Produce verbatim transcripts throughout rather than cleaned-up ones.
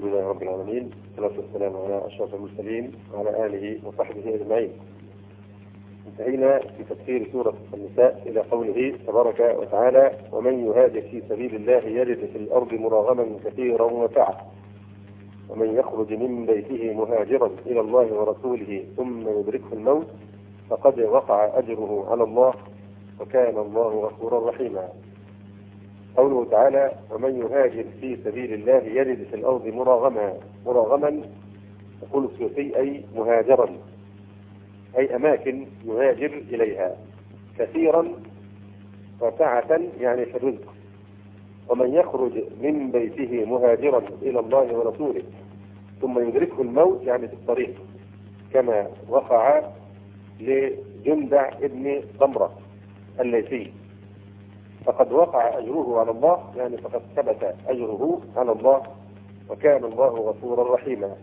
لله رب العالمين، والصلاة والسلام على أشرف المرسلين وعلى آله وصحبه أجمعين. انتهينا في تفسير سورة النساء إلى قوله تبارك وتعالى: ومن يهاجر في سبيل الله يجد في الأرض مراغما كثيرا وسعة، ومن يخرج من بيته مهاجرا إلى الله ورسوله ثم يدركه الموت فقد وقع أجره على الله وكان الله غفورا رحيما. قوله تعالى: ومن يهاجر في سبيل الله يجد في الأرض مراغما. مراغما يقول السيوطي أي مهاجرا، أي أماكن يهاجر إليها، كثيرا وسعة يعني في الرزق. ومن يخرج من بيته مهاجرا إلى الله ورسوله ثم يدركه الموت يعني في الطريق، كما وقع لجندع ابن ضمرة الليثي، فقد وقع أجره على الله، يعني فقد ثبت أجره على الله وكان الله غفورا رحيما.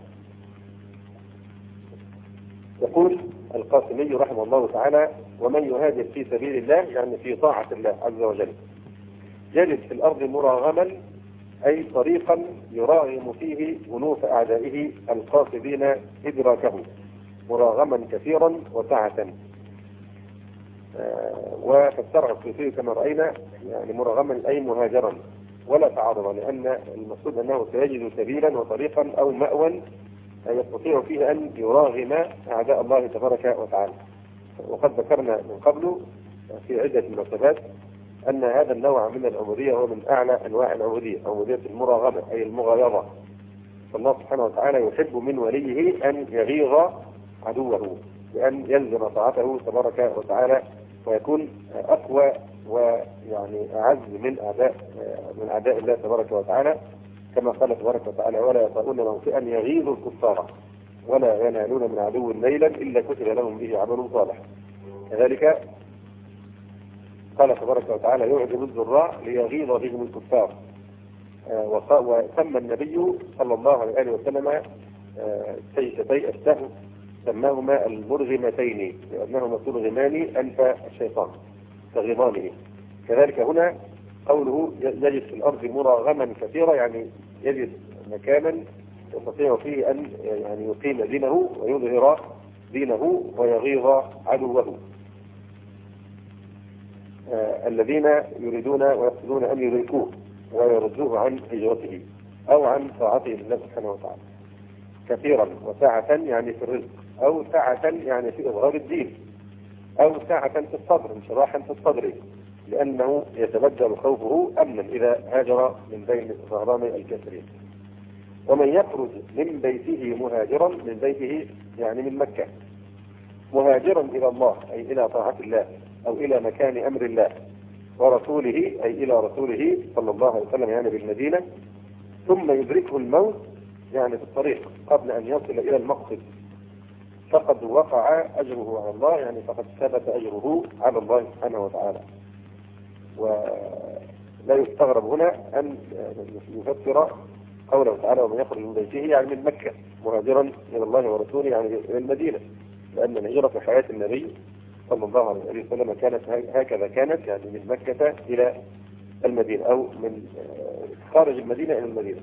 يقول القاسمي رحمه الله تعالى: ومن يهاجر في سبيل الله يعني في طاعة الله عز وجل يجد في الأرض مراغما، أي طريقا يراغم فيه أنوف أعدائه القاصدين إدراكه، مراغما كثيرا وسعة. آه وفسرها السيوطي كما رأينا يعني مراغما أي مهاجرا، ولا تعارض، لأن المقصود أنه سيجد سبيلا وطريقا أو مأوى يستطيع فيه أن يراغم أعداء الله تبارك وتعالى. وقد ذكرنا من قبل في عدة مناسبات أن هذا النوع من العبودية هو من أعلى أنواع العبودية، عبودية المراغمة أي المغايرة. فالله سبحانه وتعالى يحب من وليه أن يغيظ عدوه بأن يلزم طاعته تبارك وتعالى ويكون أقوى ويعني أعز من أعداء من أعداء الله تبارك وتعالى، كما قال تبارك وتعالى: ولا يطؤون موطئا يغيظ الكفار ولا ينالون من عدو ليلا إلا كتب لهم به عمل صالح. كذلك قال تبارك وتعالى: يعجب الزراع ليغيظ بهم الكفار. وسمى النبي صلى الله عليه وسلم سيفتي السهم سماهما المرغمتين لأنهما ترغمان أنف الشيطان كغضانه. كذلك هنا قوله يجد في الأرض مراغما كثيرا يعني يجد مكانا يستطيع فيه أن يعني يقيم دينه ويظهر دينه ويغيظ عدوه آه الذين يريدون ويقصدون أن يدركوه ويردوه عن هجرته أو عن طاعته لله سبحانه وتعالى. كثيرا وسعة يعني في الرزق، أو سعة يعني في إظهار الدين، أو سعة في الصدر انشراحا في الصدر، لأنه يتبدل خوفه أمنا إذا هاجر من بين ظهران الكافرين. ومن يخرج من بيته مهاجرا، من بيته يعني من مكة، مهاجرا إلى الله أي إلى طاعة الله أو إلى مكان أمر الله ورسوله أي إلى رسوله صلى الله عليه وسلم يعني بالمدينة، ثم يدركه الموت يعني في الطريق قبل أن يصل إلى المقصد فقد وقع أجره على الله، يعني فقد ثبت أجره على الله سبحانه وتعالى. ولا يستغرب هنا أن يفسر قوله تعالى: ومن يخرج من بيته يعني من مكة مهاجرا إلى الله ورسوله يعني إلى المدينة، لأن الهجرة في حياة النبي صلى الله عليه وسلم كانت هكذا، كانت يعني من مكة إلى المدينة أو من خارج المدينة إلى المدينة،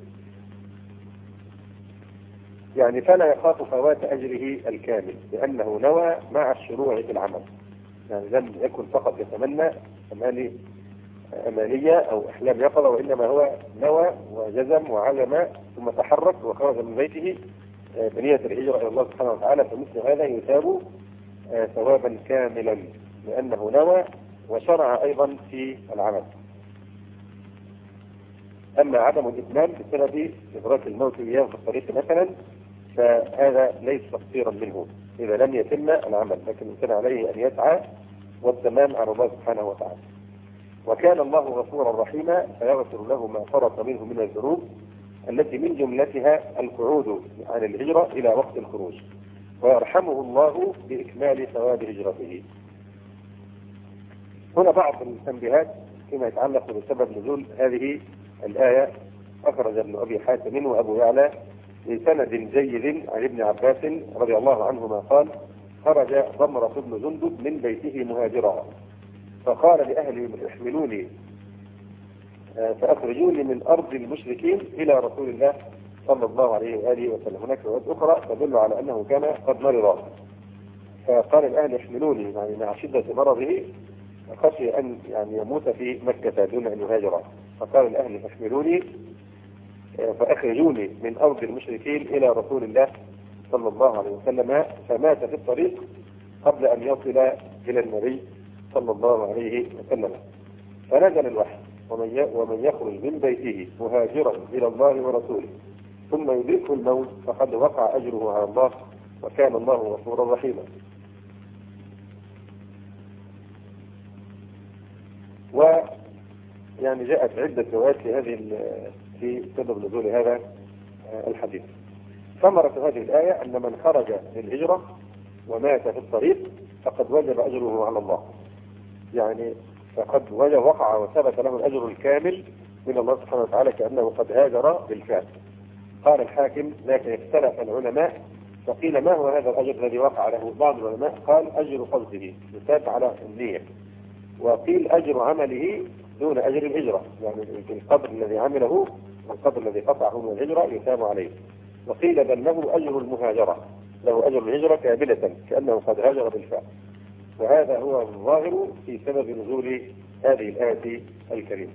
يعني فلا يخاف فوات أجره الكامل لأنه نوى مع الشروع في العمل، يعني لم يكن فقط يتمنى أماني أمانية أو أحلام يقظة، وإنما هو نوى وجزم وعلم ثم تحرك وخرج من بيته بنية الهجرة إلى الله سبحانه وتعالى. فمثل هذا يثاب ثوابا كاملا لأنه نوى وشرع أيضا في العمل. أما عدم الإتمام بسبب إدراك الموت إياه في الطريق مثلا فهذا ليس تقصيرا منه إذا لم يتم العمل، لكن كان عليه أن يسعى والتمام على الله سبحانه وتعالى. وكان الله غفورا رحيما فيغفر له ما فرط منه من الذنوب التي من جملتها القعود عن الهجرة إلى وقت الخروج، ويرحمه الله بإكمال ثواب هجرته. هنا بعض التنبيهات فيما يتعلق بسبب نزول هذه الآية. أخرج ابن أبي حاتم وأبو يعلى بسند جيد عن ابن عباس رضي الله عنهما قال: خرج ضمرة بن جندب من بيته مهاجرا فقال لأهله: احملوني فأخرجوني من أرض المشركين إلى رسول الله صلى الله عليه وآله وسلم. هناك روايات أخرى تدل على أنه كان قد مرض، فقال الأهل احملوني، يعني مع شدة مرضه خشي أن يعني يموت في مكة دون أن يهاجر، فقال الأهل احملوني فأخرجوني من أرض المشركين إلى رسول الله صلى الله عليه وسلم، فمات في الطريق قبل أن يصل إلى النبي صلى الله عليه وسلم. فنزل الوحي: ومن ومن يخرج من بيته مهاجرا إلى الله ورسوله ثم يدركه الموت فقد وقع أجره على الله وكان الله غفورا رحيما. ويعني جاءت عدة روايات في هذه في سبب نزول هذا الحديث. ثمرة هذه الآية أن من خرج للهجرة ومات في الطريق فقد وجب أجره على الله، يعني فقد وجب وقع وثبت له الأجر الكامل من الله سبحانه وتعالى كأنه قد هاجر بالفعل. قال الحاكم: لكن اختلف العلماء فقيل ما هو هذا الأجر الذي وقع له؟ بعض العلماء قال أجر قصده يثاب على النية، وقيل أجر عمله دون أجر الهجرة، يعني القدر الذي عمله والقدر الذي قطعه من الهجرة يثاب عليه. وقيل بل له أجر المهاجرة، له أجر الهجرة كاملة كأنه قد هاجر بالفعل. وهذا هو الظاهر في سبب نزول هذه الآية الكريمة.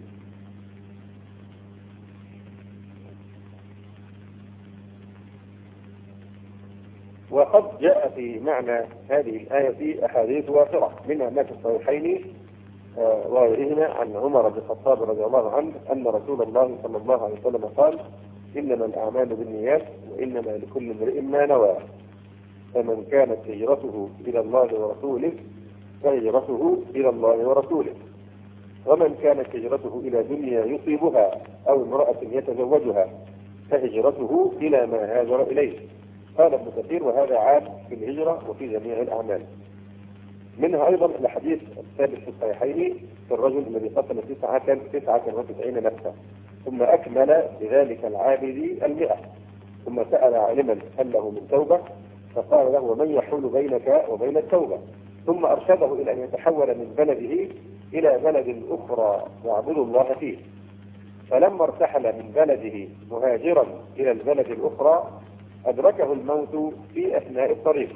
وقد جاء في معنى هذه الآية أحاديث وافرة، منها ما في الصحيحين وغيرهما عن عمر بن الخطاب رضي الله عنه أن رسول الله صلى الله عليه وسلم قال: إنما الأعمال بالنيات وإنما لكل امرئ ما نوى، فمن كانت هجرته إلى الله ورسوله فهجرته إلى الله ورسوله، ومن كانت هجرته إلى دنيا يصيبها أو امرأة يتزوجها فهجرته إلى ما هاجر إليه. قال ابن كثير: وهذا عام في الهجرة وفي جميع الأعمال. منها أيضا الحديث الثابت في الصحيحين في الرجل الذي قتل تسعة تسعة وتسعين نفسا ثم أكمل بذلك العابد المئة، ثم سأل عالما هل له من توبة؟ فقال له: ومن يحول بينك وبين التوبة؟ ثم أرشده إلى أن يتحول من بلده إلى بلد أخرى يعبد الله فيه. فلما ارتحل من بلده مهاجرا إلى البلد الأخرى أدركه الموت في أثناء الطريق،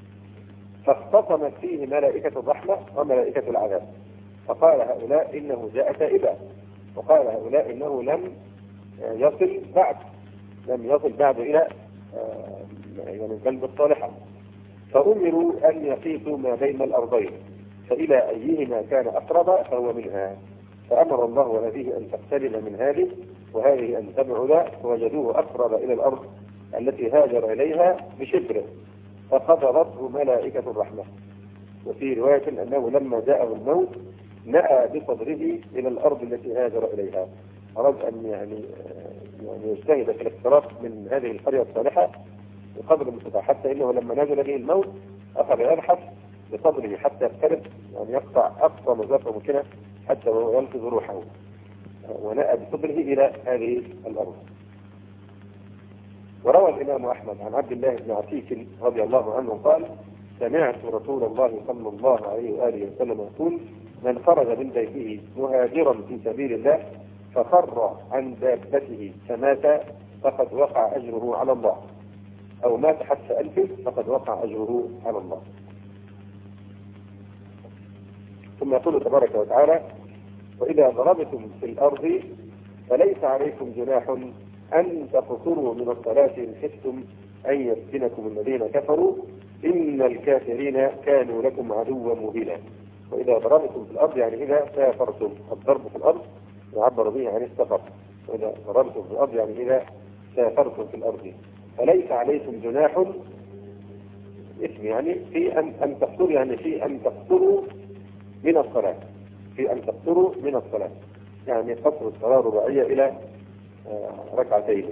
فاختصمت فيه ملائكة الرحمة وملائكة العذاب، فقال هؤلاء إنه جاء تائبا، وقال هؤلاء إنه لم يصل بعد لم يصل بعد إلى يعني القلب الصالحة. فأمروا أن يقيسوا ما بين الأرضين فإلى أيهما كان أقرب فهو منها، فأمر الله هذه أن تقترب من هذه وهذه أن تبعد، فوجدوه أقرب إلى الأرض التي هاجر إليها بشبره فقبضته ملائكة الرحمة. وفي رواية أنه لما جاءه الموت نأى بصدره إلى الأرض التي هاجر إليها، أراد أن يعني يعني يجتهد في الاقتراب من هذه القرية الصالحة بقدر المستطاع، حتى إنه لما نزل به الموت أخذ يبحث بصدره حتى يقترب، يعني يقطع أقصى مسافة ممكنة حتى وهو ينقذ روحه، ونأى بصدره إلى هذه الأرض. وروى الإمام أحمد عن عبد الله بن عتيك رضي الله عنه قال: سمعت رسول الله صلى الله عليه وآله وسلم يقول: من خرج من بيته مهاجرا في سبيل الله فخر عن دابته فمات فقد وقع أجره على الله، أو مات حتى أنفه فقد وقع أجره على الله. ثم يقول تبارك وتعالى: وإذا ضربتم في الأرض فليس عليكم جناح أن تقصروا من الصلاة إن خفتم أن يفتنكم الذين كفروا إن الكافرين كانوا لكم عدوا مبينا. وإذا ضربتم في الأرض يعني إذا سافرتم، الضرب في الأرض يعبر به عن السفر، وإذا ضربتم في الأرض يعني إذا سافرتم في الأرض فليس عليكم جناح، اسم يعني في أن أن تقصروا، يعني في أن تقصروا من الصلاة، في أن تقصروا من الصلاة، يعني قصر الصلاة رباعية إلى ركعتين.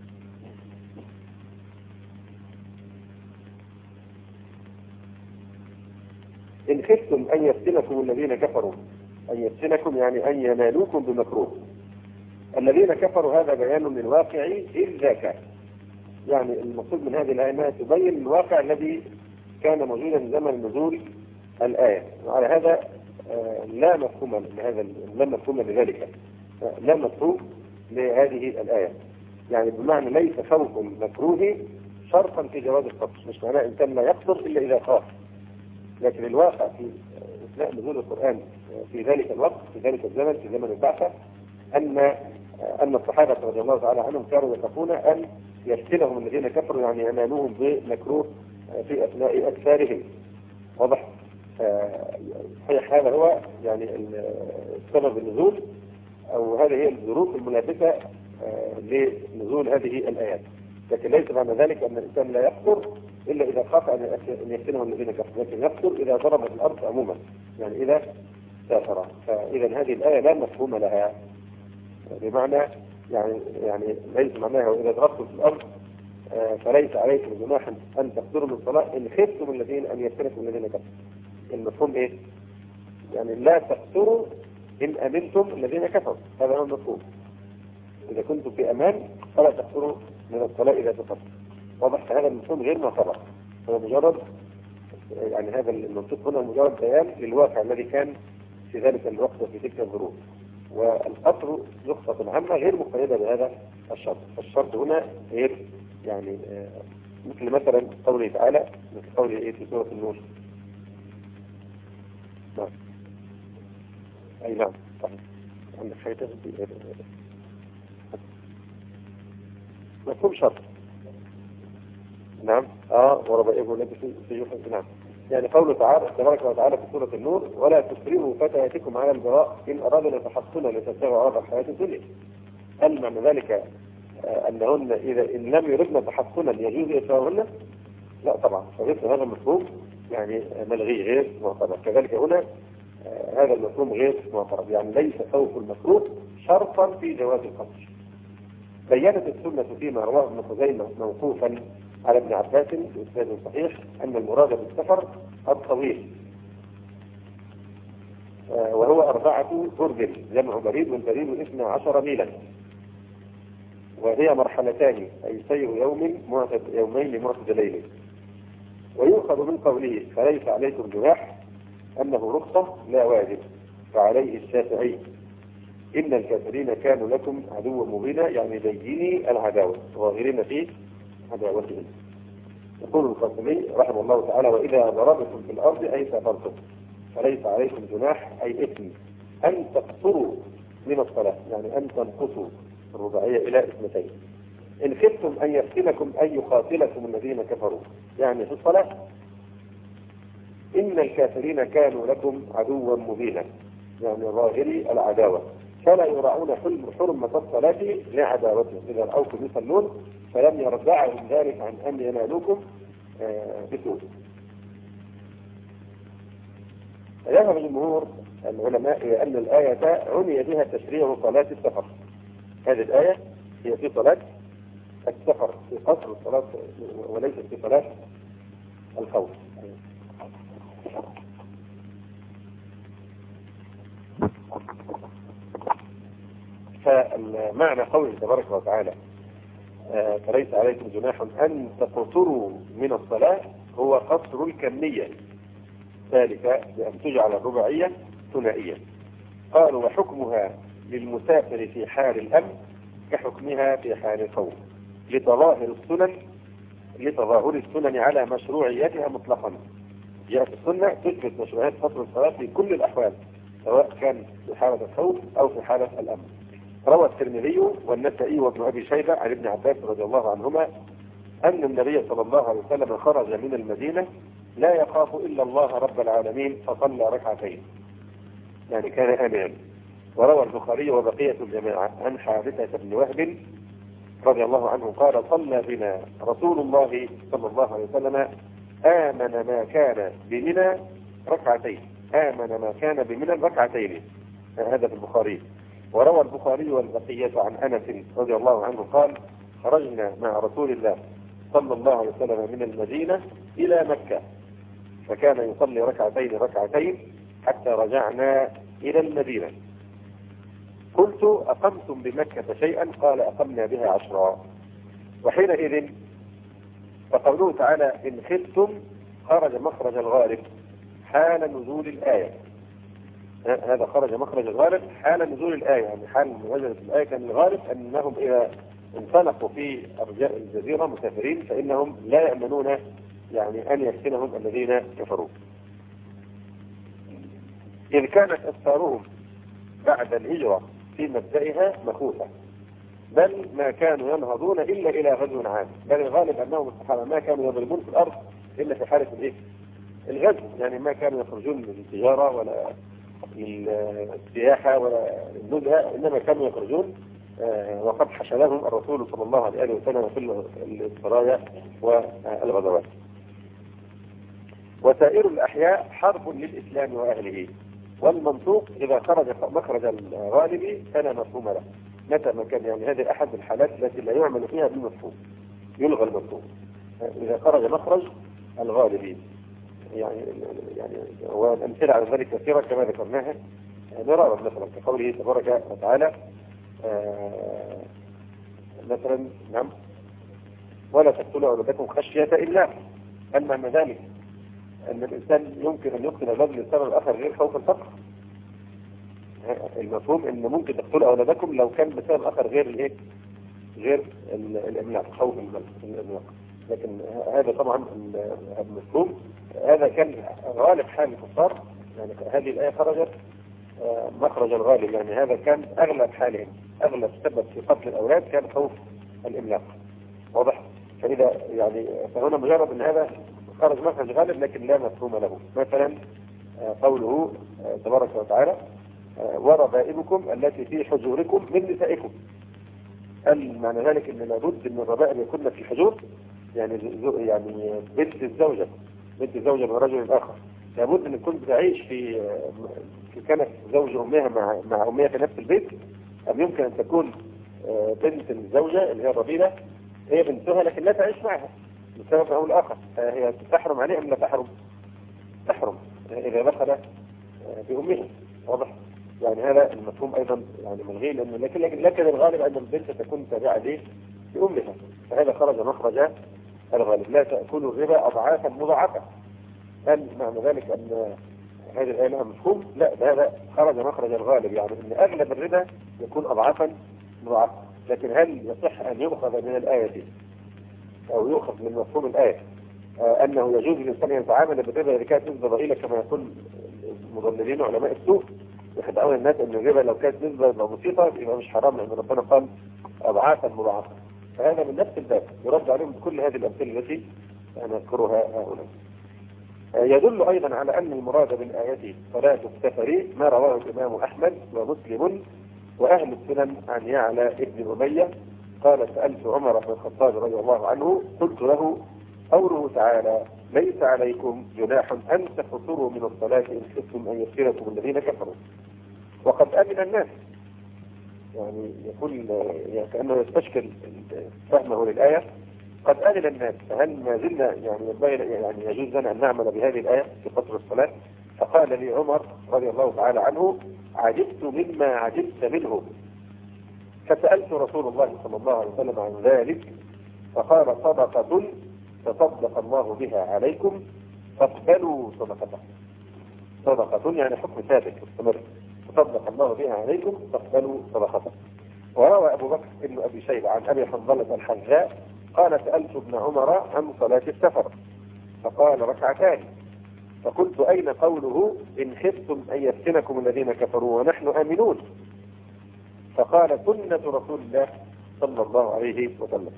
إن خفتم أن يفتنكم الذين كفروا، أن يفتنكم يعني أن ينالوكم بمكروه. الذين كفروا هذا بيان للواقع إذ ذاك، يعني المقصود من هذه الآية أنها تبين الواقع الذي كان موجودا زمن نزول الآية، وعلى هذا لا مفهوم لهذا لا مفهوم لذلك لا مفهوم لهذه الآية. يعني بمعنى ليس خوف المكروه شرطا في جواز القصر، مش معناه إنسان لا يقصر إلا إذا خاف. لكن الواقع في أثناء نزول القرآن في ذلك الوقت، في ذلك الزمن، في زمن البعثة، أن أن الصحابة رضي الله تعالى عنهم كانوا يخافون أن يفتنهم الذين كفروا، يعني ينالوهم بمكروه في أثناء أكثارهم. واضح؟ صحيح هذا هو يعني سبب النزول، أو هذه هي الظروف الملابسة لنزول هذه الآيات. لكن ليس معنى ذلك أن الإنسان لا يقصر إلا إذا خاف أن يفتنهم الذين كفروا، لكن يقصر إذا ضرب في الأرض عموما، يعني إذا سافر. فإذا هذه الآية لا مفهوم لها، بمعنى يعني يعني ليس معناها إذا ضربتم في الأرض فليس عليكم جناح أن تقصروا من الصلاة إن خفتم الذين أن يفتنكم الذين كفروا. المفهوم إيه؟ يعني لا تقصروا إن أمنتم الذين كفروا، هذا هو المفهوم. إذا كنتم في أمان فلا تقصروا من الصلاة إذا كفرتم. واضح؟ هذا المفهوم غير معتبر، هو مجرد يعني هذا المنطق هنا مجرد بيان للواقع الذي كان في ذلك الوقت وفي تلك الظروف. والقصر نقطة عامة غير مقيدة بهذا الشرط. الشرط هنا غير يعني مثل مثلا قوله تعالى، مثل قوله إيه في سورة النور. نعم. أي نعم صحيح. عندك حاجة مفهوم شرط. نعم. اه وربائبه التي في يوحنا. نعم. يعني قوله تعالى تبارك وتعالى في سورة النور: ولا تكرهوا فتياتكم على البراء إن أرادنا تحصنا لتبتغوا عرض الحياة الدنيا. هل معنى ذلك أنهن إذا إن لم يردن تحصنا يجوز إكراههن؟ لا طبعا، فمثل هذا المفهوم يعني ملغي غير معتبر. كذلك هنا هذا المفهوم غير معتبر، يعني ليس خوف المكروه شرطا في جواز القصر. بيّنت السنة فيما رواه ابن خزيمة موقوفا على ابن عباس بإسناد صحيح أن المراد بالسفر الطويل، وهو أربعة برد جمع بريد، والبريد اثنا عشر ميلا، وهي مرحلتان أي سير يوم معتد يومين معتدلين. ويؤخذ من قوله فليس عليكم جناح أنه رخصة لا واجب، فعليه الشافعي إن الكافرين كانوا لكم عدوا مبينا، يعني بيني العداوة ظاهرين في عداوتهم. يقول القاسمي رحمه الله تعالى: وإذا ضربتم في الأرض أي سافرتم فليس عليكم جناح أي إثم أن تقصروا من الصلاة، يعني أن تنقصوا الرباعية إلى اثنتين. إن خفتم أن يفتنكم أن يقاتلكم الذين كفروا، يعني في الصلاة. إن الكافرين كانوا لكم عدوا مبينا، يعني ظاهري العداوة، فلا يراعون حرمة الصلاة لعداوتهم. إذا رأوكم يصلون فلم يردعهم ذلك عن أن ينالوكم بسوء. يذهب الجمهور العلماء إلى أن الآية عني بها تشريع صلاة السفر. هذه الآية هي في صلاة السفر، في قصر الصلاة، وليست في صلاة الخوف. فمعنى قوله تبارك وتعالى فليس عليكم جناح أن تقصروا من الصلاة هو قصر الكمية، ذلك بأن تجعل الرباعية ثنائية. قالوا وحكمها للمسافر في حال الأمن كحكمها في حال الخوف، لتظاهر السنن لتظاهر السنن على مشروعيتها مطلقا. جاءت السنة تثبت مشروعية قصر الصلاة في كل الأحوال، سواء كان في حالة الخوف أو في حالة الأمن. روى الترمذي والنسائي وابن أبي شيبة عن ابن عباس رضي الله عنهما أن النبي صلى الله عليه وسلم خرج من المدينة لا يخاف إلا الله رب العالمين فصلى ركعتين، يعني كان آمنا. وروى البخاري وبقية الجماعة عن حارثة بن وهب رضي الله عنه قال: صلى بنا رسول الله صلى الله عليه وسلم آمن ما كان بمنى ركعتين، آمن ما كان بمنى ركعتين، هذا في البخاري. وروى البخاري والبقية عن أنس رضي الله عنه قال: خرجنا مع رسول الله صلى الله عليه وسلم من المدينة إلى مكة فكان يصلي ركعتين ركعتين حتى رجعنا إلى المدينة. قلت: أقمتم بمكة شيئا؟ قال: أقمنا بها عشرا. وحينئذ فقوله تعالى إن خفتم خرج مخرج الغالب حال نزول الآية، هذا خرج مخرج الغالب حال نزول الآية، يعني حال مواجهة الآية كان الغالب أنهم إذا انطلقوا في أرجاء الجزيرة مسافرين فإنهم لا يأمنون يعني أن يفتنهم الذين كفروا، إذ كانت أسفارهم بعد الهجرة في مبدئها مخوفة، بل ما كانوا ينهضون إلا إلى غزو عام، بل الغالب أنهم الصحابة ما كانوا يضربون في الأرض إلا في حالة الإيه؟ الغزو، يعني ما كانوا يخرجون للتجارة ولا للسياحة ولا للنزهة، إنما كانوا يخرجون وقد حشدهم الرسول صلى الله عليه وسلم في السرايا والغزوات. وسائر الأحياء حرب للإسلام وأهله، والمنطوق إذا خرج مخرج الغالب فلا مفهوم له متى ما كان، يعني هذه أحد الحالات التي لا يعمل فيها بالمفهوم، يلغى المفهوم إذا خرج مخرج الغالب. يعني يعني والأمثلة على ذلك كثيرة كما ذكرناها مرارا، مثلا كقوله تبارك وتعالى آه مثلا نعم ولا تقتلوا أولادكم خشية إملاق. هل معنى ذلك أن الإنسان يمكن أن يقتل أولاده لسبب آخر غير خوف الفقر؟ المفهوم أن ممكن تقتلوا أولادكم لو كان بسبب آخر غير الإيه؟ غير الإملاق، خوف الإملاق. لكن هذا طبعا المفهوم هذا كان غالب حال الكفار، يعني هذه الآية خرجت مخرج الغالب، يعني هذا كان أغلب حالهم، أغلب سبب في قتل الأولاد كان خوف الإملاق. واضح؟ فإذا يعني فهنا مجرد أن هذا خرج مخرج غالب لكن لا مفهوم له. مثلا قوله تبارك وتعالى وربائبكم التي في حجوركم من نسائكم. هل معنى ذلك أن لابد أن الربائب يكون في الحجور؟ يعني يعني بنت الزوجة بنت الزوجة من رجل آخر لابد أن تكون تعيش في في كنف زوج أمها مع مع أمها في نفس البيت، أم يمكن أن تكون بنت الزوجة اللي هي الربيبة هي بنتها لكن لا تعيش معها بسبب أو الآخر، هي تحرم عليه أم لا تحرم؟ تحرم إذا دخل بأمها. واضح؟ يعني هذا المفهوم أيضا يعني ملغي، لأن لكن لكن لكن الغالب أن البنت تكون تابعة ليه بأمها، فهذا خرج مخرج الغالب. لا تأكلوا الربا أضعافا مضاعفة. هل معنى ذلك أن هذه الآية لها مفهوم؟ لا، هذا خرج مخرج الغالب، يعني أن أغلب الربا يكون أضعافا مضاعفة. لكن هل يصح أن يؤخذ من الآية أو يؤخذ من مفهوم الآية آه أنه يجوز للإنسان أن يتعامل بالربا إذا كانت نسبة ضئيلة كما يقول المضللين علماء السوق يخدعون الناس أن الربا لو كانت نسبة بسيطة يبقى مش حرام لأن ربنا قال أضعافا مضاعفة. فهذا من نفس الباب يرد عليهم بكل هذه الأمثلة التي نذكرها هؤلاء. يدل أيضا على أن المراد بالآية صلاة السفر ما رواه الإمام أحمد ومسلم وأهل السنن عن يعلى ابن أمية قال سألت عمر بن الخطاب رضي الله عنه قلت له قوله تعالى ليس عليكم جناح أن تقصروا من الصلاة إن خفتم أن يفتنكم الذين كفروا، وقد أمن الناس، يعني يقول يعني كأنه يستشكل فهمه للآية قد أمن الناس، فهل ما زلنا يعني يعني يجوز لنا أن نعمل بهذه الآية في قصر الصلاة؟ فقال لي عمر رضي الله تعالى عنه عجبت مما عجبت منه، فسألت رسول الله صلى الله عليه وسلم عن ذلك فقال صدقة تصدق الله بها عليكم فاقبلوا صدقته. صدقة يعني حكم ثابت مستمر، تصدق الله بها عليكم فاقبلوا صدقته. وروى أبو بكر ابن أبي شيبة عن أبي حنظلة الحذاء قال سألت ابن عمر عن صلاة السفر فقال ركعتان، فقلت أين قوله إن خفتم أن يفتنكم الذين كفروا ونحن آمنون؟ فقال سنة رسول الله صلى الله عليه وسلم.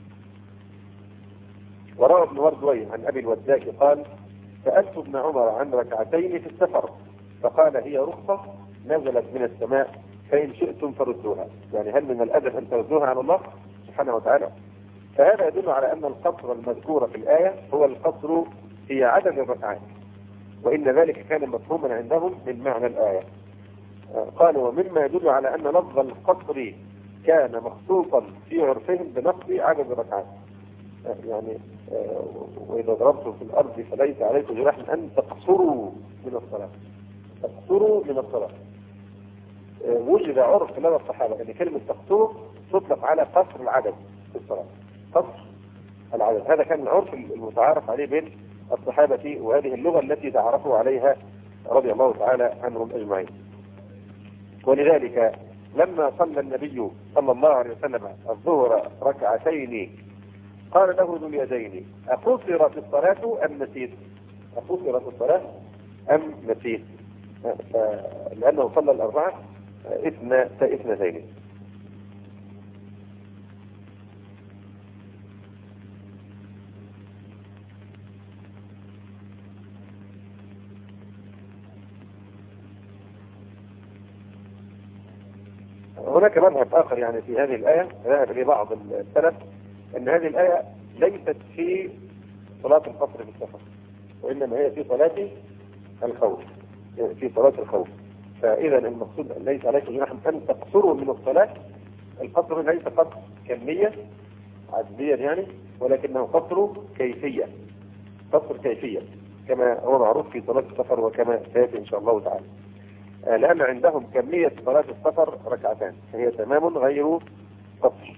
وروى ابن وردوي عن أبي الوداء قال سألت ابن عمر عن ركعتين في السفر فقال هي رخصة نزلت من السماء فإن شئتم فردوها، يعني هل من الأدب أن تردوها على الله سبحانه وتعالى؟ فهذا يدل على أن القصر المذكور في الآية هو القصر في عدد الركعات، وإن ذلك كان مفهوما عندهم من معنى الآية. قالوا ومما يدل على أن لفظ القصر كان مخصوصا في عرفهم بنقص عدد الركعات، يعني وإذا ضربتم في الأرض فليس عليكم جناح أن تقصروا من الصلاة، تقصروا من الصلاة. وجد عرف لدى الصحابة أن كلمة تقصروا تطلق على قصر العدد في الصلاة، قصر العدد، هذا كان العرف المتعارف عليه بين الصحابة وهذه اللغة التي تعرفوا عليها رضي الله تعالى عنهم أجمعين. ولذلك لما صلى النبي صلى الله عليه وسلم الظهر ركعتين قال له ذو اليدين: أقصرت الصلاة أم نسيت؟ أقصرت الصلاة أم نسيت؟ لأنه صلى الأربعة اثنى اثنتين. هناك مذهب آخر يعني في هذه الآية، ذهب إليه بعض السلف أن هذه الآية ليست في صلاة القصر في السفر، وإنما هي في صلاة الخوف، في صلاة الخوف. فإذا المقصود ليس عليك جناح أن تقصروا من الصلاة. القصر ليس قصر كمية عدديا يعني، ولكنه قصر كيفية، قصر كيفية كما هو معروف في صلاة السفر وكما سيأتي إن شاء الله تعالى. لأن عندهم كمية صلاة السفر ركعتان، فهي تمام غير قصر.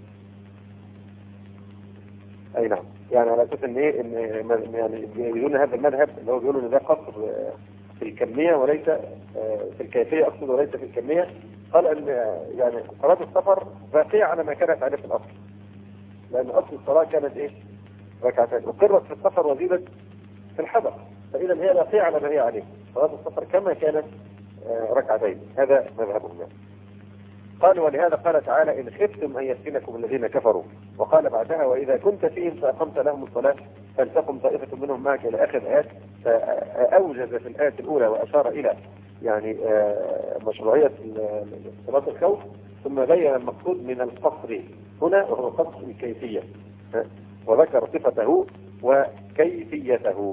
أي نعم، يعني على أساس إن إيه إن يعني بيقولون هذا المذهب اللي هو بيقولوا إن ده قصر في الكمية وليس في الكيفية، أقصد وليس في الكمية. قال أن يعني صلاة السفر باقية على ما كانت عليه في الأصل، لأن أصل الصلاة كانت إيه؟ ركعتان، وقرت في السفر وزيدت في الحضر، فإذا هي باقية على ما هي عليه، صلاة السفر كما كانت ركعتين. هذا مذهبهم. قال: ولهذا قال تعالى: إن خفتم أن يفتنكم الذين كفروا. وقال بعدها: وإذا كنت فيهم فأقمت لهم الصلاة فلتقم طائفة منهم معك إلى آخر الآيات. فأوجز في الآية الأولى وأشار إلى يعني مشروعية صلاة الخوف، ثم بين المقصود من القصر هنا وهو قصر الكيفية، وذكر صفته وكيفيته.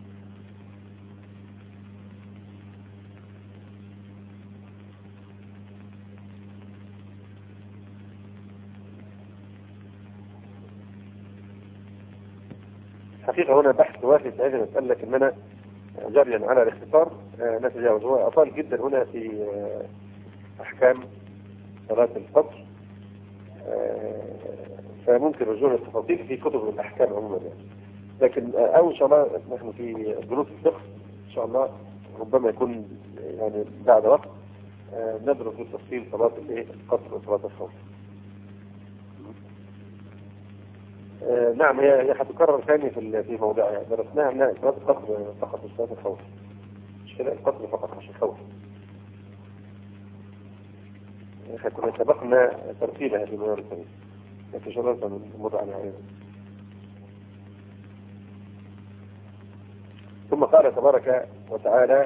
حقيقة هنا بحث وافي في هذه المسألة، لكن أنا جريا على الاختصار نتجاوز. هو أطال جدا هنا في أحكام صلاة القصر، فممكن رجوع التفاصيل في كتب الأحكام عموما يعني. لكن أو إن شاء الله نحن في دروس الفقه إن شاء الله ربما يكون يعني بعد وقت ندرس بالتفصيل صلاة القصر وصلاة الخوف. آه نعم، هي هي هتكرر ثاني في في موضعها، درسناها انها صلاه القصر فقط مش صلاه الخوف، مش كده؟ القصر فقط مش الخوف. احنا كنا سبقنا ترتيبها في الموضوع الثاني، لكن شرطا نمر عليها. ثم قال تبارك وتعالى: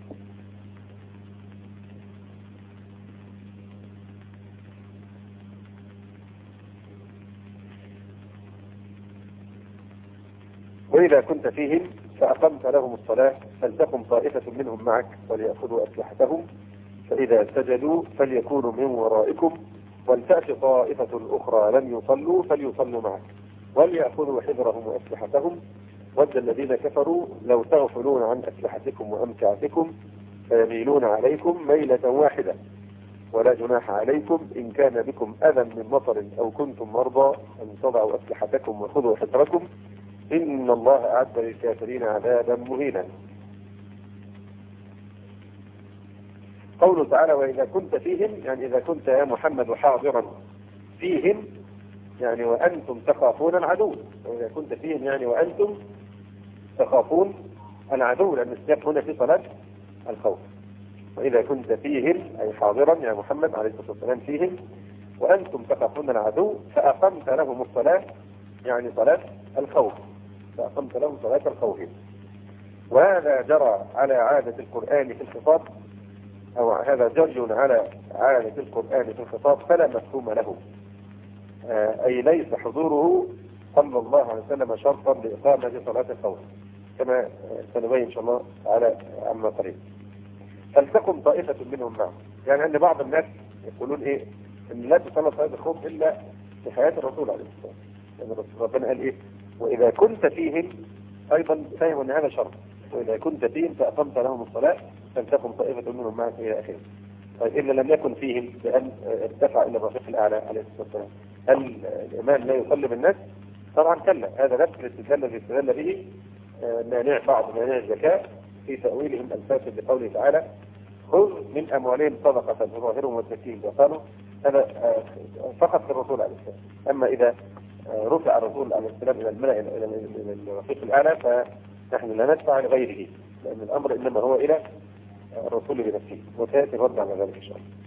وإذا كنت فيهم فأقمت لهم الصلاة فلتقم طائفة منهم معك وليأخذوا أسلحتهم فإذا سجدوا فليكونوا من ورائكم ولتأت طائفة أخرى لم يصلوا فليصلوا معك وليأخذوا حذرهم وأسلحتهم ود الذين كفروا لو تغفلون عن أسلحتكم وأمتعتكم فيميلون عليكم ميلة واحدة ولا جناح عليكم إن كان بكم أذى من مطر أو كنتم مرضى أن تضعوا أسلحتكم وخذوا حذركم إن الله أعد للكافرين عذابا مهينا. قوله تعالى: وإذا كنت فيهم، يعني إذا كنت يا محمد حاضرا فيهم يعني وأنتم تخافون العدو. وإذا كنت فيهم يعني وأنتم تخافون العدو، لأن السياق هنا في صلاة الخوف. وإذا كنت فيهم أي حاضرا يا محمد عليه الصلاة والسلام فيهم وأنتم تخافون العدو فأقمت لهم الصلاة يعني صلاة الخوف، فأقمت لهم صلاة الخوف. وهذا جرى على عادة القرآن في الخطاب، أو هذا جري على عادة القرآن في الخطاب فلا مفهوم له، أي ليس حضوره صلى الله عليه وسلم شرطا لإقامة صلاة الخوف كما سنبين إن شاء الله على عما قريب. فلتكن طائفة منهم معه، يعني أن بعض الناس يقولون إيه إن لا تصلى صلاة الخوف إلا في حياة الرسول عليه الصلاة والسلام، لأن ربنا قال إيه: وإذا كنت فيهم، أيضا فهم أن هذا شرط، وإذا كنت فيهم فأقمت لهم الصلاة فلتكن طائفة منهم معك إلى آخره. طيب إلا لم يكن فيهم بأن ارتفع إلى الرفيق الأعلى عليه الصلاة والسلام، هل الإمام لا يصلي بالناس؟ طبعا كلا، هذا نفس الاستدلال الذي استدل به مانع بعض مانع الزكاة في تأويلهم الفاسد بقوله تعالى: خذ من أموالهم صدقة تطهرهم وتزكيهم. قالوا هذا فقط في الرسول عليه السلام. أما إذا رفع الرسول عليه السلام إلى الملأ إلى الرفيق الأعلى فنحن لا ندفع لغيره، لأن الأمر إنما هو إلى الرسول بنفسه، وسيأتي الرد على ذلك إن شاء الله.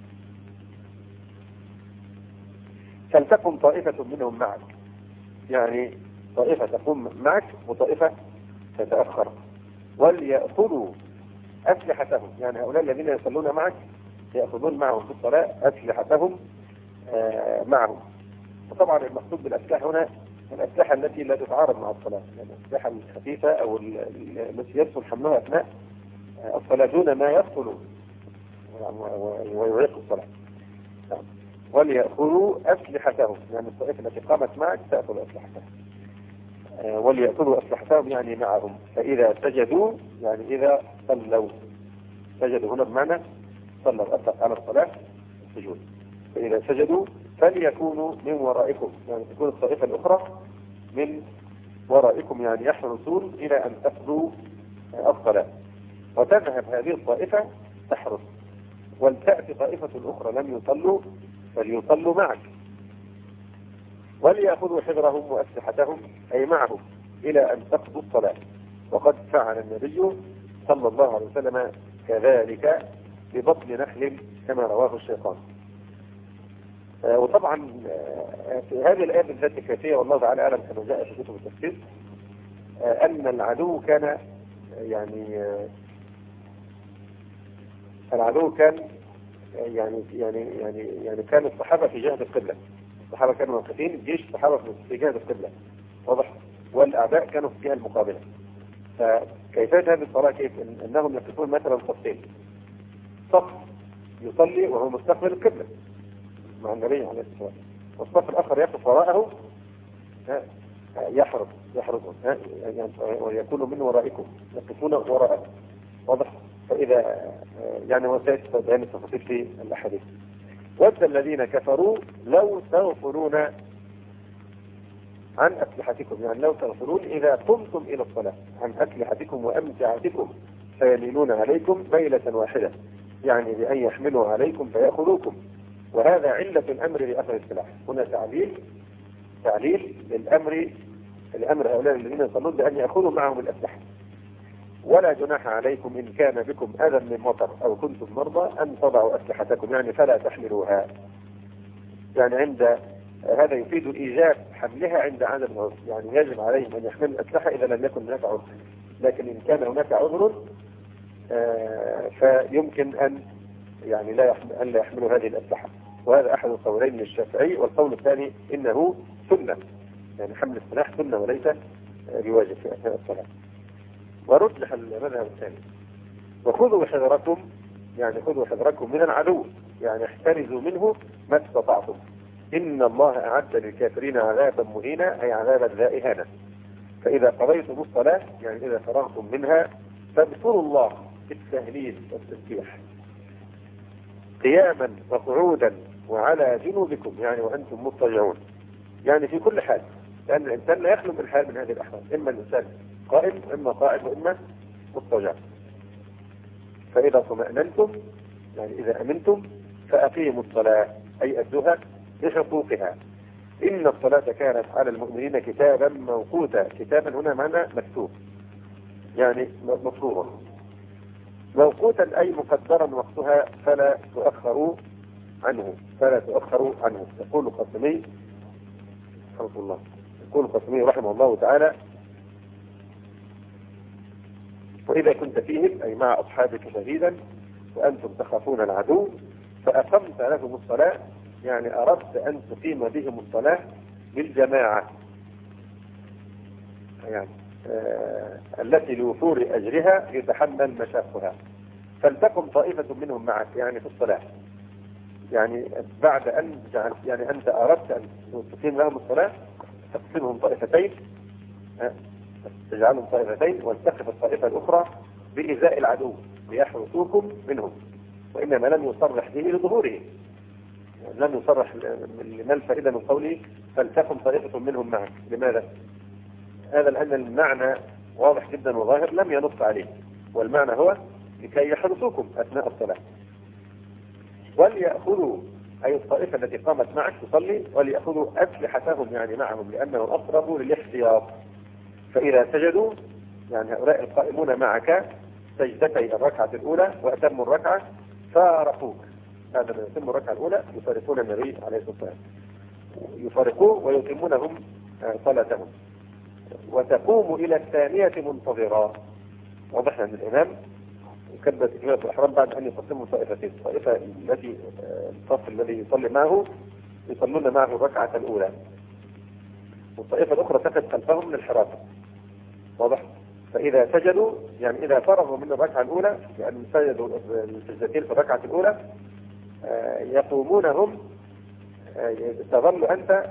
فلتكن طائفة منهم معك، يعني طائفة تقوم معك وطائفة تتأخر. وليأخذوا أسلحتهم، يعني هؤلاء الذين يصلون معك يأخذون معهم في الصلاة أسلحتهم معهم. وطبعا المقصود بالأسلحة هنا الأسلحة التي لا تتعارض مع الصلاة، يعني الأسلحة الخفيفة أو التي يدخل حملها أثناء الصلاة دون ما يدخل ويعيق الصلاة. وليأخذوا أسلحتهم، يعني الطائفة التي قامت معك تأخذ أسلحتهم. وليأخذوا أسلحتهم يعني معهم. فإذا سجدوا يعني إذا صلوا، سجدوا هنا بمعنى صلوا، أطلق على الصلاة السجود. فإذا سجدوا فليكونوا من ورائكم، يعني تكون الطائفة الأخرى من ورائكم، يعني يحرصون إلى أن تقضوا الصلاة. وتذهب هذه الطائفة تحرص، ولتأتي طائفة الأخرى لم يصلوا فليصلوا معك. وليأخذوا حذرهم وأسلحتهم أي معهم إلى أن تقضوا الصلاة. وقد فعل النبي صلى الله عليه وسلم كذلك ببطن نخل كما رواه الشيخان. آه وطبعا آه في هذه الآية بالذات كافية، والله تعالى أعلم كما جاء في كتب التفسير آه أن العدو كان آه يعني آه العدو كان آه يعني يعني يعني يعني كان الصحابة في جهة القبلة، الصحابة كانوا واقفين، جيش الصحابة في جهة القبلة واضح، والأعداء كانوا في الجهة المقابلة. فكيفية هذه الصلاة كيف؟ أنهم يقفون مثلا صفين، صف يصلي وهو مستقبل القبلة مع النبي عليه الصلاة والسلام، والصف الآخر يقف وراءه يحرس يحرسهم يعني ويكونوا من ورائكم يقفون وراءه واضح. فإذا يعني وسائل بيان التفاصيل في الأحاديث. ود الذين كفروا لو تغفلون عن أسلحتكم، يعني لو تغفلون إذا قمتم إلى الصلاة عن أسلحتكم وأمتعتكم فيميلون عليكم ميلة واحدة، يعني بأن يحملوا عليكم فيأخذوكم. وهذا علة الأمر لأخذ السلاح. هنا تعليل تعليل للأمر الأمر هؤلاء الذين يصلون بأن يأخذوا معهم الأسلحة. ولا جناح عليكم إن كان بكم أذى من مطر أو كنتم مرضى أن تضعوا أسلحتكم، يعني فلا تحملوها. يعني عند هذا يفيد إيجاب حملها عند عدم العذر، يعني يجب عليهم أن يحملوا الأسلحة إذا لم يكن هناك عذر. لكن إن كان هناك عذر آه فيمكن أن يعني لا يحمل أن لا يحملوا هذه الأسلحة. وهذا أحد القولين للشافعي، والقول الثاني إنه سنة، يعني حمل السلاح سنة وليس بواجب في أثناء الصلاة. ورجح المذهب الثاني. وخذوا حذركم، يعني خذوا حذركم من العدو، يعني احترزوا منه ما استطعتم. إن الله أعد للكافرين عذابا مهينا، أي عذابا ذا إهانة. فإذا قضيتم الصلاة يعني إذا فرغتم منها فاذكروا الله بالتهليل والتسبيح قياما وقعودا وعلى جنوبكم، يعني وأنتم مضطجعون، يعني في كل حال، لأن الإنسان لا يخلو من حال من هذه الأحوال، إما الإنسان قائم إما قائم وإما مضطجع. فإذا طمأننتم يعني إذا أمنتم فأقيموا الصلاة أي أدوها بحقوقها. إن الصلاة كانت على المؤمنين كتابا موقوتا. كتابا هنا معنى مكتوب، يعني مفروضا. موقوتا أي مقدرا وقتها فلا تؤخروا عنه فلا تؤخروا عنه. يقول القاسمي رحمه الله يقول القاسمي رحمه الله تعالى: وإذا كنت فيهم أي مع أصحابك شهيدا وأنتم تخافون العدو فأقمت لهم الصلاة، يعني أردت أن تقيم بهم الصلاة بالجماعة، يعني آه التي لوفور أجرها يتحمل مشاقها. فلتكن طائفة منهم معك، يعني في الصلاة، يعني بعد أن جعل يعني أنت أردت أن تقيم لهم الصلاة تقسمهم طائفتين، آه تجعلهم طائفتين، ولتقف الطائفة الأخرى بإزاء العدو ليحرسوكم منهم. وإنما لم يصرح به لظهوره، لم يصرح لما الفائدة من قوله فلتكن طائفة منهم معك. لماذا؟ هذا لأن المعنى واضح جدا وظاهر لم ينص عليه، والمعنى هو لكي يحرسوكم أثناء الصلاة. وليأخذوا أي الطائفة التي قامت معك تصلي وليأخذوا أسلحتهم يعني معهم لأنهم أقربوا للاحتياط. فإذا سجدوا يعني هؤلاء القائمون معك سجدتي الركعة الأولى وأتموا الركعة فارقوك. هذا من يتم الركعة الأولى يفارقون النبي عليه الصلاة والسلام يفارقوه ويتمونهم صلاتهم وتقوم إلى الثانية منتظرا. واضح أن الإمام كبر تكبيرة الإحرام بعد أن يقسموا طائفتين. الطائفة التي الصف الذي يصلي معه يصلون معه الركعة الأولى والطائفة الأخرى تقف خلفهم من الحراسة. واضح؟ فإذا سجدوا يعني إذا فرغوا من الركعة الأولى لأن سجدوا السجدتين في الركعة الأولى يقومون هم تظل أنت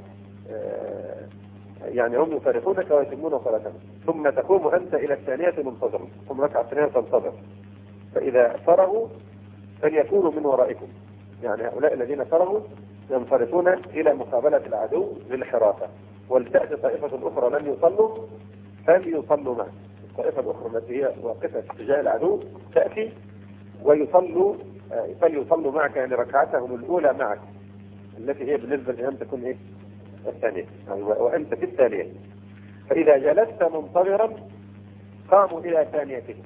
يعني هم يفارقونك ويتمون صلاتهم ثم تقوم أنت إلى الثانية منتظرا ثم ركعة الثانية تنتظر. فإذا فرغوا فليكونوا من ورائكم يعني هؤلاء الذين فرغوا ينصرفون إلى مقابلة العدو للحراسة. ولتأتي طائفة أخرى لم يصلوا فليصلوا معك. الطائفة الأخرى التي هي واقفة في اتجاه العدو تأتي ويصلوا فليصلوا معك يعني ركعتهم الأولى معك التي هي بالنسبة لهم تكون إيه الثانية يعني وأنت في الثانية. فإذا جلست منتظرا قاموا إلى ثانيتهم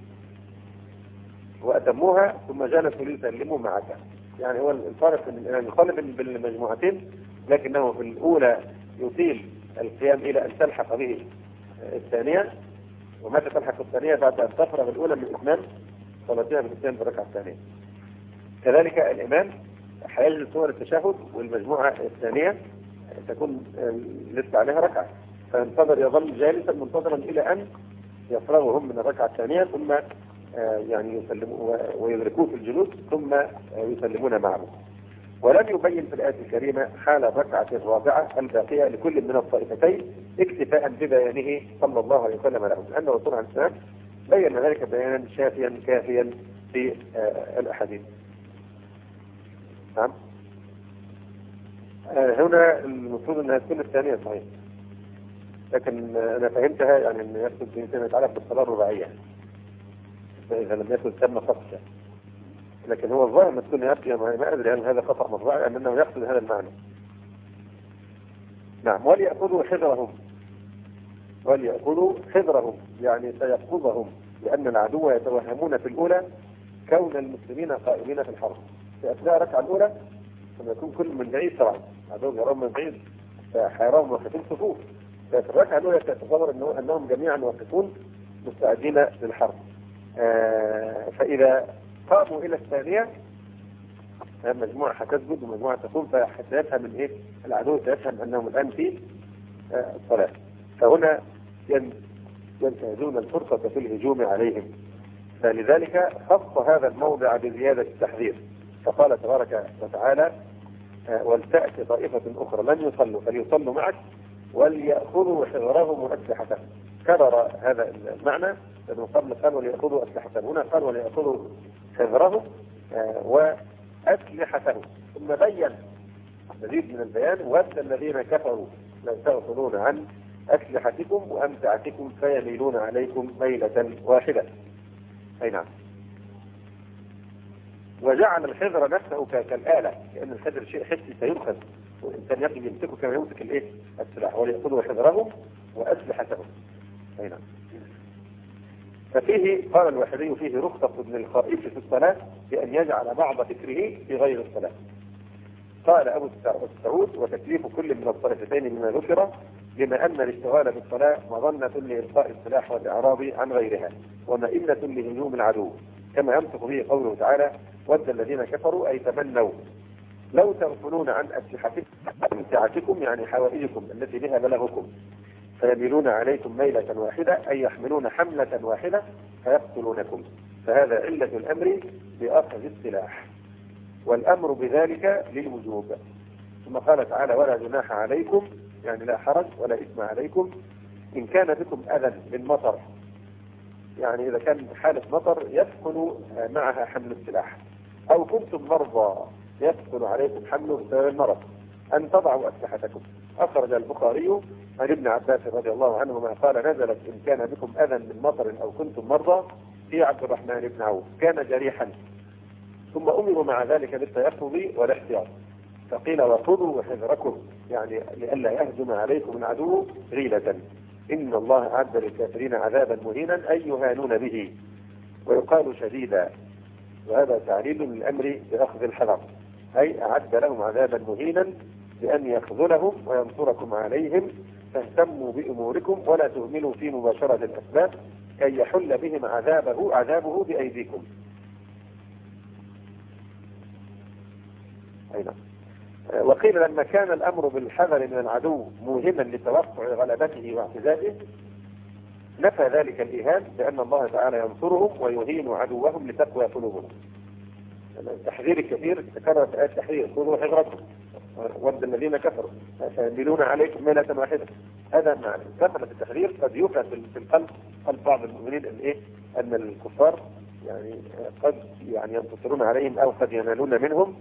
وأتموها ثم جلسوا ليسلموا معك. يعني هو الفارق يعني يقلب بالمجموعتين لكنه في الأولى يطيل القيام إلى أن تلحق به الثانية ومتى تلحق الثانية بعد أن تفرغ الأولى من الإتمام صلاتها من الإتمام بالركعة الثانية. كذلك الإمام حيجلس صور التشهد والمجموعة الثانية تكون لسه عليها ركعة فينتظر يظل جالسا منتظرا إلى أن يفرغوا هم من الركعة الثانية ثم يعني يسلموا ويدركوه في الجلوس ثم يسلمون معه. ولم يبين في الآية الكريمة حال الركعة الرابعة الباقية لكل من الطائفتين اكتفاء ببيانه صلى الله عليه وسلم لهم لأن الرسول عليه السلام بين ذلك بيانا شافيا كافيا في الأحاديث. نعم هنا المفروض أنها تكون الثانية صحيح لكن أنا فهمتها يعني أن يقصد بإنسان يتعلق بالصلاة الرباعية إذا لم يكن تم قصة لكن هو الظاهر ما تكون يأتي ما أدري هل هذا خطأ مطبعي أم أنه يقصد هذا المعنى. نعم وليأخذوا حذرهم وليأخذوا حذرهم يعني سيأخذهم لأن العدو يتوهمون في الأولى كون المسلمين قائمين في الحرب في أثناء الركعة الأولى ثم يكون كل من بعيد طبعا عدو يرون من بعيد فحيراهم واقفين صفوف ففي الركعة الأولى تتصور أنه أنهم جميعا واقفون مستعدين للحرب. آه فإذا قاموا إلى الثانية مجموعة هتسجد ومجموعة تقوم فسيفهم من إيه العدو سيفهم أنهم الآن في آه الصلاة فهنا ينتهزون الفرصة في الهجوم عليهم. فلذلك خص هذا الموضع بزيادة التحذير فقال تبارك وتعالى آه ولتأتي طائفة أخرى لن يصلوا فليصلوا معك وليأخذوا حذرهم وأسلحتهم. كرر هذا المعنى لأنه قبل قال وليأخذوا أسلحتهم هنا قال وليأخذوا حذرهم آه وأسلحتهم ثم بين مزيد من البيان ود الذين كفروا لو تغفلون عن أسلحتكم وأمتعتكم فيميلون عليكم ميلة واحدة. أي نعم وجعل الحذر نفسه كالآلة لأن الحذر شيء حسي سيؤخذ والإنسان يقف يمسكه كما يمسك الإيه السلاح وليأخذوا حذرهم وأسلحتهم. أي نعم ففيه قال الواحدي فيه رخصة ابن الخائف في الصلاة بأن يجعل بعض فكره في غير الصلاة. قال أبو السعود وتكليف كل من الطائفتين بما ذكر لما أن الاشتغال بالصلاة مظنة لإلقاء السلاح والإعراض عن غيرها ومئنة لهجوم العدو كما ينطق به قوله تعالى ود الذين كفروا أي تمنوا لو تغفلون عن أسلحتكم أمتعتكم يعني حوائجكم التي بها بلغكم فيميلون عليكم ميلة واحدة أي يحملون حملة واحدة فيقتلونكم. فهذا علة الأمر بأخذ السلاح والأمر بذلك للوجوب. ثم قال تعالى ولا جناح عليكم يعني لا حرج ولا إثم عليكم إن كان بكم أذى من مطر يعني إذا كان حالة مطر يثقل معها حمل السلاح أو كنتم مرضى يثقل عليكم حمله بسبب المرض أن تضعوا أسلحتكم. أخرج البخاري عن ابن عباس رضي الله عنهما قال نزلت إن كان بكم أذى من مطر أو كنتم مرضى في عبد الرحمن بن عوف كان جريحا ثم أمروا مع ذلك بالتيقظ والاحتياط، فقيل وخذوا حذركم، يعني لئلا يهجم عليكم العدو غيلة، إن الله أعد للكافرين عذابا مهينا أي يهانون به، ويقال شديدا، وهذا تعليل للأمر بأخذ الحذر، أي أعد لهم عذابا مهينا بأن يخذلهم وينصركم عليهم، فاهتموا بأموركم ولا تهملوا في مباشرة الأسباب كي يحل بهم عذابه عذابه بأيديكم. أين؟ وقيل لما كان الأمر بالحذر من العدو موهما لتوقع غلبته واعتزازه، نفى ذلك الإيهام بأن الله تعالى ينصرهم ويهين عدوهم لتقوى قلوبهم. التحذير الكثير تكرر في آيات التحذير، خذوا حذركم ود الذين كفروا سيميلون عليكم ميلة واحدة. هذا معنى كثرة التحذير قد يوقع في القلب قلب بعض المؤمنين ان ايه ان الكفار يعني قد يعني ينتصرون عليهم او قد ينالون منهم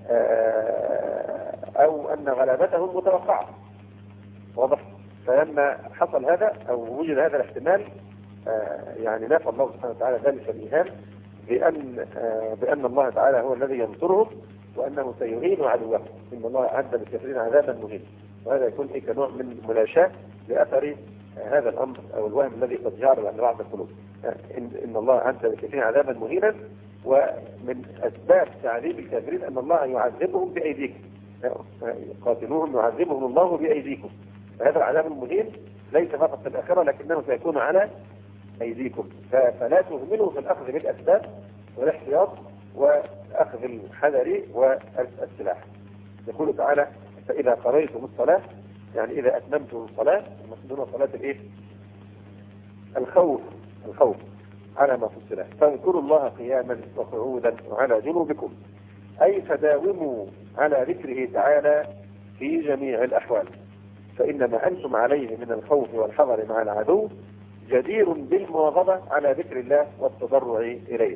او ان غلبتهم متوقعة. واضح؟ فلما حصل هذا او وجد هذا الاحتمال يعني نفى الله سبحانه وتعالى ذلك الإيهام بأن بأن الله تعالى هو الذي ينصرهم وأنه سيهين عدوهم، إن الله أعد للكافرين عذابا مهينا. وهذا يكون إيه كنوع من الملاشاة لأثر هذا الأمر أو الوهم الذي قد جعل عند بعض القلوب، إن, إن الله أعد للكافرين عذابا مهينا، ومن أسباب تعذيب الكافرين أن الله يعذبهم بأيديكم، قاتلوهم يعذبهم الله بأيديكم. فهذا العذاب المهين ليس فقط في الآخرة لكنه سيكون على أيديكم، فلا تهملوا في الأخذ بالأسباب والاحتياط وأخذ الحذر والسلاح. يقول تعالى فإذا قضيتم الصلاة، يعني إذا أتممتم الصلاة، المقصود صلاة الإيه؟ الخوف، الخوف على ما في الصلاة، فاذكروا الله قياما وقعودا وعلى جنوبكم، أي فداوموا على ذكره تعالى في جميع الأحوال، فإنما أنتم عليه من الخوف والحذر مع العدو جدير بالمواظبة على ذكر الله والتضرع إليه.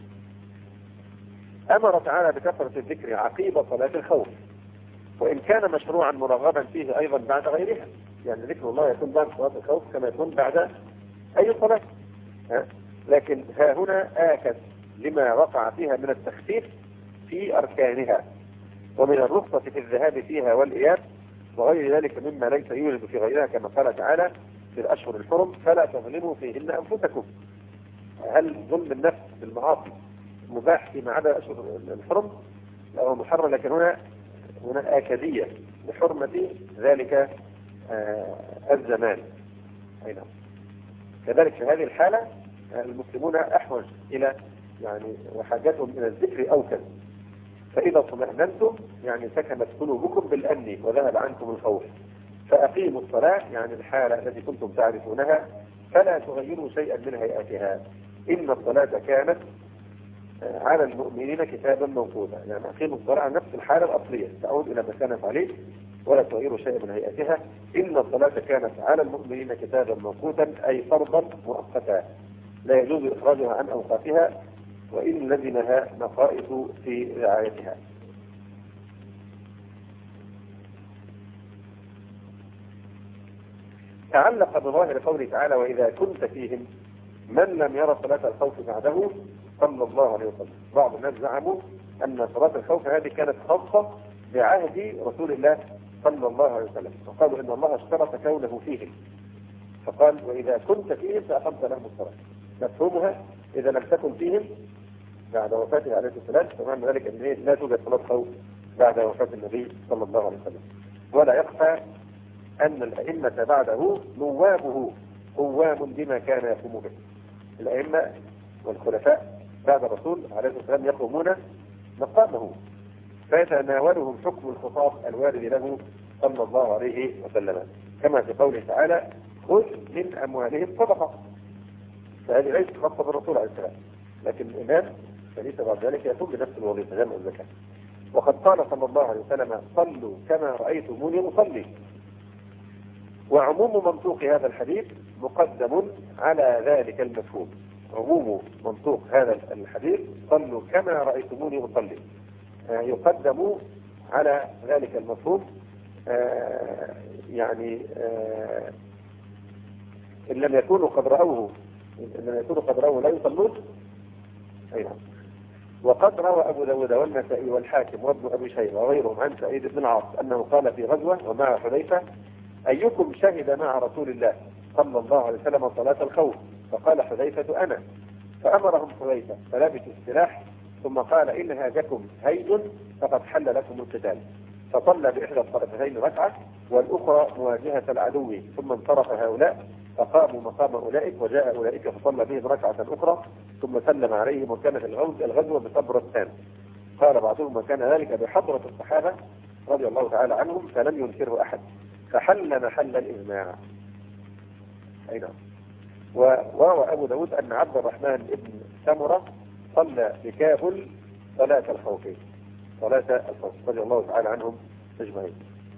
أمر تعالى بكثرة الذكر عقيب صلاة الخوف، وإن كان مشروعا مرغبا فيه أيضا بعد غيرها، يعني ذكر الله يكون بعد صلاة الخوف كما يكون بعد أي صلاة، لكن ها هنا آكد لما وقع فيها من التخفيف في أركانها ومن الرخصة في الذهاب فيها والإياب وغير ذلك مما ليس يوجد في غيرها، كما قال تعالى في الأشهر الحرم فلا تظلموا فيهن أنفسكم. هل ظلم النفس بالمعاصي مباح فيما عدا أشهر الحرم؟ لا، هو محرم، لكن هنا هنا آكدية لحرمة ذلك آه الزمان. أي نعم. كذلك في هذه الحالة المسلمون أحوج إلى يعني وحاجتهم إلى الذكر أوكد، فإذا طمأننتم يعني سكنت قلوبكم بالأمن وذهب عنكم الخوف، فأقيموا الصلاة يعني الحالة التي كنتم تعرفونها فلا تغيروا شيئا من هيئتها، إن الصلاة كانت على المؤمنين كتابا موقوتا. يعني أقيموا الصلاة على نفس الحالة الأصلية تعود إلى ما كانت عليه ولا تغيروا شيئا من هيئتها، إن الصلاة كانت على المؤمنين كتابا موقوتا أي فرضا مؤقتا لا يجوز إخراجها عن أوقاتها وإن لزمها نقائص في رعايتها. تعلق بظاهر قوله تعالى وإذا كنت فيهم من لم يرى صلاة الخوف بعده صلى الله عليه وسلم. بعض الناس زعموا أن صلاة الخوف هذه كانت خاصة بعهد رسول الله صلى الله عليه وسلم، وقالوا إن الله اشترط كونه فيهم، فقال وإذا كنت فيهم فأقمت لهم الصلاة. مفهومها إذا لم تكن فيهم بعد وفاته عليه السلام، فمعنى ذلك أن لا توجد صلاة خوف بعد وفاة النبي صلى الله عليه وسلم. ولا يخفى أن الأئمة بعده نوابه قوام بما كان يقوم به. الأئمة والخلفاء بعد الرسول عليه السلام يقومون مقامه، فيتناولهم حكم الخطاب الوارد له صلى الله عليه وسلم، كما في قوله تعالى خذ من أموالهم صدقة، فهذه ليست خاصة بالرسول عليه السلام، لكن الإمام فليس بعد ذلك يقوم بنفس الوظيفة جمع الزكاة. وقد قال صلى الله عليه وسلم صلوا كما رأيتموني أصلي، وعموم منطوق هذا الحديث مقدم على ذلك المفهوم. عموم منطوق هذا الحديث صلوا كما رأيتموني أصلي يقدم على ذلك المفهوم، آه يعني آه إن لم يكونوا قد رأوه إن لم يكونوا قد رأوه لا يصلون. أي نعم. وقد روى أبو داود والنسائي والحاكم وابن أبي شيبة وغيرهم عن سعيد بن العاص أنه قال في غزوة ومع حذيفة: أيكم شهد مع رسول الله صلى الله عليه وسلم صلاة الخوف؟ فقال حذيفة: أنا. فأمرهم حذيفة فلبسوا السلاح، ثم قال: إن هاجكم هيج فقد حل لكم القتال. فصلى بإحدى الطرفتين ركعة والأخرى مواجهة العدو، ثم انصرف هؤلاء فقاموا مقام أولئك، وجاء أولئك فصلى بهم ركعة أخرى ثم سلم عليهم، وكانت الغزوة بطبرستان. قال بعضهم: وكان ذلك بحضرة الصحابة رضي الله تعالى عنهم فلم ينكره أحد، فحل محل الإجماع. أي نعم. وروى أبو داود أن عبد الرحمن بن سمرة صلى بكابل صلاة الخوف صلاة الخوف رضي الله تعالى عنهم أجمعين.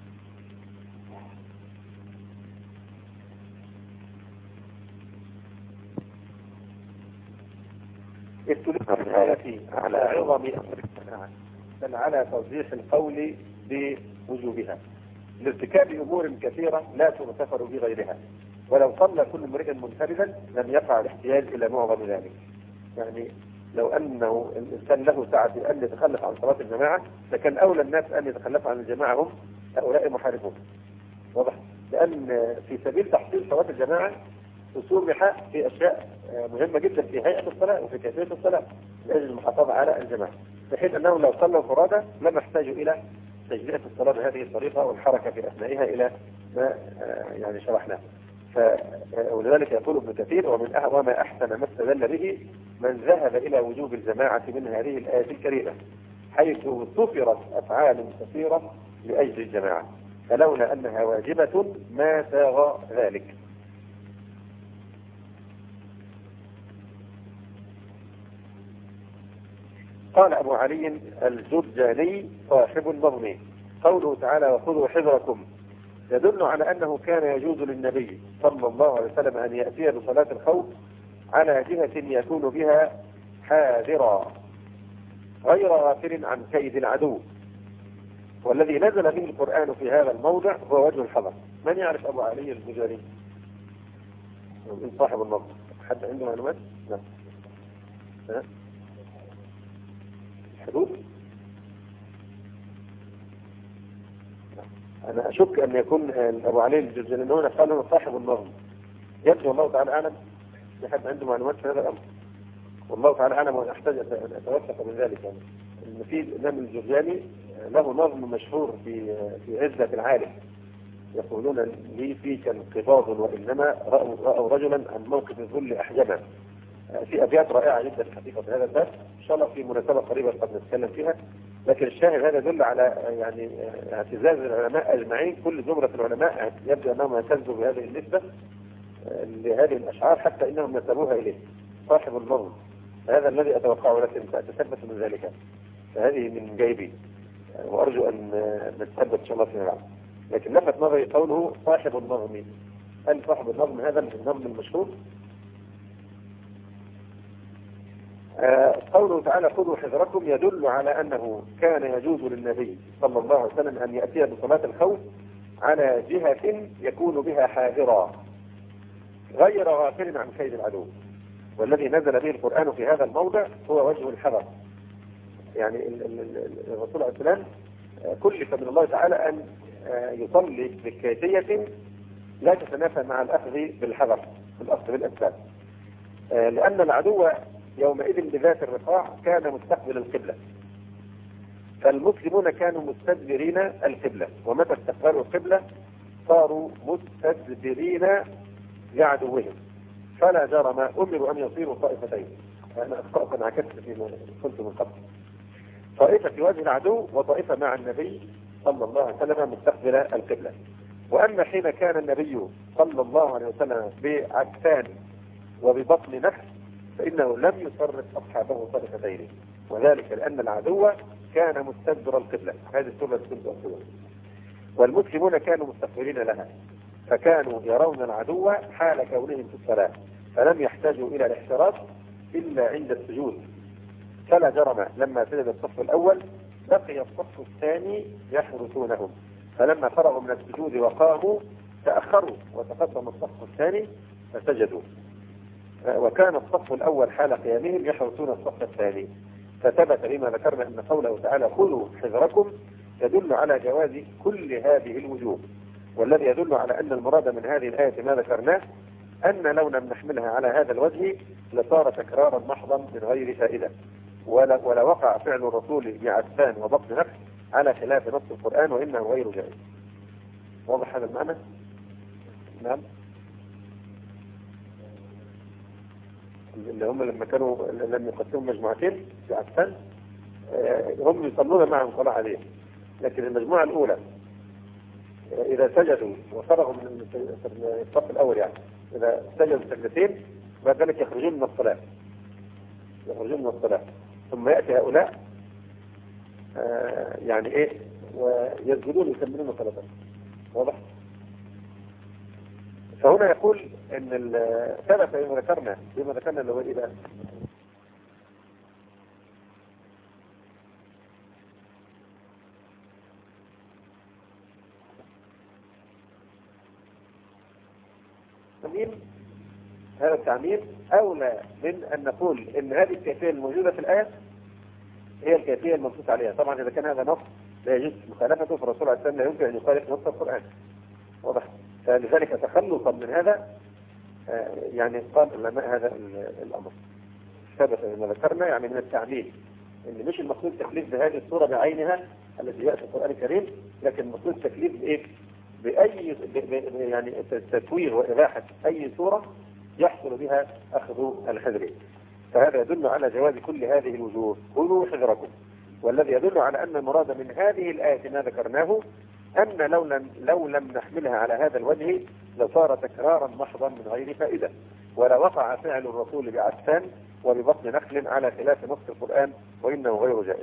استدل الآية على عظم أمر الجماعة بل على توضيح القول بوجوبها لارتكاب أمور كثيرة لا تغتفر بغيرها، ولو صلى كل امرئ منفردا لم يقع الاحتياج إلى معظم ذلك. يعني لو أنه الإنسان له سعة أن يتخلف عن صلاة الجماعة لكان أولى الناس أن يتخلف عن الجماعة هم هؤلاء محاربون. واضح؟ لأن في سبيل تحصيل صلاة الجماعة تسمح في أشياء مهمة جدا في هيئة الصلاة وفي كيفية الصلاة لأجل المحافظة على الجماعة، بحيث أنهم لو صلوا فرادى لم يحتاجوا إلى تجزئة الصلاة بهذه الطريقة والحركة في أثنائها إلى ما يعني شرحناه. ولذلك يقول ابن كثير: ومن وما أحسن ما استدل به من ذهب إلى وجوب الجماعة من هذه الآية الكريمة، حيث صفرت أفعال كثيرة لأجل الجماعة، فلولا أنها واجبة ما ساغ ذلك. قال أبو علي الجرجاني صاحب النظم: قوله تعالى: وخذوا حذركم، يدل على أنه كان يجوز للنبي صلى الله عليه وسلم أن يأتي بصلاة الخوف على جهة يكون بها حاذرا غير غافل عن كيد العدو، والذي نزل به القرآن في هذا الموضع هو وجه الحذر. من يعرف أبو علي الجرجاني من صاحب النظم؟ حد عنده معلومات؟ لا. ها؟ حدود؟ أنا أشك أن يكون أبو علي الجرجاني هو نفسه أنه صاحب النظم. يبدو الله تعالى أعلم. لحد عنده معلومات في هذا الأمر، والله تعالى أعلم، وأنا أحتاج أن أتوثق من ذلك. يعني إن في الإمام الجرجاني له نظم مشهور في في عزة العالم، يقولون لي فيك انقباض وإنما رأوا, رأوا رجلا عن موقف الذل أحجما. في أبيات رائعة جدا حقيقة في هذا الباب، إن شاء الله في مناسبة قريبة قد نتكلم فيها. لكن الشاهد هذا يدل على يعني اعتزاز العلماء أجمعين، كل زمرة العلماء يبدو أنهم اعتزوا بهذه النسبة لهذه الأشعار حتى إنهم نسبوها إليه صاحب النظم. هذا الذي أتوقعه، لكن سأتثبت من ذلك، فهذه من جيبي وأرجو أن نتثبت إن شاء الله فيما بعد. لكن لفت نظري قوله صاحب النظم. هل صاحب النظم هذا النظم المشهور؟ قوله تعالى: خذوا حذركم، يدل على أنه كان يجوز للنبي صلى الله عليه وسلم أن يأتي بصلاة الخوف على جهة يكون بها حاذرا غير غافل عن كيد العدو، والذي نزل به القرآن في هذا الموضع هو وجه الحذر. يعني الرسول عليه السلام كلف من الله تعالى أن يصلي بكيفية لا تتنافى مع الأخذ بالحذر، الأخذ بالأسباب، لأن العدو يومئذ بذات الرقاع كان مستقبل القبلة، فالمسلمون كانوا مستدبرين القبلة، ومتى استقبلوا القبلة صاروا مستدبرين لعدوهم، فلا جرم أمروا أن يصيروا طائفتين. أنا أخطأت عكست في قلت من قبل، طائفة في وجه العدو وطائفة مع النبي صلى الله عليه وسلم مستقبل القبلة. وأما حين كان النبي صلى الله عليه وسلم بعكسان وببطن نفس فإنه لم يصرف أصحابه طائفتين، وذلك لأن العدو كان مستدبر القبلة، هذه السورة التي كنت أقولها، والمسلمون كانوا مستقبلين لها، فكانوا يرون العدو حال كونهم في الصلاة، فلم يحتاجوا إلى الاحتراز إلا عند السجود. فلا جرم لما سجد الصف الأول بقي الصف الثاني يحرسونهم، فلما فرغوا من السجود وقاموا تأخروا وتقدم الصف الثاني فسجدوا، وكان الصف الأول حال قيامهم يحرسون الصف الثاني. فثبت بما ذكرنا أن قوله تعالى خذوا حذركم يدل على جواز كل هذه الوجوه، والذي يدل على أن المراد من هذه الآية ما ذكرناه أن لو لم نحملها على هذا الوجه لصار تكرارا محضا من غير فائدة، ولا, ولا وقع فعل الرسول بعسفان وبطن نفس على خلاف نص القرآن وإنه غير جائز. واضح هذا المعنى؟ نعم. اللي هم لما كانوا لم يقسموا مجموعتين في عسفان هم يصلون معهم صلاة عليه، لكن المجموعة الأولى إذا سجدوا وفرغوا من الصف الأول، يعني إذا سجدوا سجدتين بعد ذلك يخرجون من الصلاة يخرجون من الصلاة ثم يأتي هؤلاء آه يعني إيه ويسجدون يكملون صلاتهم. واضح؟ فهنا يقول إن ثبت بما ذكرنا بما ذكرنا اللي هو إيه بقى؟ هذا التعميم أولى من أن نقول إن هذه الكيفية الموجودة في الآية هي الكيفية المنصوص عليها. طبعا إذا كان هذا نص لا يجوز مخالفته، فالرسول عليه السلام لا يمكن أن يخالف نص القرآن. واضح؟ فلذلك تخلصا من هذا يعني قال العلماء هذا الأمر ثبت ما ذكرنا يعني من التعميم، إن مش المقصود تكليف بهذه الصورة بعينها التي جاءت في القرآن الكريم، لكن المقصود تكليف بإيه؟ بأي يعني تسوير وإباحة أي صورة يحصل بها أخذ الحذر. فهذا يدل على جواز كل هذه الوجوه. خذوا حذركم. والذي يدل على أن المراد من هذه الآية ما ذكرناه أن لو لم, لو لم نحملها على هذا الوجه لصار تكرارا محضا من غير فائدة، ولا وقع فعل الرسول بعسفان وببطن نخل على خلاف نص القرآن وإنه غير جائز.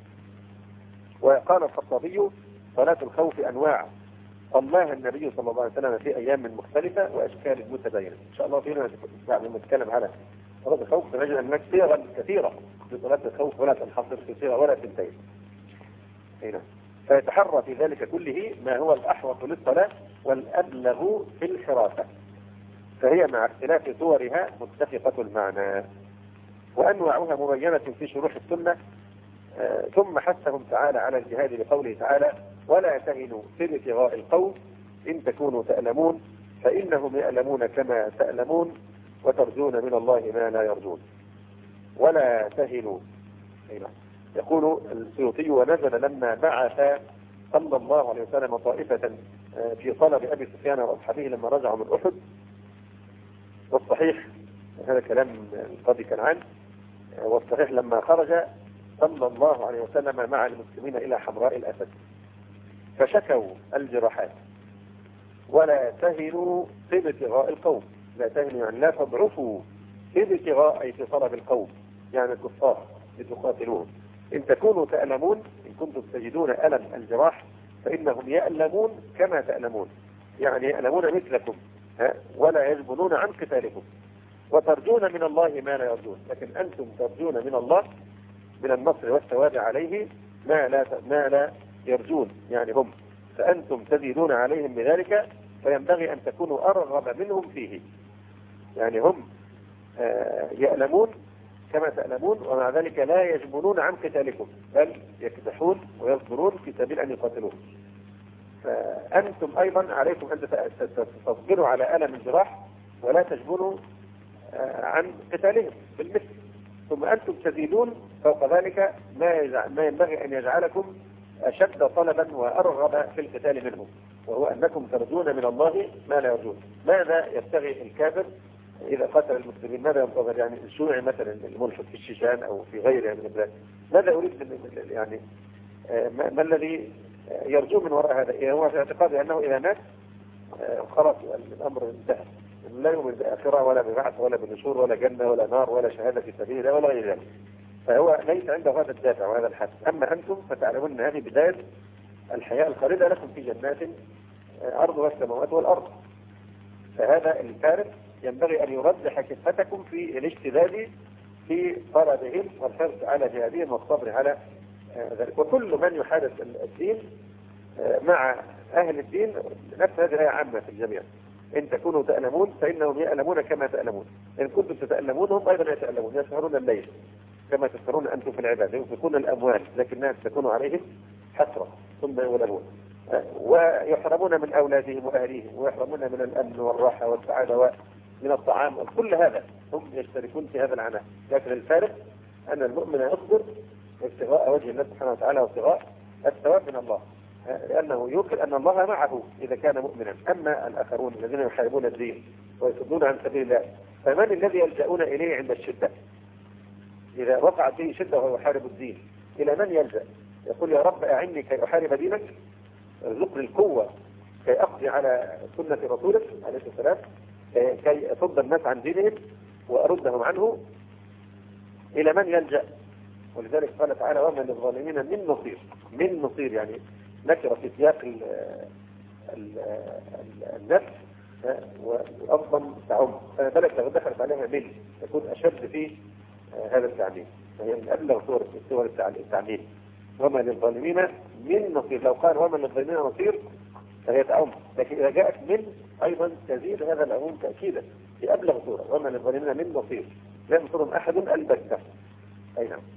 وقال الخطابي صلاة الخوف أنواع صلاها النبي صلى الله عليه وسلم في أيام مختلفة وأشكال متباينة. إن شاء الله فينا نتكلم على صلاة الخوف نجد أن هناك صيغ كثيرة في صلاة الخوف ولا تنحصر في صيغة ولا تنتهي. هنا فيتحرى في ذلك كله ما هو الأحوط للصلاة والأبلغ في الحراسة، فهي مع اختلاف صورها متفقة المعنى وأنواعها مبينة في شروح السنة. آه ثم حثهم تعالى على الجهاد بقوله تعالى ولا تهنوا في ابتغاء القوم إن تكونوا تألمون فإنهم يألمون كما تألمون وترجون من الله ما لا يرجون. ولا تهنوا. يقول السيوطي ونزل لما بعث صلى الله عليه وسلم طائفة في طلب أبي سفيان وأصحابه لما رجعوا من أحد. والصحيح هذا كلام قد كان عنه، والصحيح لما خرج صلى الله عليه وسلم مع المسلمين إلى حمراء الأسد فشكوا الجراحات. ولا تهنوا في ابتغاء القوم، لا تهنوا يعني لا تضعفوا في ابتغاء أي في طلب القوم يعني الكفار لتقاتلوهم. إن تكونوا تألمون إن كنتم تجدون ألم الجراح فإنهم يألمون كما تألمون يعني يألمون مثلكم ولا يجبنون عن قتالكم وترجون من الله ما لا يرجون، لكن أنتم ترجون من الله من النصر والثواب عليه ما لا ما لا يرجون يعني هم، فأنتم تزيدون عليهم بذلك فينبغي أن تكونوا أرغب منهم فيه. يعني هم يألمون كما تألمون ومع ذلك لا يجبنون عن قتالكم بل يكدحون ويصبرون في سبيل أن يقاتلون. فأنتم أيضا عليكم أن تصبروا على ألم الجراح ولا تجبنوا عن قتالهم بالمثل. ثم أنتم تزيدون فوق ذلك ما ما ينبغي أن يجعلكم أشد طلبا وأرغب في القتال منهم، وهو أنكم ترجون من الله ما لا يرجون. ماذا يبتغي الكافر إذا قتل المسلمين؟ ماذا ينتظر؟ يعني الشيوعي مثلا الملحد في الشيشان أو في غيرها من البلاد ماذا يريد من يعني ما, ما الذي يرجو من وراء هذا؟ هو في اعتقاده أنه إذا مات خلاص الأمر انتهى، لا يؤمن بآخرة ولا ببعث ولا بنشور ولا جنة ولا نار ولا شهادة في سبيل الله ولا غير ذلك. فهو ليس عنده هذا الدافع وهذا الحث. أما أنتم فتعلمون أن هذه بداية الحياة الخالدة لكم في جنات عرضها السماوات والأرض. فهذا الكارث ينبغي أن يرجح كفتكم في الاشتداد في طلبهم والحرص على جهادهم والصبر على ذلك. وكل من يحادث الدين مع أهل الدين نفس هذه الآية عامة في الجميع. إن تكونوا تألمون فإنهم يألمون كما تألمون، إن كنتم تتألمون هم أيضا يتألمون يسهرون الليل كما تذكرون أنتم في العبادة ينفقون الأموال لكنها تكون عليهم حسرة ثم يغلبون ويحرمون من أولادهم وأهليهم ويحرمون من الأمن والراحة والسعادة ومن الطعام، كل هذا هم يشتركون في هذا العناء. لكن الفارق أن المؤمن يصبر ابتغاء وجه الله سبحانه وتعالى وابتغاء الثواب من الله، لأنه يوقن أن الله معه إذا كان مؤمنا. أما الآخرون الذين يحاربون الدين ويصدون عن سبيل الله فمن الذي يلجأون إليه عند الشدة؟ إذا وقعت به شدة وهو يحارب الدين إلى من يلجأ؟ يقول يا رب أعني كي أحارب دينك، ارزقني القوة كي أقضي على سنة رسولك عليه السلام، كي أصد الناس عن دينهم وأردهم عنه. إلى من يلجأ؟ ولذلك قال تعالى وما للظالمين من نصير. من نصير يعني نكرة في سياق النفس وأفضل تعم، فبلك لو دخلت عليها من تكون أشد في هذا التعميم، فهي من أبلغ صور صور التعميم. وما للظالمين من نصير، لو قال وما للظالمين نصير فهي تعم، لكن إذا جاءت من أيضا تزيد هذا العموم تأكيدا في أبلغ صورة. وما للظالمين من نصير لا ينصرهم أحد البتة. أي نعم.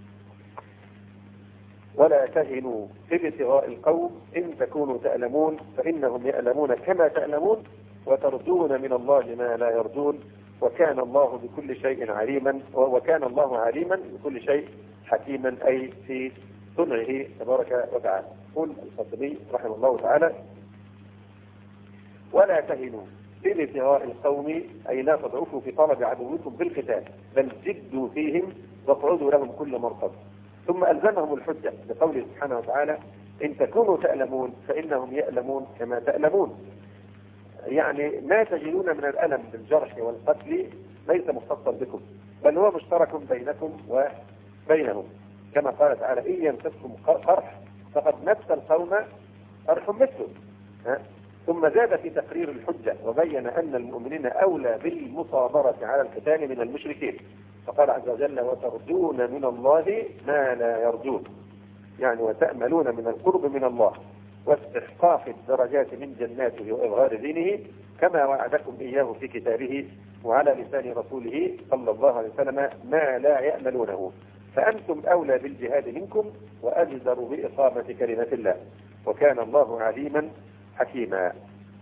ولا تهنوا في ابتغاء القوم إن تكونوا تألمون فإنهم يألمون كما تألمون وترجون من الله ما لا يرجون وكان الله بكل شيء عليما وكان الله عليما بكل شيء حكيما، أي في صنعه تبارك وتعالى. قل الخطيبي رحمه الله تعالى ولا تهنوا في ابتغاء القوم أي لا تضعفوا في طلب عدوكم بالقتال بل جدوا فيهم واقعدوا لهم كل مرصد. ثم ألزمهم الحجة بقوله سبحانه وتعالى إن تكونوا تألمون فإنهم يألمون كما تألمون، يعني ما تجدون من الألم بالجرح والقتل ليس مختصا بكم بل هو مشترك بينكم وبينهم، كما قال تعالى إن يمسسكم قرح فقد مس القوم قرح مثله. ثم زاد في تقرير الحجة وبين أن المؤمنين أولى بالمصابرة على القتال من المشركين، فقال عز وجل وترجون من الله ما لا يرجون، يعني وتأملون من القرب من الله واستحقاق الدرجات من جناته وإظهار دينه كما وعدكم إياه في كتابه وعلى لسان رسوله صلى الله عليه وسلم ما لا يأملونه، فأنتم أولى بالجهاد منكم وأجدر بإقامة كلمة الله وكان الله عليما حكيما.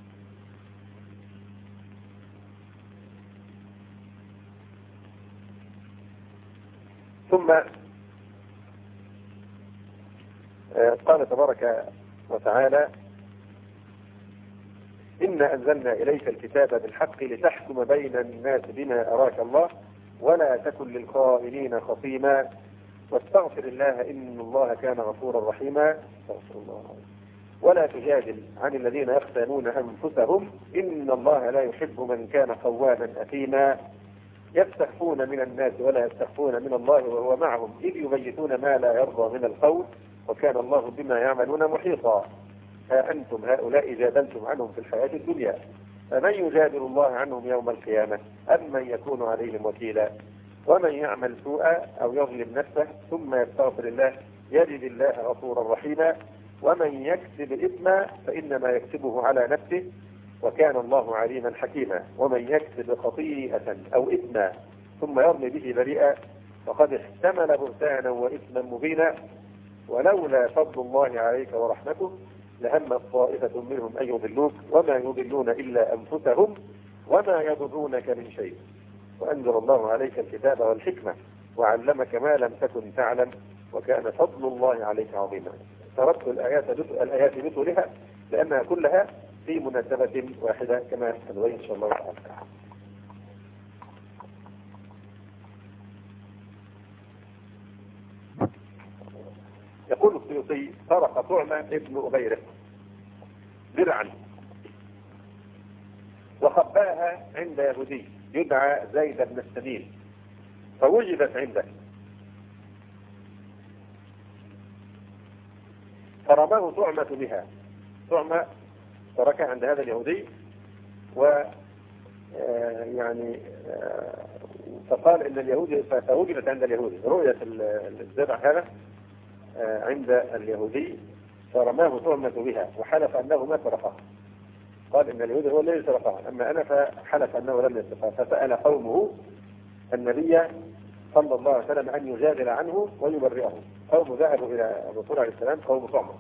ثم قال تبارك وتعالى إنا أنزلنا إليك الكتاب بالحق لتحكم بين الناس بما أراك الله ولا تكن للخائنين خصيما واستغفر الله إن الله كان غفورا رحيما. استغفر الله. ولا تجادل عن الذين يختانون أنفسهم إن الله لا يحب من كان خوانا أثيما يستخفون من الناس ولا يستخفون من الله وهو معهم إذ يبيتون ما لا يرضى من القول وكان الله بما يعملون محيطا. ها أنتم هؤلاء جادلتم عنهم في الحياة الدنيا فمن يجادل الله عنهم يوم القيامة أم من يكون عليهم وكيلا ومن يعمل سوءا أو يظلم نفسه ثم يستغفر الله يجد الله غفورا رحيما ومن يكسب إثما فإنما يكسبه على نفسه وكان الله عليما حكيما ومن يكسب خطيئة أو إثما ثم يرمي به بريئا فقد احتمل بهتانا وإثما مبينا ولولا فضل الله عليك ورحمته لهم طائفة منهم أن يضلوك وما يضلون إلا أنفسهم وما يضرونك من شيء وأنزل الله عليك الكتاب والحكمة وعلمك ما لم تكن تعلم وكان فضل الله عليك عظيما. تركت الآيات الآيات بطولها لأنها كلها في مناسبة واحدة كما سنبين إن شاء الله تعالى. يقول السيوطي سرق طعمة ابن أبيرق درعا وخباها عند يهودي يدعى زيد بن السبيل فوجدت عنده فرماه طعمة بها. طعمة تركها عند هذا اليهودي و يعني فقال ان اليهودي فوجدت عند اليهودي رؤية الزرع هذا عند اليهودي فرماه طعمة بها وحلف انه ما سرقها. قال ان اليهودي هو الذي سرقها اما انا فحلف انه لم يسرقها. فسأل قومه النبي صلى الله عليه وسلم أن يجادل عنه ويبرئه. قوم ذهبوا إلى الرسول عليه السلام قوم طعمة،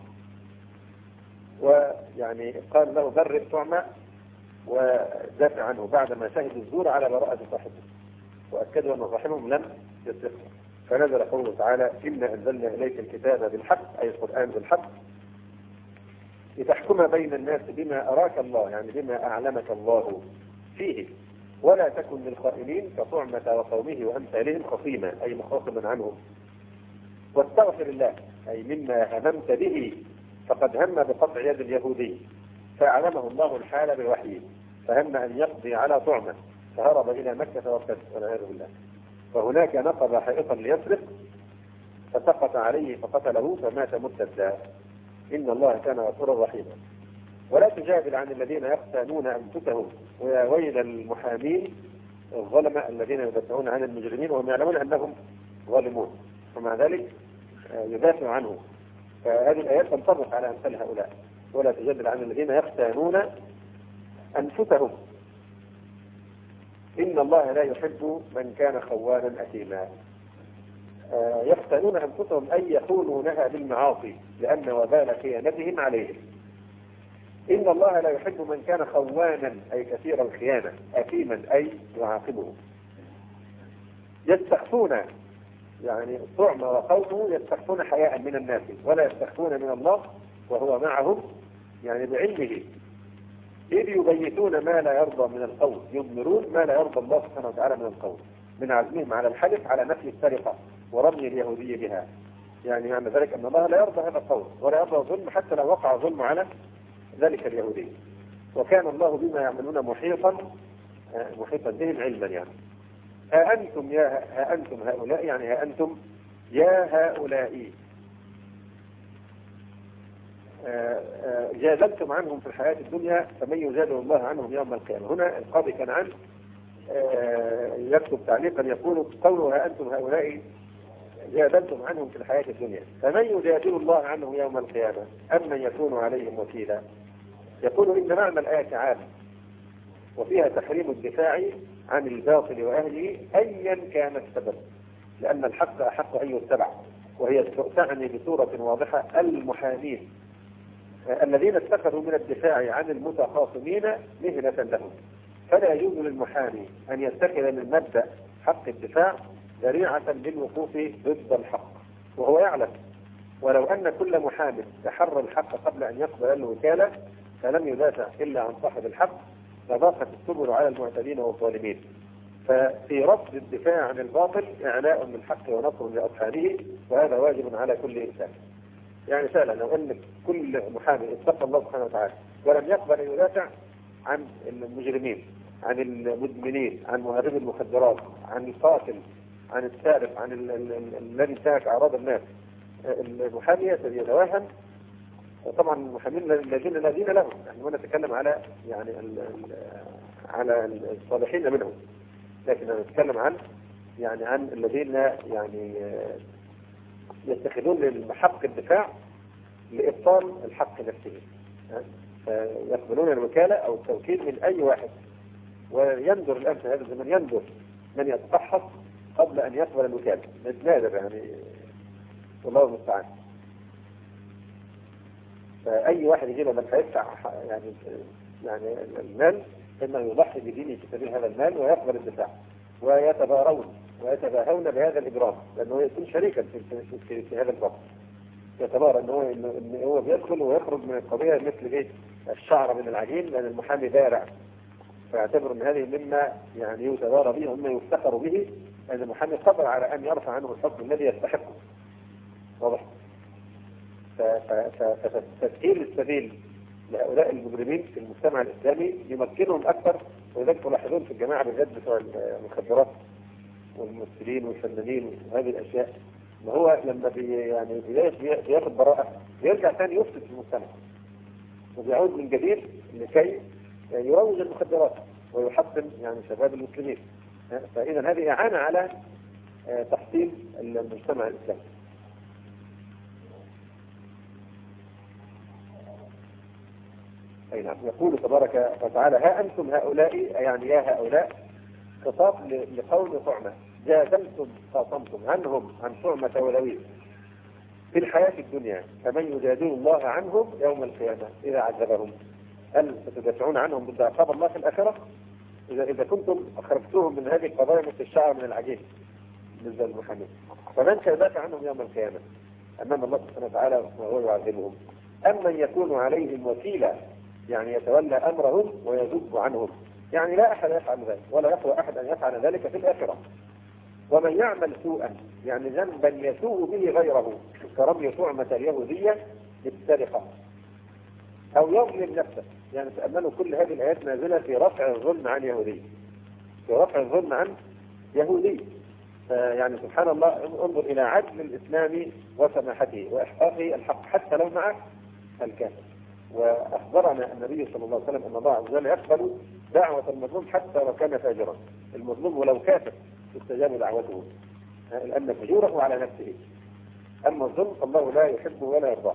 ويعني قال له برئ طعمة ودافع عنه بعدما شهدوا الزور على براءة صاحبه وأكدوا أن صاحبهم لم يصدقه. فنزل قوله تعالى إنا أنزلنا إليك الكتاب بالحق، أي القرآن بالحق، لتحكم بين الناس بما أراك الله، يعني بما أعلمك الله فيه، ولا تكن للخائنين كطعمة وقومه وأمثالهم خصيما، أي مخاصما عنهم. واستغفر الله، أي مما هممت به، فقد هم بقطع يد اليهودي فأعلمه الله الحال بالوحي، فهم أن يقضي على طعمة فهرب إلى مكة وارتد والعياذ بالله. فهناك نقض حائطا ليسرق فسقط عليه فقتله فمات مرتدا. إن الله كان غفورا رحيما. ولا تجادل عن الذين يختانون أنفسهم، ويا ويل المحامين الظلمة الذين يدافعون عن المجرمين وهم يعلمون أنهم ظالمون، ومع ذلك يدافع عنهم. فهذه الآيات تنطبق على أمثال هؤلاء. ولا تجادل عن الذين يختانون أنفسهم إن الله لا يحب من كان خوانا أثيما. يختانون أنفسهم أي يخونونها بالمعاصي لأن وبال خيانتهم عليهم. إن الله لا يحب من كان خوانا أي كثير الخيانة، أثيما أي يعاقبه. يستخفون، يعني طعم وقومه يستخفون حياء من الناس ولا يستخفون من الله وهو معهم، يعني بعلمه، إذ يبيتون ما لا يرضى من القول، يضمرون ما لا يرضى الله سبحانه وتعالى من القول، من عزمهم على الحلف على نفي السرقة ورمي اليهودية بها. يعني معنى ذلك أن الله لا يرضى هذا القول ولا يرضى الظلم حتى لو وقع ظلم على ذلك اليهودي. وكان الله بما يعملون محيطا محيطا بهم علما. يعني ها أنتم يا ها أنتم هؤلاء، يعني ها أنتم يا هؤلاء جادلتم عنهم في الحياة الدنيا فمن يجادل الله عنهم يوم القيامة. هنا القاضي كنعان يكتب تعليقا يقول قوله ها أنتم هؤلاء جادلتم عنهم في الحياة الدنيا فمن يجادل الله عنهم يوم القيامة أم من يكون عليهم وكيلا. يقول إن معنى الآية عام وفيها تحريم الدفاع عن الباطل وأهله أيا كان السبب، لأن الحق أحق أن يتبع، وهي تعني بصورة واضحة المحامين الذين اتخذوا من الدفاع عن المتخاصمين مهنة لهم. فلا يجوز للمحامي أن يتخذ من مبدأ حق الدفاع ذريعة للوقوف ضد الحق وهو يعلم. ولو أن كل محامي تحرى الحق قبل أن يقبل الوكالة فلم يدافع إلا عن صاحب الحق لضاقت السبل على المعتدين والظالمين. ففي رفض الدفاع عن الباطل إعلاء للحق ونصر لأصحابه، وهذا واجب على كل إنسان. يعني فعلا لو أن كل محامي اتقى الله سبحانه وتعالى ولم يقبل أن يدافع عن المجرمين، عن المدمنين، عن مهرب المخدرات، عن القاتل، عن السارق، عن الذي انتهك أعراض الناس، المحامي يتوهم. طبعا المحامين الذين لا دين لهم، نحن يعني نتكلم على يعني على الصالحين منهم، لكن نتكلم عن يعني عن الذين يعني يتخذون حق الدفاع لإبطال الحق نفسه، فيقبلون الوكالة أو التوكيل من أي واحد. وينظر الآن في هذا الزمن ينظر من يتفحص قبل أن يقبل الوكالة، نادر يعني، والله المستعان. فأي واحد يجي لما يدفع يعني يعني المال إنه يضحي بدينه في سبيل هذا المال ويقبل الدفاع، ويتبارون ويتباهون بهذا الإجرام لأنه يكون شريكا في, في, في, في هذا الوقت. يتبارى أنه إن هو بيدخل ويخرج من القضية مثل إيه الشعر من العجين، لأن المحامي بارع، فيعتبر أن هذه مما يعني يتبارى به ومما يفتخر به أن المحامي قدر على أن يرفع عنه الحكم الذي يستحقه. واضح؟ فتسهيل السبيل لهؤلاء المجرمين في المجتمع الإسلامي يمكنهم أكثر. ولذلك تلاحظون في الجماعة بالذات بتوع المخدرات والممثلين والفنانين وهذه الأشياء، ما هو لما بي يعني بياخد براءة بيرجع ثاني يفسد في المجتمع وبيعود من جديد لكي يروج المخدرات ويحطم يعني شباب المسلمين. فإذا هذه إعانة على تحطيم المجتمع الإسلامي. أي نعم. يقول تبارك وتعالى ها أنتم هؤلاء، يعني يا هؤلاء، خطاب لقوم طعمة جادلتم خاصمتم عنهم عن طعمة ولويث في الحياة الدنيا فمن يجادل الله عنهم يوم القيامة إذا عذبهم. هل ستدافعون عنهم ضد عقاب الله في الآخرة؟ إذا إذا كنتم أخرجتوهم من هذه القضايا مثل الشعر من العجين بالنسبة للمحامين، فمن سيدافع عنهم يوم القيامة أمام الله سبحانه وتعالى وهو يعذبهم؟ أم من يكون عليهم وكيلا، يعني يتولى أمرهم ويذب عنهم، يعني لا أحد يفعل ذلك ولا يقوى أحد أن يفعل ذلك في الآخرة. ومن يعمل سوءا، يعني ذنبا يسوء به غيره كرمي طعمة اليهودية بالسرقة أو يظلم نفسه، يعني تأملوا كل هذه الآيات نازلة في رفع الظلم عن يهودي، في رفع الظلم عن يهودي. يعني سبحان الله، انظر إلى عدل الإسلام وسماحته وإحقاقه الحق حتى لو مع الكافر. وأخبرنا النبي صلى الله عليه وسلم أن الله عز وجل يقبل دعوة المظلوم حتى لو كان فاجرا، المظلوم ولو كافر تستجاب دعوته لأن فجوره على نفسه. أما الظلم فالله لا يحبه ولا يرضاه.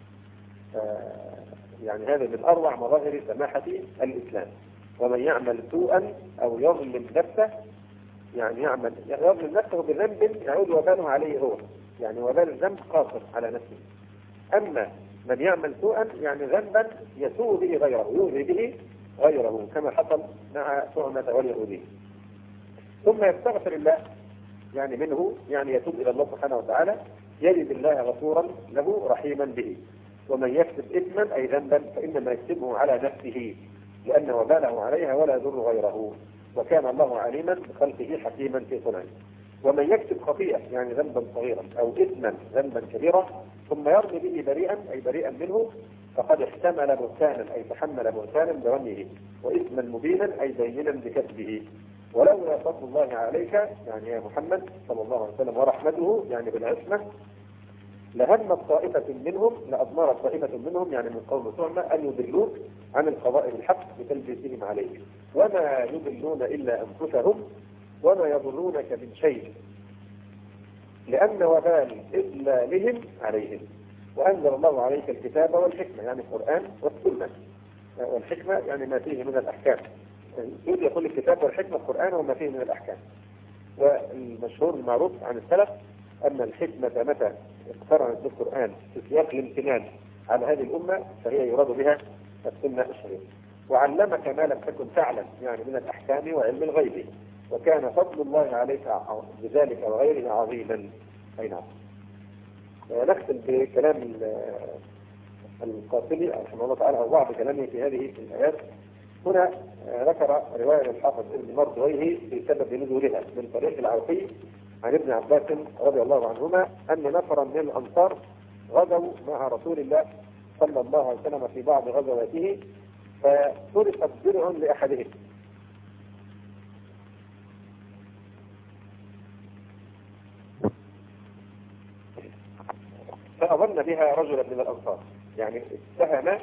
يعني هذا من أروع مظاهر سماحة الإسلام. ومن يعمل سوءا أو يظلم نفسه، يعني يعمل يظلم نفسه بذنب يعود وباله عليه هو، يعني وبال الذنب قاصر على نفسه. أما من يعمل سوءا يعني ذنبا يسوء به غيره، يؤذي به غيره كما حصل مع طعمة واليهودي، ثم يستغفر الله يعني منه، يعني يتوب إلى الله سبحانه وتعالى، يجد الله غفورا له رحيما به. ومن يكسب إثما أي ذنبا فإنما يكسبه على نفسه لأن وباله عليها ولا يضر غيره، وكان الله عليما بخلقه حكيما في صنعه. ومن يكسب خطيئة يعني ذنبا صغيرا أو إثما ذنبا كبيرا ثم يرمي به بريئا أي بريئا منه فقد احتمل بهتانا أي تحمل بهتانا برميه، وإثما مبينا أي بينا بكسبه. ولولا فضل الله عليك يعني يا محمد صلى الله عليه وسلم ورحمته يعني بالعصمة لهمت طائفة منهم لأضمرت طائفة منهم يعني من قوم طعمة أن يضلوك عن القضاء بالحق بتلبيسهم عليك، وما يضلون إلا أنفسهم وما يضرونك من شيء لأن وبال إضلالهم عليهم. وأنزل الله عليك الكتاب والحكمة يعني القرآن والسنة، والحكمة يعني ما فيه من الأحكام، يقول يقول الكتاب والحكمة القرآن وما فيه من الأحكام. والمشهور المعروف عن السلف أن الحكمة متى اقترنت بالقرآن في سياق الامتنان على هذه الأمة فهي يراد بها السنة الشريفة. وعلمك ما لم تكن تعلم يعني من الأحكام وعلم الغيب، وكان فضل الله عليك بذلك وغيره عظيما. أي نعم. نختم بكلام القاسمي رحمه الله تعالى أو بعض كلامه في هذه الآيات. هنا ذكر رواية الحافظ ابن مردويه في سبب نزولها من طريق العوفي عن ابن عباس رضي الله عنهما أن نفرا من الأنصار غزوا مع رسول الله صلى الله عليه وسلم في بعض غزواته فسرقت درع لأحدهم، فأظن بها رجلا من الأنصار، يعني اتهم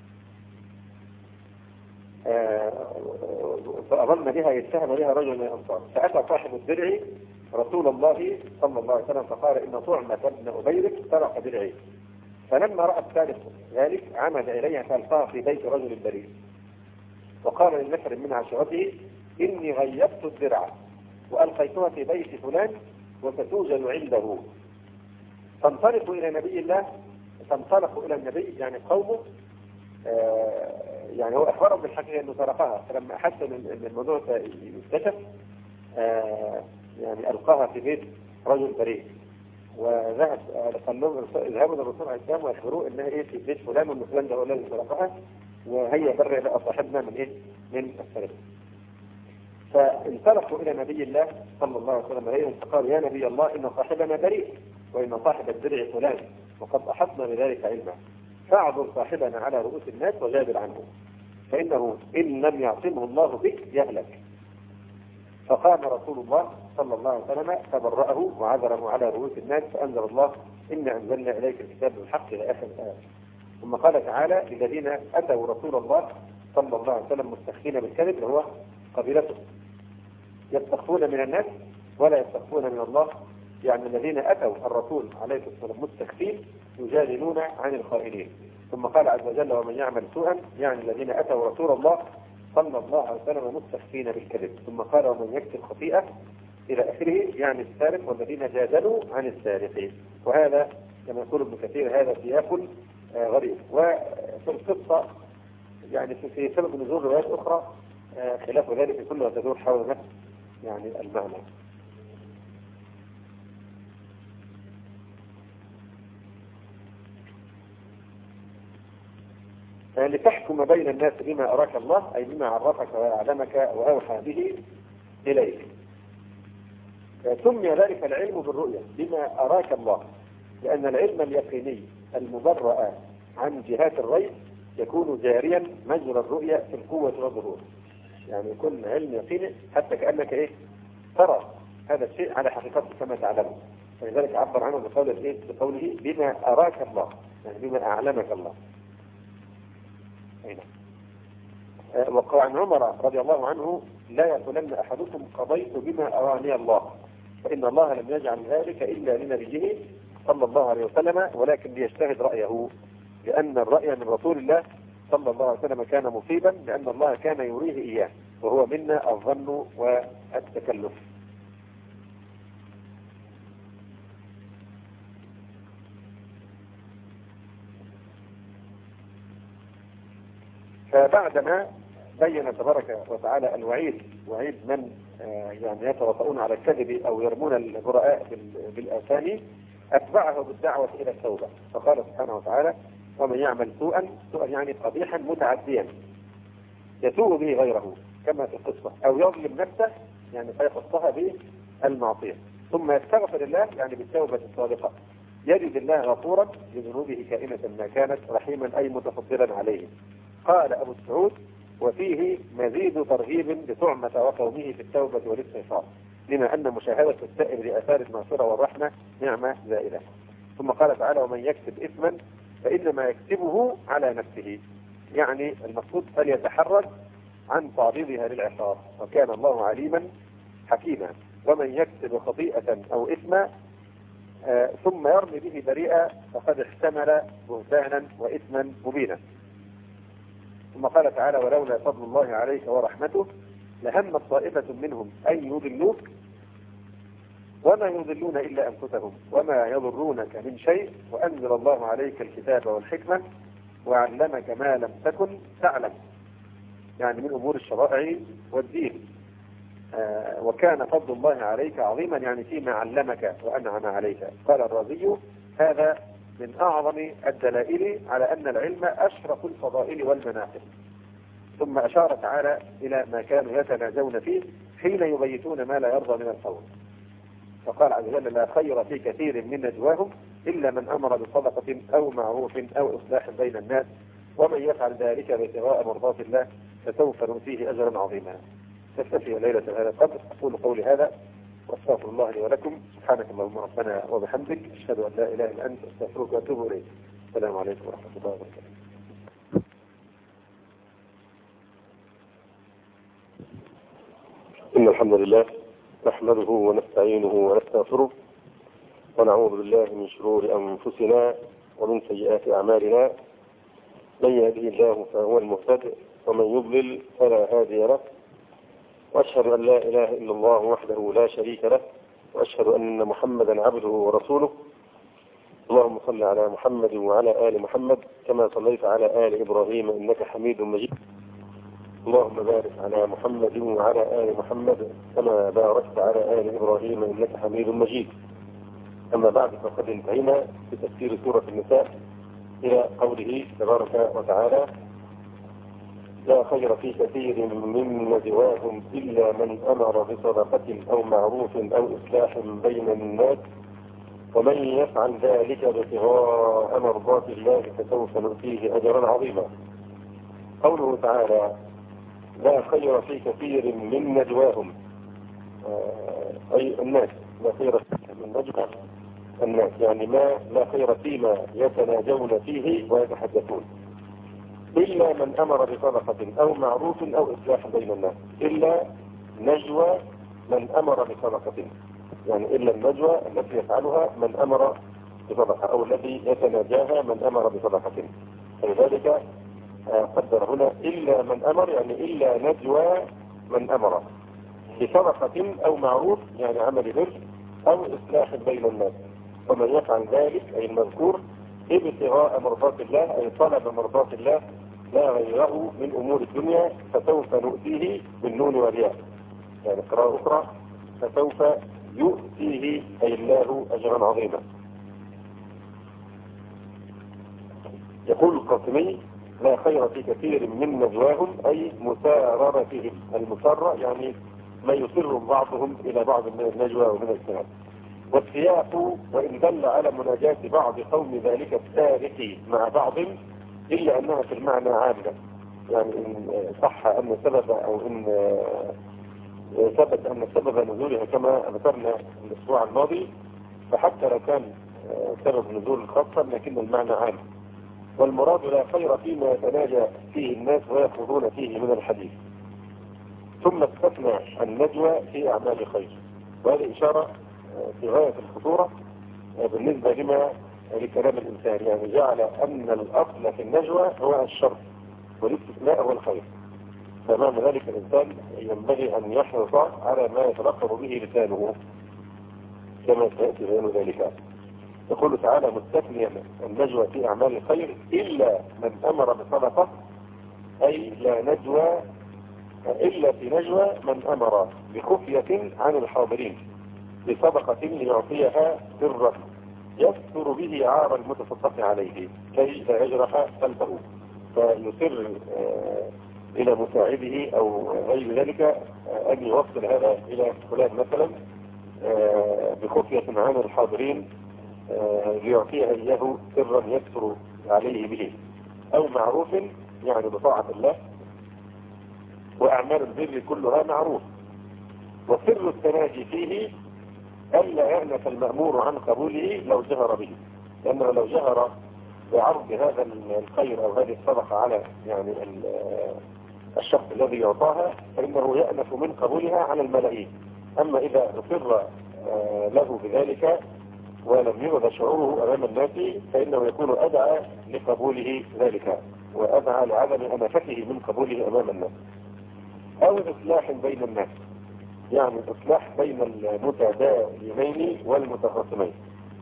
فأظن بها يتهم بها رجل من الأنصار، فأتى صاحب الدرع رسول الله صلى الله عليه وسلم فقال إن طعمة بن أبيرك سرق درعي. فلما رأى الثالث ذلك عمد إليها فألقاها في بيت رجل بريء، وقال للنفر من عشيرته إني غيبت الدرع وألقيتها في بيت فلان وستوجد عنده. فانطلقوا إلى نبي الله فانطلقوا إلى النبي يعني قومه آه يعني هو أخبرهم بالحقيقة أنه سرقها، فلما أحس أن الموضوع يكتشف آه يعني ألقاها في بيت رجل بريء، وذهب قال لهم اذهبوا للرسول عليه السلام وأخبروه أنها إيه في بيت فلان وأن فلان ده هو الذي سرقها وهي برئ بقى صاحبنا من إيه من السرقة. فانطلقوا إلى نبي الله صلى الله عليه وسلم عليه فقالوا يا نبي الله إن صاحبنا بريء وإن صاحب الدرع فلان وقد أحطنا بذلك علما، فاعذر صاحبنا على رؤوس الناس وجادل عنه فإنه إن لم يعصمه الله بك يهلك. فقام رسول الله صلى الله عليه وسلم فبرأه وعذره على رؤوس الناس فأنزل الله إنا أنزلنا إليك الكتاب بالحق إلى آخر الآية. ثم قال تعالى للذين أتوا رسول الله صلى الله عليه وسلم مستخفين بالكذب اللي هو قبيلته يستخفون من الناس ولا يستخفون من الله، يعني الذين أتوا الرسول عليه الصلاة والسلام مستخفين يجادلون عن الخائنين. ثم قال عز وجل ومن يعمل سوءا يعني الذين أتوا رسول الله صلى الله عليه وسلم مستخفين بالكذب. ثم قال ومن يكسب خطيئة إلى آخره، يعني السارق والذين جادلوا عن السارقين. وهذا كما يقول ابن كثير هذا سياق غريب. وفي القصة يعني في سبب نزول روايات أخرى خلاف ذلك كلها تدور حول نفس يعني المعنى. لتحكم بين الناس بما أراك الله، أي بما عرفك وأعلمك وأوحى به إليك. سمي ذلك العلم بالرؤية بما أراك الله، لأن العلم اليقيني المبرأ عن جهات الريب يكون جاريا مجرى الرؤية في القوة والظهور. يعني يكون علم يقيني حتى كأنك إيه ترى هذا الشيء على حقيقته كما تعلمه. فلذلك عبر عنه بقوله إيه بقوله بما أراك الله، يعني بما أعلمك الله. أه وقال عن عمر رضي الله عنه لا يقولن أحدكم قضيت بما أراني الله، فإن الله لم يجعل ذلك إلا لنبيه صلى الله عليه وسلم، ولكن ليجتهد رأيه، لأن الرأي من رسول الله صلى الله عليه وسلم كان مصيبا، لأن الله كان يريه إياه، وهو منا الظن والتكلف. فبعدما بين تبارك وتعالى الوعيد، وعيد من يعني يتوطؤون على الكذب أو يرمون البراء بالآثام، أتبعه بالدعوة إلى التوبة، فقال سبحانه وتعالى ومن يعمل سوءا، سوءا يعني قبيحا متعديا يسوء به غيره كما في القصة، أو يظلم نفسه يعني فيخصها بالمعصية ثم يستغفر الله يعني بالتوبة الصادقة، يجد الله غفورا لذنوبه كائنة ما كانت، رحيما أي متفضلا عليه. قال أبو السعود وفيه مزيد ترغيب لطعمة وقومه في التوبة والاستغفار، لما أن مشاهدة السائر لآثار المغفرة والرحمة نعمة زائلة. ثم قال تعالى ومن يكسب إثما فإنما يكسبه على نفسه، يعني المقصود فليتحرج عن تعريضها للعقاب، وكان الله عليما حكيما. ومن يكسب خطيئة أو إثما آه ثم يرمي به بريئا فقد احتمل بهتانا وإثما مبينا. ثم قال تعالى ولولا فضل الله عليك ورحمته لهمت طائفة منهم أن يضلوك وما يضلون إلا أنفسهم وما يضرونك من شيء، وأنزل الله عليك الكتاب والحكمة وعلمك ما لم تكن تعلم، يعني من أمور الشرائع والدين. آه وكان فضل الله عليك عظيما، يعني فيما علمك وأنعم عليك. قال الرازي هذا من أعظم الدلائل على أن العلم أشرف الفضائل والمناقب. ثم أشار تعالى إلى ما كانوا يتناجون فيه حين يبيتون ما لا يرضى من القول، فقال عز وجل لا خير في كثير من نجواهم إلا من أمر بصدقة أو معروف أو إصلاح بين الناس، ومن يفعل ذلك ابتغاء مرضات الله فسوف نؤتيه أجرا عظيما. تكتفي ليلة هذا القدر. أقول قولي هذا واستغفر الله لي ولكم. سبحانك اللهم ربنا وبحمدك، أشهد أن لا إله إلا أنت، أستغفرك وأتوب إليك. السلام عليكم ورحمة الله وبركاته. إن الحمد لله نحمده ونستعينه ونستغفره ونعوذ بالله من شرور أنفسنا ومن سيئات أعمالنا، من يهده الله فهو المهتد ومن يضلل فلا هادي له، وأشهد أن لا إله إلا الله وحده لا شريك له، وأشهد أن محمدا عبده ورسوله. اللهم صل على محمد وعلى آل محمد كما صليت على آل إبراهيم إنك حميد مجيد. اللهم بارك على محمد وعلى آل محمد كما باركت على آل إبراهيم إنك حميد مجيد. أما بعد، فقد انتهينا في تفسير سورة النساء إلى قوله تبارك وتعالى لا خير في كثير من نجواهم إلا من أمر بصدقة أو معروف أو إصلاح بين الناس ومن يفعل ذلك ابتغاء مرضات الله فسوف نؤتيه أجرا عظيما. قوله تعالى لا خير في كثير من نجواهم أي الناس، لا خير من نجوى الناس يعني ما لا خير فيما يتناجون فيه ويتحدثون، إلا من أمر بصدقة أو معروف أو إصلاح بين الناس، إلا نجوى من أمر بصدقة، يعني إلا النجوى التي يفعلها من أمر بصدقة أو الذي يتناجاها من أمر بصدقة. فلذلك قدر هنا إلا من أمر، يعني إلا نجوى من أمر. بصدقة أو معروف يعني عمل بر أو إصلاح بين الناس. ومن يفعل ذلك أي المذكور ابتغاء مرضات الله أي طلب مرضات الله لا غيره من أمور الدنيا فسوف نؤتيه بالنون والياء، يعني قراءة أخرى فسوف يؤتيه أي الله أجرا عظيما. يقول القاسمي لا خير في كثير من نجواهم أي مساررتهم. المسارة يعني ما يسر بعضهم إلى بعض من النجوى ومن الكلام. والسياق وإن دل على مناجاة بعض قوم ذلك السابق مع بعض إلا أنها في المعنى عامة، يعني إن صح أن سبب أو إن ثبت أن سبب نزولها كما ذكرنا الأسبوع الماضي، فحتى لو كان سبب نزول خاصا لكن المعنى عام. والمراد لا خير فيما يتناجى فيه الناس ويخوضون فيه من الحديث. ثم استثنى النجوى في أعمال خير، وهذه إشارة في غاية الخطورة بالنسبة لما لكلام الإنسان، يعني جعل أن الأصل في النجوى هو الشر والاستثناء هو الخير. فمعنى ذلك الإنسان ينبغي أن يحرص على ما يتلقب به لسانه كما سيأتي بيان ذلك. يقول تعالى مستثنيا النجوى في أعمال الخير إلا من أمر بصدقة، أي لا نجوى إلا في نجوى من أمر بخفية عن الحاضرين بصدقة ليعطيها سرا يستر به عار المتصدق عليه كي لا يجرح قلبه، فيسر إلى مساعده أو غير ذلك أن يوصل هذا إلى فلان مثلا بخفية عن الحاضرين ليعطيها إياه سرا يستر عليه به، أو معروف يعني بطاعة الله. وأعمال البر كلها معروف. وسر التناجي فيه ألا يأنف المأمور عن قبوله لو جهر به، لأنه لو جهر بعرض هذا الخير أو هذه الصدقة على يعني الشخص الذي يعطاها فإنه يأنف من قبولها على الملايين. أما إذا أصر له بذلك ولم يبد شعوره أمام الناس فإنه يكون أدعى لقبوله ذلك وأدعى لعدم أنفته من قبوله أمام الناس. أو الإصلاح بين الناس، يعني الإصلاح بين المتداينين والمتخاصمين.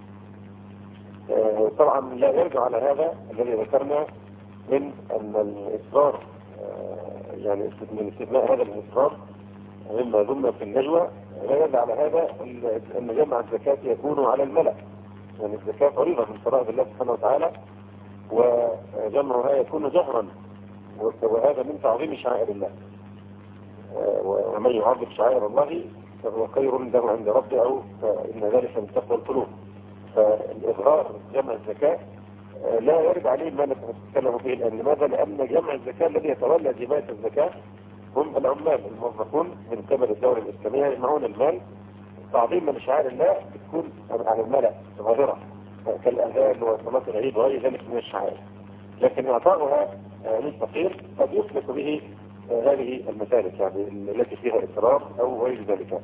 آه طبعا لا يرجع على هذا الذي ذكرنا من أن الإصرار آه يعني من استثناء هذا الإصرار مما ضمن في النجوى لا يرجع على هذا أن جمع الزكاة يكون على الملأ، يعني الزكاة فريضة من فرائض الله سبحانه وتعالى وجمعها يكون جهرا، وهذا من تعظيم شعائر الله. ومن يعظم شعائر الله فهو خير له عند ربه أو فإن ذلك من تقوى القلوب. فالإظهار جمع الزكاة لا يرد عليه ما نتكلم فيه الآن. لماذا؟ لأن جمع الزكاة الذي يتولى جماعة الزكاة هم العمال الموظفون من قبل الدولة الإسلامية يجمعون المال تعظيما لشعائر الله بتكون على الملأ ظاهرة كالأذان وصلاة العيد وغير ذلك من الشعائر، لكن إعطاؤها للفقير قد يسلك به هذه المسالك يعني التي فيها إصرار أو غير ذلك.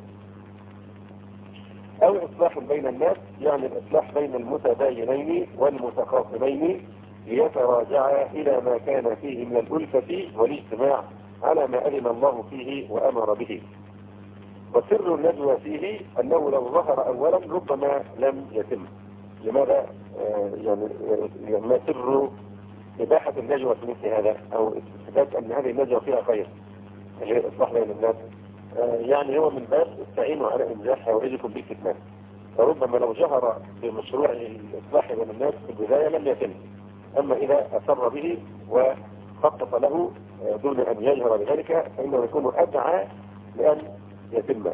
أو إصلاح بين الناس، يعني الإصلاح بين المتداينين والمتخاصمين ليتراجعا إلى ما كان فيه من الألفة والاجتماع على ما أذن الله فيه وأمر به. وسر النجوى فيه أنه لو ظهر أولا ربما لم يتم. لماذا؟ آه يعني ما سر إباحة النجوى في مثل هذا أو إثبات أن هذه النجوى فيها خير اللي هي إصلاح بين الناس؟ آه يعني هو من باب استعينوا على إنجاح حوائجكم بالكتمان. فربما لو جهر بمشروع الإصلاح بين الناس في البداية لم يتم، أما إذا أسر به وخطط له دون أن يجهر بذلك فإنه يكون أدعى لأن يتم.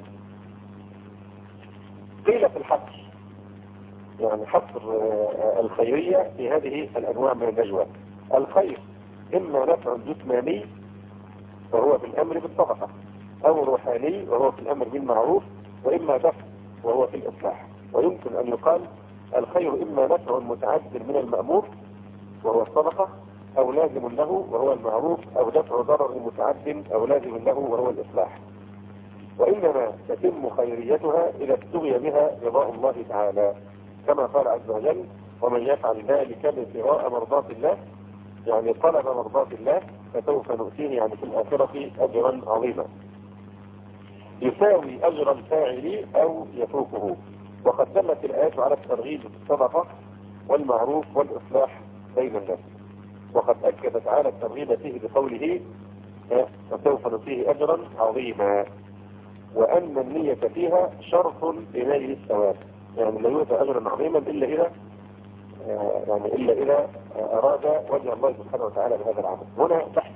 قيل في الحصر، يعني حصر الخيرية في هذه الأنواع من النجوى. الخير إما نفع جسماني وهو في الأمر بالصدقة، أو روحاني وهو في الأمر بالمعروف، وإما دفع وهو في الإصلاح. ويمكن أن يقال الخير إما نفع متعدد من المأمور وهو الصدقة، أو لازم له وهو المعروف، أو دفع ضرر متعد أو لازم له وهو الإصلاح. وإنما تتم خيريتها إذا ابتغي بها رضاء الله تعالى، كما قال عز وجل ومن يفعل ذلك ابتغاء مرضات الله، يعني طلب مرضات الله فسوف نؤتيه يعني في الآخرة أجرا عظيما. يساوي أجر الفاعل أو يفوقه. وقد دلت الآيات على الترغيب في الصدقة والمعروف والإصلاح بين الناس. وقد أكد تعالى الترغيب فيه بقوله فسوف نؤتيه أجرا عظيما، وأن النية فيها شرط لنيل الثواب. يعني لا يؤتى أجرا عظيما إلا إذا يعني إلا إذا أراد وجه الله سبحانه وتعالى بهذا العمل. هنا تحت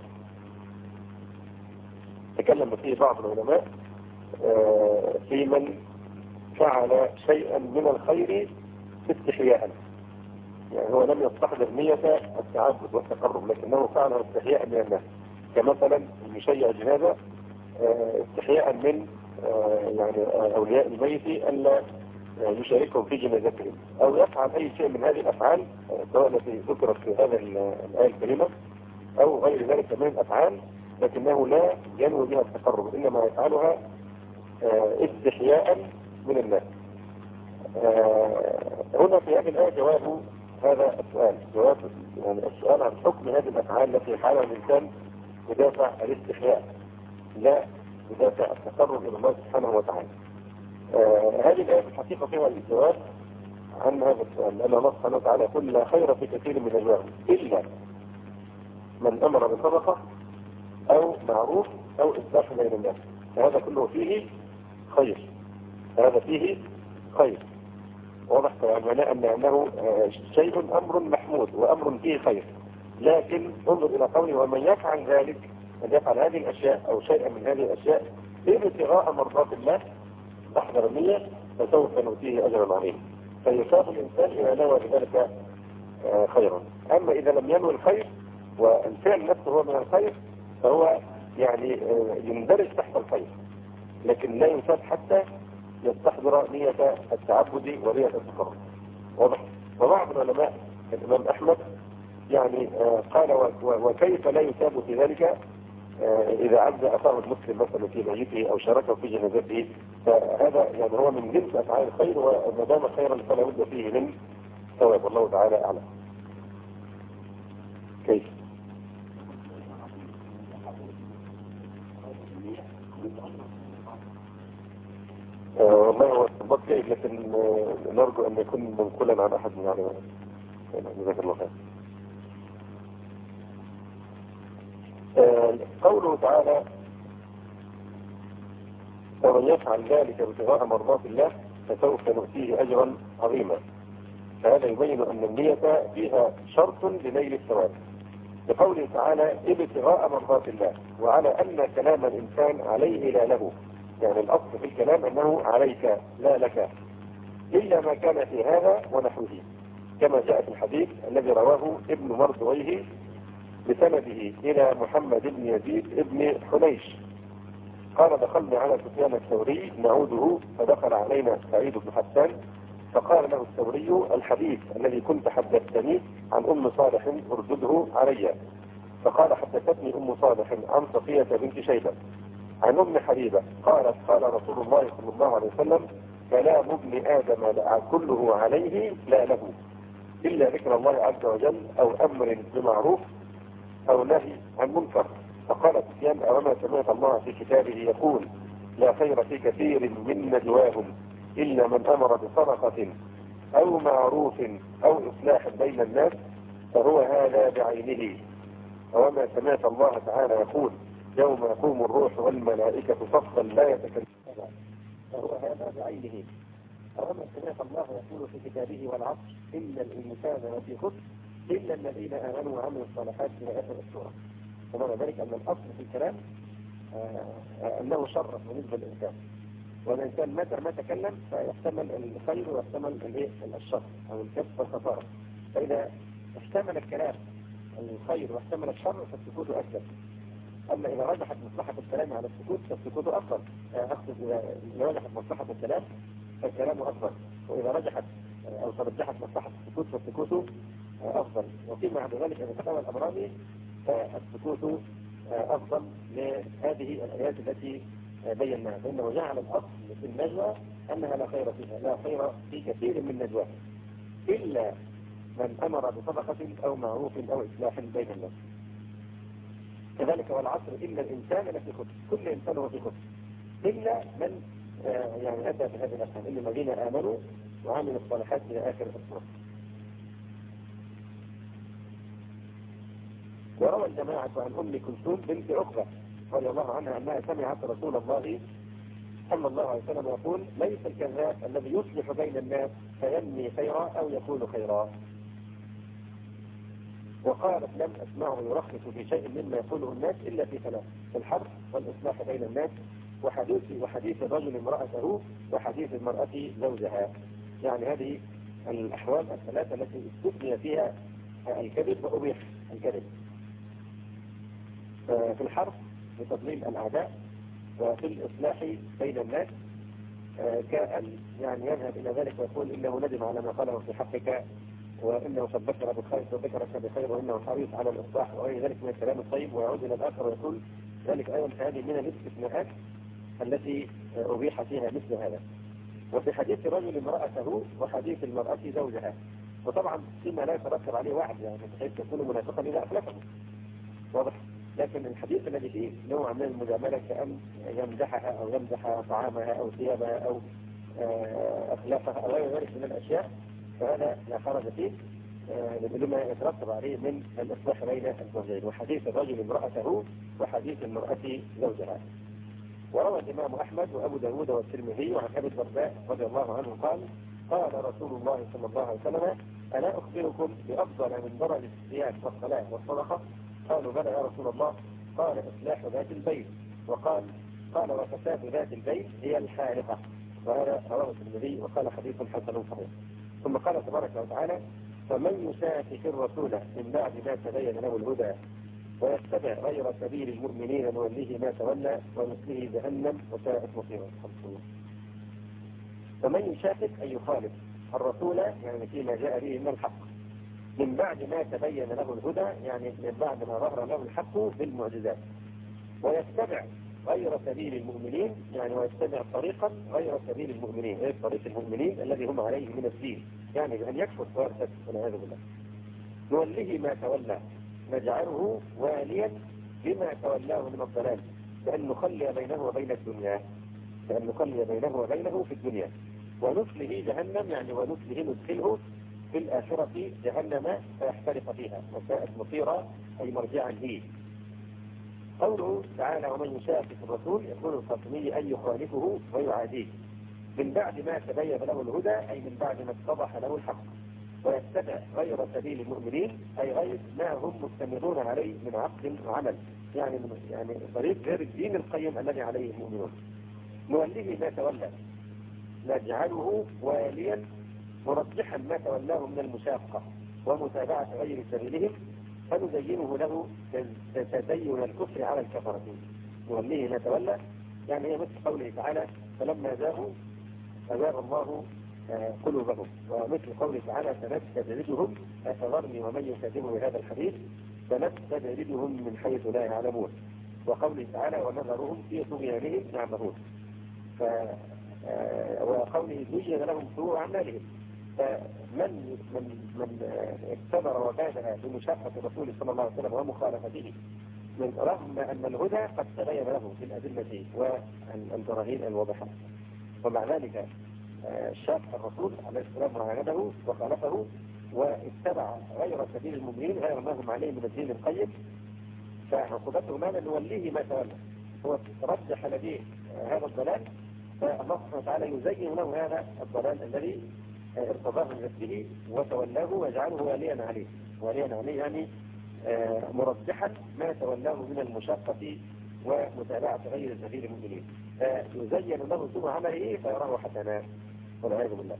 تكلم فيه بعض العلماء في من فعل شيئا من الخير استحياء. يعني هو لم يستحضر نية التعبد والتقرب، لكنه فعله استحياء من الناس، كمثلا المشيع جنازة استحياء من يعني أولياء الميت ألا يشاركهم في جنازتهم، أو يفعل أي شيء من هذه الأفعال سواء التي ذكرت في هذا الآية الكريمة أو غير ذلك من الأفعال، لكنه لا ينوي بها التقرب، إنما يفعلها استحياء من الناس. هنا في هذه الآية جواب هذا السؤال، جواب يعني السؤال عن حكم هذه الأفعال التي يفعلها الإنسان بدافع الاستحياء لا بدافع التقرب إلى الله سبحانه وتعالى. آه هذه الآية في الحقيقة فيها الجواب عن هذا السؤال، لأن الله سبحانه وتعالى يقول لا خير في كثير من أجوابهم إلا من أمر بصدقة أو معروف أو إصلاح بين الناس. هذا كله فيه خير، هذا فيه خير واضح طبعا، أن أنه شيء أمر محمود وأمر فيه خير. لكن انظر إلى قوله ومن يفعل ذلك، من يفعل هذه الأشياء أو شيئا من هذه الأشياء ابتغاء مرضات الله تحضر النية فسوف نؤتيه أجرا عظيما. فيصاب الإنسان إذا نوى بذلك خيرا. أما إذا لم ينوي الخير والفعل نفسه هو من الخير فهو يعني يندرج تحت الخير، لكن لا يصاب حتى يستحضر نية التعبد ونية التقرب. واضح. وبعض العلماء الإمام أحمد يعني قال وكيف لا يثاب في ذلك إذا عز أخاه المسلم مثلا في ميته أو شاركه في جنازته، فهذا يعني هو من جنس أفعال الخير، وما دام خيرا فلا بد فيه من ثواب. والله تعالى أعلم. كيف؟ آه والله هو استنباط جيد، لكن نرجو أن يكون منقولا عن أحد من العلماء. جزاك الله خير. آه قوله تعالى ومن يفعل ذلك ابتغاء مرضات الله فسوف نؤتيه أجرا عظيما، فهذا يبين أن النية فيها شرط لنيل الثواب. بقوله تعالى ابتغاء مرضات الله، وعلى أن كلام الإنسان عليه لا له، يعني الأصل في الكلام أنه عليك لا لك، إلا ما كان في هذا ونحوه، كما جاء في الحديث الذي رواه ابن مردويه بسنده إلى محمد بن يزيد بن حنيش قال دخلنا على سفيان الثوري نعوده فدخل علينا سعيد بن حسان فقال له الثوري الحديث الذي كنت حدثتني عن أم صالح أردده علي. فقال حدثتني أم صالح عن صفية بنت شيبة عن أم حبيبة قالت قال رسول الله صلى الله عليه وسلم كلام ابن آدم كله عليه لا له إلا ذكر الله عز وجل أو أمر بمعروف أو نهي عن منكر. فقال سفيان أوما سمعت الله في كتابه يقول لا خير في كثير من نجواهم إلا من أمر بصدقة أو معروف أو إصلاح بين الناس فهو هذا بعينه. أوما سمعت الله تعالى يقول يوم يقوم الروح والملائكة صفا لا يتكلمون فهو هذا بعينه. أوما سمعت الله يقول في كتابه والعصر إن الإنسان لفي خسر إلا الذين آمنوا وعملوا الصالحات إلى آخر السورة. ومعنى ذلك أن الأصل في الكلام أنه شرف بالنسبة للإنسان، والإنسان متى ما تكلم فيحتمل الخير ويحتمل الشر أو الكسب والخسارة. فإذا احتمل الكلام الخير واحتمل الشر فالسكوت أكثر. أما إذا رجحت مصلحة الكلام على السكوت فالسكوت أفضل. أقصد إذا رجحت مصلحة الكلام فالكلام أفضل، وإذا رجحت أو ترجحت مصلحة السكوت فالسكوت أفضل. وفيما بعد ذلك إذا تساوى الأمران فالسكوت أفضل لهذه الآيات التي بيناها. فإنه جعل الأصل في النجوى أنها لا خير فيها، لا خير في كثير من نجوى إلا من أمر بصدقة أو معروف أو إصلاح بين الناس. كذلك والعصر إلا الإنسان لفي خسر، كل إنسان هو في خسر. إلا من آه يعني أتى بهذه الأفعال إلا الذين آمنوا وعملوا الصالحات إلى آخر الأسماء. وروى الجماعة عن أم كلثوم بنت عقبة رضي الله عنها أنها سمعت رسول الله صلى الله عليه وسلم يقول: ليس الكذاب الذي يصلح بين الناس فينمي خيرا أو يقول خيرا. وقالت: لم أسمعه يرخص في شيء مما يقوله الناس إلا في ثلاث: في الحرب والإصلاح بين الناس وحديث وحديث الرجل امرأته وحديث المرأة زوجها. يعني هذه الأحوال الثلاثة التي استثني فيها الكذب وأبيح الكذب. في الحرب لتضليل الأعداء، وفي الإصلاح بين الناس كأن يعني يذهب إلى ذلك ويقول إنه ندم على ما قاله في حقك وإنه قد ذكر بخير وذكرك بخير وإنه حريص على الإصلاح وغير ذلك من الكلام الطيب، ويعود إلى الآخر ويقول ذلك أيضا هذه من الاستثناءات التي أبيح فيها مثل هذا. وفي حديث رجل امرأته وحديث المرأة زوجها، وطبعا فيما لا يترتب عليه وعد، يعني بحيث يكون منافقا إذا أخلفه، واضح. لكن الحديث الذي فيه نوع من المجاملة كأن يمدحها أو يمدح طعامها أو ثيابها أو أخلاقها أو غير ذلك من الأشياء، فهذا لا حرج فيه لما يترتب عليه من الإصلاح بين الزوجين. وحديث الرجل امرأته وحديث المرأة زوجها. وروى الإمام أحمد وأبو داود والترمذي عن أبي الدرداء رضي الله عنه قال: قال رسول الله صلى الله عليه وسلم: ألا أخبركم بأفضل من درجة الصيام والصلاة والصدقة؟ قالوا: بلى يا رسول الله. قال: إصلاح ذات البيت. وقال قال وفساد ذات البيت هي الحارقة. وهذا رواه الترمذي وقال حديث حسن صحيح. ثم قال تبارك وتعالى: فمن يشاكك الرسول من بعد ما تبين له الهدى ويتبع غير سبيل المؤمنين نوليه ما تولى ونصله جهنم وساءت مصيرا. فمن يشاكك أي يخالف الرسول يعني فيما جاء به من الحق من بعد ما تبين له الهدى، يعني من بعد ما ظهر له الحق بالمعجزات، ويتبع غير سبيل المؤمنين، يعني ويتبع طريقا غير سبيل المؤمنين، غير طريق المؤمنين الذي هم عليه من الدين، يعني بأن يكفر ويرتد والعياذ بالله. نوليه ما تولى نجعله واليا بما تولاه من الضلال، بأن نخلي بينه وبين الدنيا، بأن نخلي بينه وبينه في الدنيا، ونصله جهنم، يعني ونصله ندخله في الآخرة جهنم فيحترق فيها وساءت مصيرا أي مرجعا ليه. قوله تعالى: ومن يشاكك الرسول، يقول القاسمي أن يخالفه ويعاديه من بعد ما تبين له الهدى، أي من بعد ما اتضح له الحق، ويتبع غير سبيل المؤمنين، أي غير ما هم مستمرون عليه من عقل وعمل، يعني يعني طريق غير الدين القيم الذي عليه المؤمنون. نوليه ما تولى نجعله واليا مرجحا ما تولاه من المشاقة ومتابعة غير سبيلهم، فنزينه له تدين الكفر على الكفرة. نوليه ما تولى يعني هي مثل قوله تعالى: فلما زاغوا أزاغ الله قلوبهم، ومثل قوله تعالى: سنستدرجهم أفذرني ومن يكذب بهذا الحديث سنستدرجهم من حيث لا يعلمون، وقوله تعالى: ونذرهم في طغيانهم يعمهون، ف وقوله زين لهم سوء أعمالهم. فمن من من اكتبر وبادها بمشاقة الرسول صلى الله عليه وسلم ومخالفته من رغم أن الهدى قد تبين له في الأدلة والبراهين الواضحة، ومع ذلك شاق الرسول عليه السلام وعانده وخالفه واتبع غير سبيل المؤمنين غير ما هم عليه من الدين القيم، فعقوبته ما نوليه ما تولى، هو رجح لديه هذا الضلال، فالله سبحانه وتعالى يزين له هذا الضلال الذي ارتضاه من نفسه وتولاه ويجعله واليا عليه. واليا عليه يعني مرجحا ما تولاه من المشقة ومتابعة غير سبيل المؤمنين، فيزين له سوء عمله فيراه حسنا والعياذ بالله.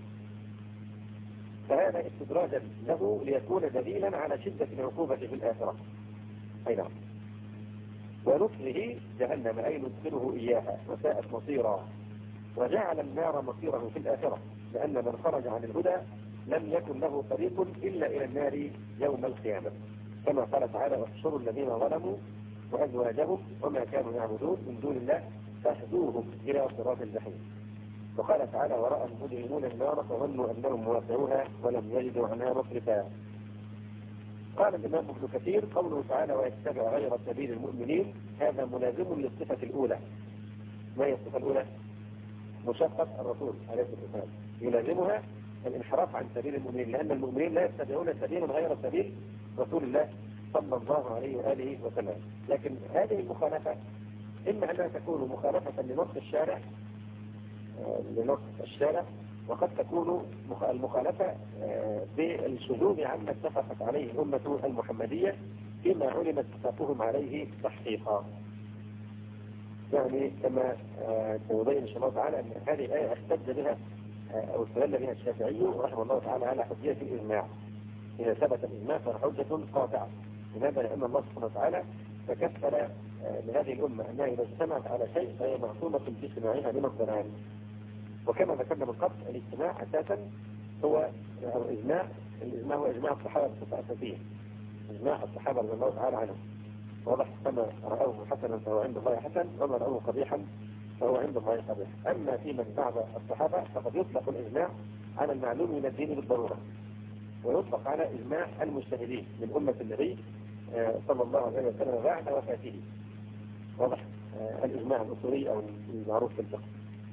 فهذا استدراجا له ليكون دليلا على شدة العقوبة في الآخرة. أي نعم. ونصله جهنم أي ندخله إياها وساءت مصيرا، وجعل النار مصيره في الآخرة، لأن من خرج عن الهدى لم يكن له طريق إلا إلى النار يوم القيامة، كما قال تعالى: واحشروا الذين ظلموا وأزواجهم وما كانوا يعبدون من دون الله فاهدوهم إلى صراط الجحيم. وقال تعالى: ورأى المجرمون النار فظنوا أنهم واقعوها ولم يجدوا عنها مصرفا. قال الإمام ابن كثير: قوله تعالى: ويتبع غير سبيل المؤمنين، هذا ملازم للصفة الأولى، ما هي الصفة الأولى؟ مشقة الرسول عليه الصلاة والسلام، يلازمها الانحراف عن سبيل المؤمنين، لأن المؤمنين لا يتبعون سبيلا غير سبيل رسول الله صلى الله عليه وآله وسلم. لكن هذه المخالفة إما أنها تكون مخالفة لنص الشارع لنص الشارع وقد تكون المخالفة بالشذوذ عما اتفقت عليه الأمة المحمدية فيما علم اتفاقهم عليه تحقيقا. يعني كما سيبين إن شاء الله تعالى أن هذه الآية احتج بها أو استدل بها الشافعي رحمه الله تعالى على حجية الإجماع. إذا ثبت الإجماع فحجة قاطعة. لماذا؟ لأن الله سبحانه وتعالى تكفل لهذه الأمة أنها إذا اجتمعت على شيء فهي معصومة في اجتماعها من الضلال. وكما ذكرنا من قبل الاجتماع أساسا هو الإجماع. الإجماع هو إجماع الصحابة بصفة أساسية، إجماع الصحابة رضي الله تعالى عنهم. واضح؟ كما رأوه حسنا فهو عند الله حسن، وما رأوه قبيحا فهو عند الله قبيح. أما في من بعد الصحابة فقد يطلق الإجماع على المعلوم من الدين بالضرورة، ويطلق على إجماع المجتهدين من أمة النبي صلى الله عليه وسلم بعد وفاته. واضح؟ الإجماع الأصولي أو المعروف في الفقه.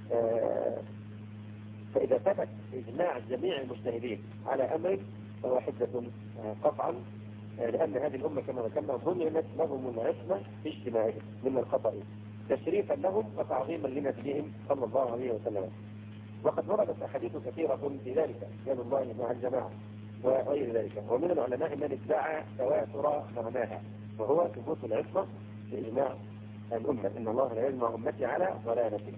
فإذا ثبت إجماع جميع المجتهدين على أمر فهو حجة قطعا، لأن هذه الأمة كما ذكرنا ظلمت لهم العصمة في اجتماعهم من الخطأ تشريفا لهم وتعظيما لنبيهم صلى الله عليه وسلم. وقد وردت أحاديث كثيرة في ذلك يد الله مع الجماعة وغير ذلك. ومن العلماء من ادعى تواتر معناها وهو ثبوت العصمة بإجماع الأمة، إن الله لا يجمع أمتي على ضلالته.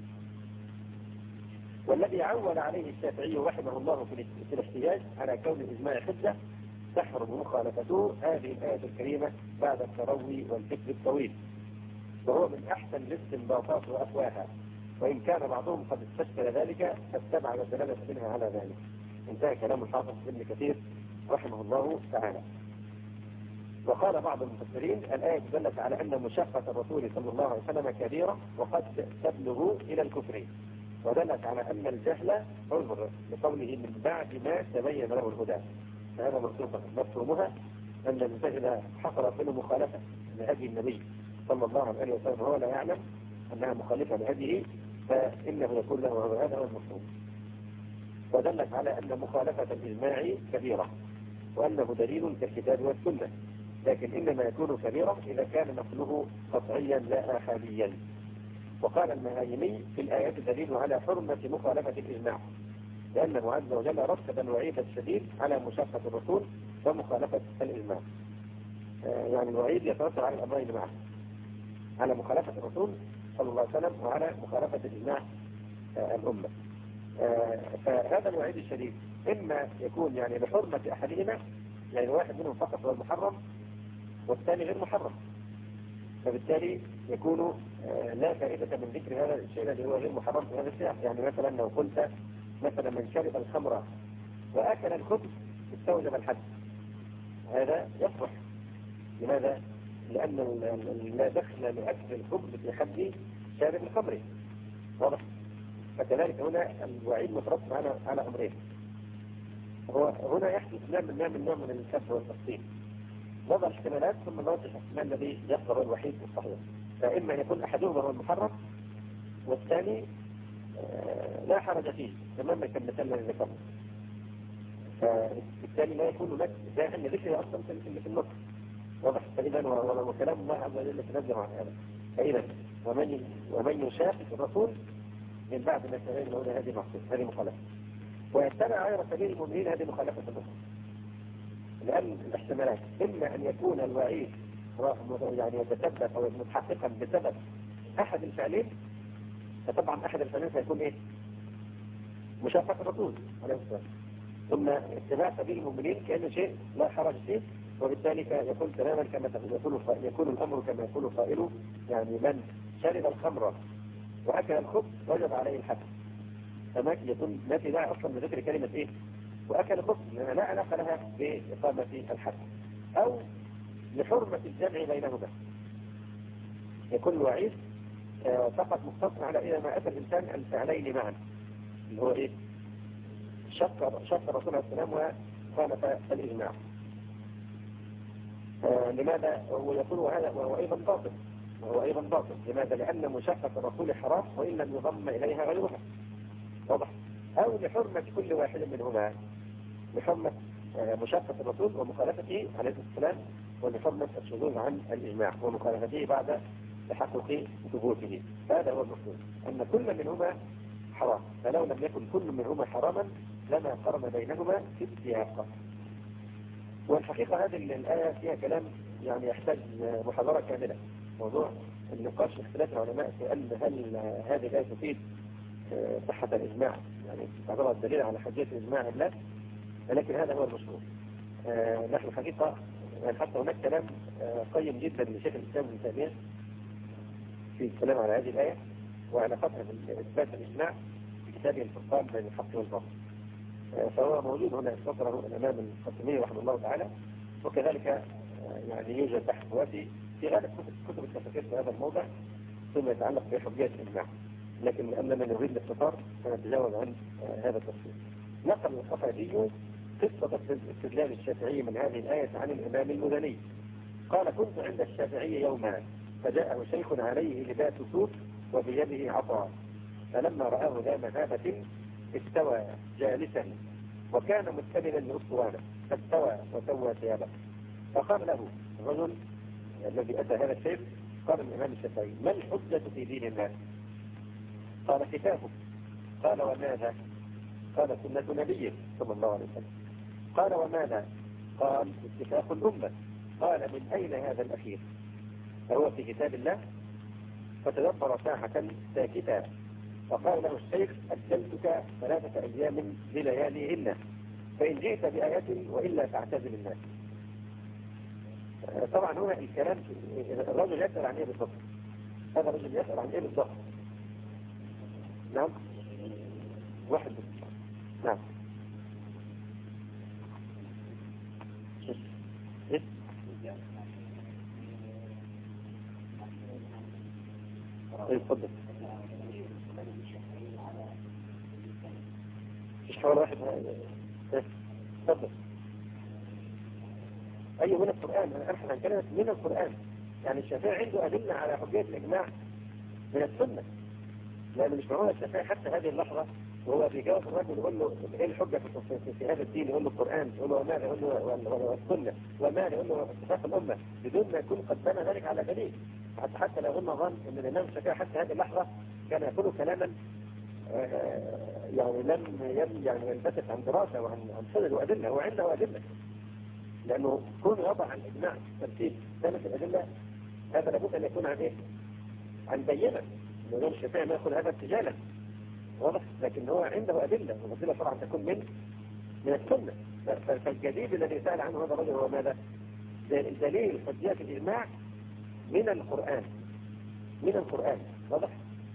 والذي عول عليه الشافعي رحمه الله في الاحتجاج على كون الإجماع حجة تحرم مخالفته هذه الآية الكريمة بعد التروي والفكر الطويل، وهو من أحسن الاستنباطات وأفواها، وإن كان بعضهم قد استشكل ذلك فاتبع الدلالة منها على ذلك. انتهى كلام الحافظ ابن كثير رحمه الله تعالى. وقال بعض المفسرين الآية دلت على أن مشقة الرسول صلى الله عليه وسلم كبيرة وقد تبلغ إلى الكفر، ودلت على أن الجهل عذر لقوله من بعد ما تبين له الهدى. فهذا مصروفة مفهومها أن الإنسان إذا حصلت منه مخالفة لهدي النبي صلى الله عليه وسلم وهو لا يعلم أنها مخالفة لهديه فإنه يكون له عذر. هذا هو المفهوم. ودلت على أن مخالفة الإجماع كبيرة وأنه دليل كالكتاب والسنة، لكن إنما يكون كبيرا إذا كان نقله قطعيا لا آحاديا. وقال المهايمي في الآية دليل على حرمة مخالفة الإجماع، لأنه عز وجل رتب الوعيد الشديد على مشقة الرسول ومخالفة الإجماع. آه يعني الوعيد يترتب على الأمرين معه، على مخالفة الرسول صلى الله عليه وسلم وعلى مخالفة الإجماع آه الأمة. آه فهذا الوعيد الشديد إما يكون يعني بحرمة أحدهما، يعني واحد منهم فقط هو المحرم والثاني غير محرم، فبالتالي يكون آه لا فائدة من ذكر هذا الشيء الذي هو غير محرم في هذا السياق. يعني مثلا لو قلت مثلا من شرب الخمر وأكل الخبز استوجب الحد، هذا يصلح. لماذا؟ لأن لا دخل لأكل الخبز في حد شارب الخمر. واضح؟ فكذلك هنا الوعيد مترتب على على أمرين. هو هنا يحدث نوع من نوع من نوع من الكف والتفصيل، وضع احتمالات ثم نوضح الاحتمال الذي يقدر الوحيد والصحيح. فإما يكون أحدهما هو المحرم والثاني آه لا حرج فيه تماما كالمثال الذي ذكرنا، فبالتالي لا يكون لك داعي لذكره أصلا في النص. واضح؟ فإذا وكلام الله عز وجل تنزل عن هذا. فإذا ومن ومن يشاقق الرسول من بعد ما تبين له هذه معصية، هذه مخالفة، ويتبع غير سبيل المؤمنين، هذه مخالفة الرسول. لأن الاحتمالات إما أن يكون الوعيد يعني يتثبت أو متحققا بسبب أحد الفعلين، فطبعا أحد الفعلين سيكون إيه؟ مشاقة الرسول عليه الصلاة والسلام، ثم اتباع سبيل المؤمنين كأنه شيء لا حرج فيه، وبالتالي يكون تماما كما يقول يكون الأمر كما يقول القائل، يعني من شرب الخمر وأكل الخبز وجب عليه الحد. فما يكون ما في داعي أصلا لذكر كلمة إيه؟ وأكل الخبز، لأنها لا علاقة لها بإقامة الحد، أو لحرمة الجمع بينهما. يكون الوعيد فقط مختصر على إذا ما أتى الإنسان الفعلين معا، اللي هو إيه؟ شك شك الرسول عليه السلام وخالف الإجماع. آه لماذا؟ هو يقول هذا وهو أيضا باطل، وهو أيضا باطل. لماذا؟ لأن مشقة الرسول حرام وإن لم يضم إليها غيرها. واضح؟ أو لحرمة كل واحد منهما، لحرمة مشقة الرسول ومخالفته عليه الصلاة والسلام، ولحرمة الشذوذ عن الإجماع ومخالفته بعد تحقق ثبوته. هذا هو المقصود، أن كل منهما حرام، فلو لم يكن كل منهما حراما لما قرن بينهما في السياق. والحقيقة هذه الآية فيها كلام يعني يحتاج محاضرة كاملة. موضوع النقاش اختلاف العلماء في أن هل هذه الآية تفيد صحة الإجماع، يعني تعتبر الدليل على حجية الإجماع أم لا، ولكن هذا هو المشهور. آه نحن الحقيقة يعني حتى هناك كلام آه قيم جدا لشيخ الإسلام ابن تيمية في الكلام على هذه الآية وعلاقتها بإثبات الإجماع في كتابه الفرقان بين الحق والباطل. آه فهو موجود هنا اختصره الإمام القاسمي رحمه الله تعالى، وكذلك آه يعني يوجد بحثواتي في غالب كتب التفاسير في هذا الموضع ثم يتعلق بحجية الإجماع، لكن لأننا نريد الاختصار فنتجاوز عن آه هذا التفصيل. نقل القفادي قصة استدلال الشافعي من هذه الآية عن الإمام المزني. قال: كنت عند الشافعي يوما فجاءه شيخ عليه لباس سوق وبيده عصا، فلما رآه ذا مهابة استوى جالسا وكان متكبلا لأسطوانه فاستوى وسوى ثيابه. فقال له الرجل الذي أتى هذا الشيخ، قال الإمام الشافعي: ما الحجة في دين الله؟ قال: كتابه. قال: وماذا؟ قال: سنة نبيه صلى الله عليه وسلم. قال: وماذا؟ قال: اتفاق الأمة. قال: من أين هذا الأخير؟ فهو في كتاب الله. فتدبر ساعة ساكتا، فقال له الشيخ: أجلتك ثلاثة أيام بلياليهن، فإن جئت بآية وإلا فاعتزل الناس. طبعا هنا الكلام الرجل يسأل عن إيه بالضبط؟ هذا الرجل يسأل عن إيه بالضبط؟ نعم واحد بالضبط. نعم ايه ايه اتفضل. مش حوالي واحد ايه اتفضل. ايوه من القرآن، انا ابحث عن كلمة من القرآن. يعني الشافعي عنده أدلة على حجية الإجماع من السنة، لأن مش معقول الشافعي حتى هذه اللحظة وهو بيجاوب الرجل يقول له ايه الحجة في, في, في هذا الدين، يقول له القرآن، يقول له وماذا، يقول له السنة، وماذا، يقول له اتفاق الأمة، بدون ما يكون قد بنى ذلك على دليل. حتى حتى لو قلنا ظن ان الإمام الشافعي حتى هذه اللحظة كان يقول كلاما يعني لم يعني ينبثق عن دراسة وعن عن سند وأدلة، هو عنده أدلة، لأنه كون يضع الإجماع ترتيب ثلاث الأدلة هذا لابد أن يكون عن إيه؟ عن بينة. الإمام الشافعي ما يأخذ هذا ارتجالا واضح، لكن هو عنده أدلة، والأدلة طبعا تكون من من السنة. فالجديد الذي سأل عنه هذا الرجل هو ماذا؟ دليل حجية الإجماع من القرآن، من القرآن واضح.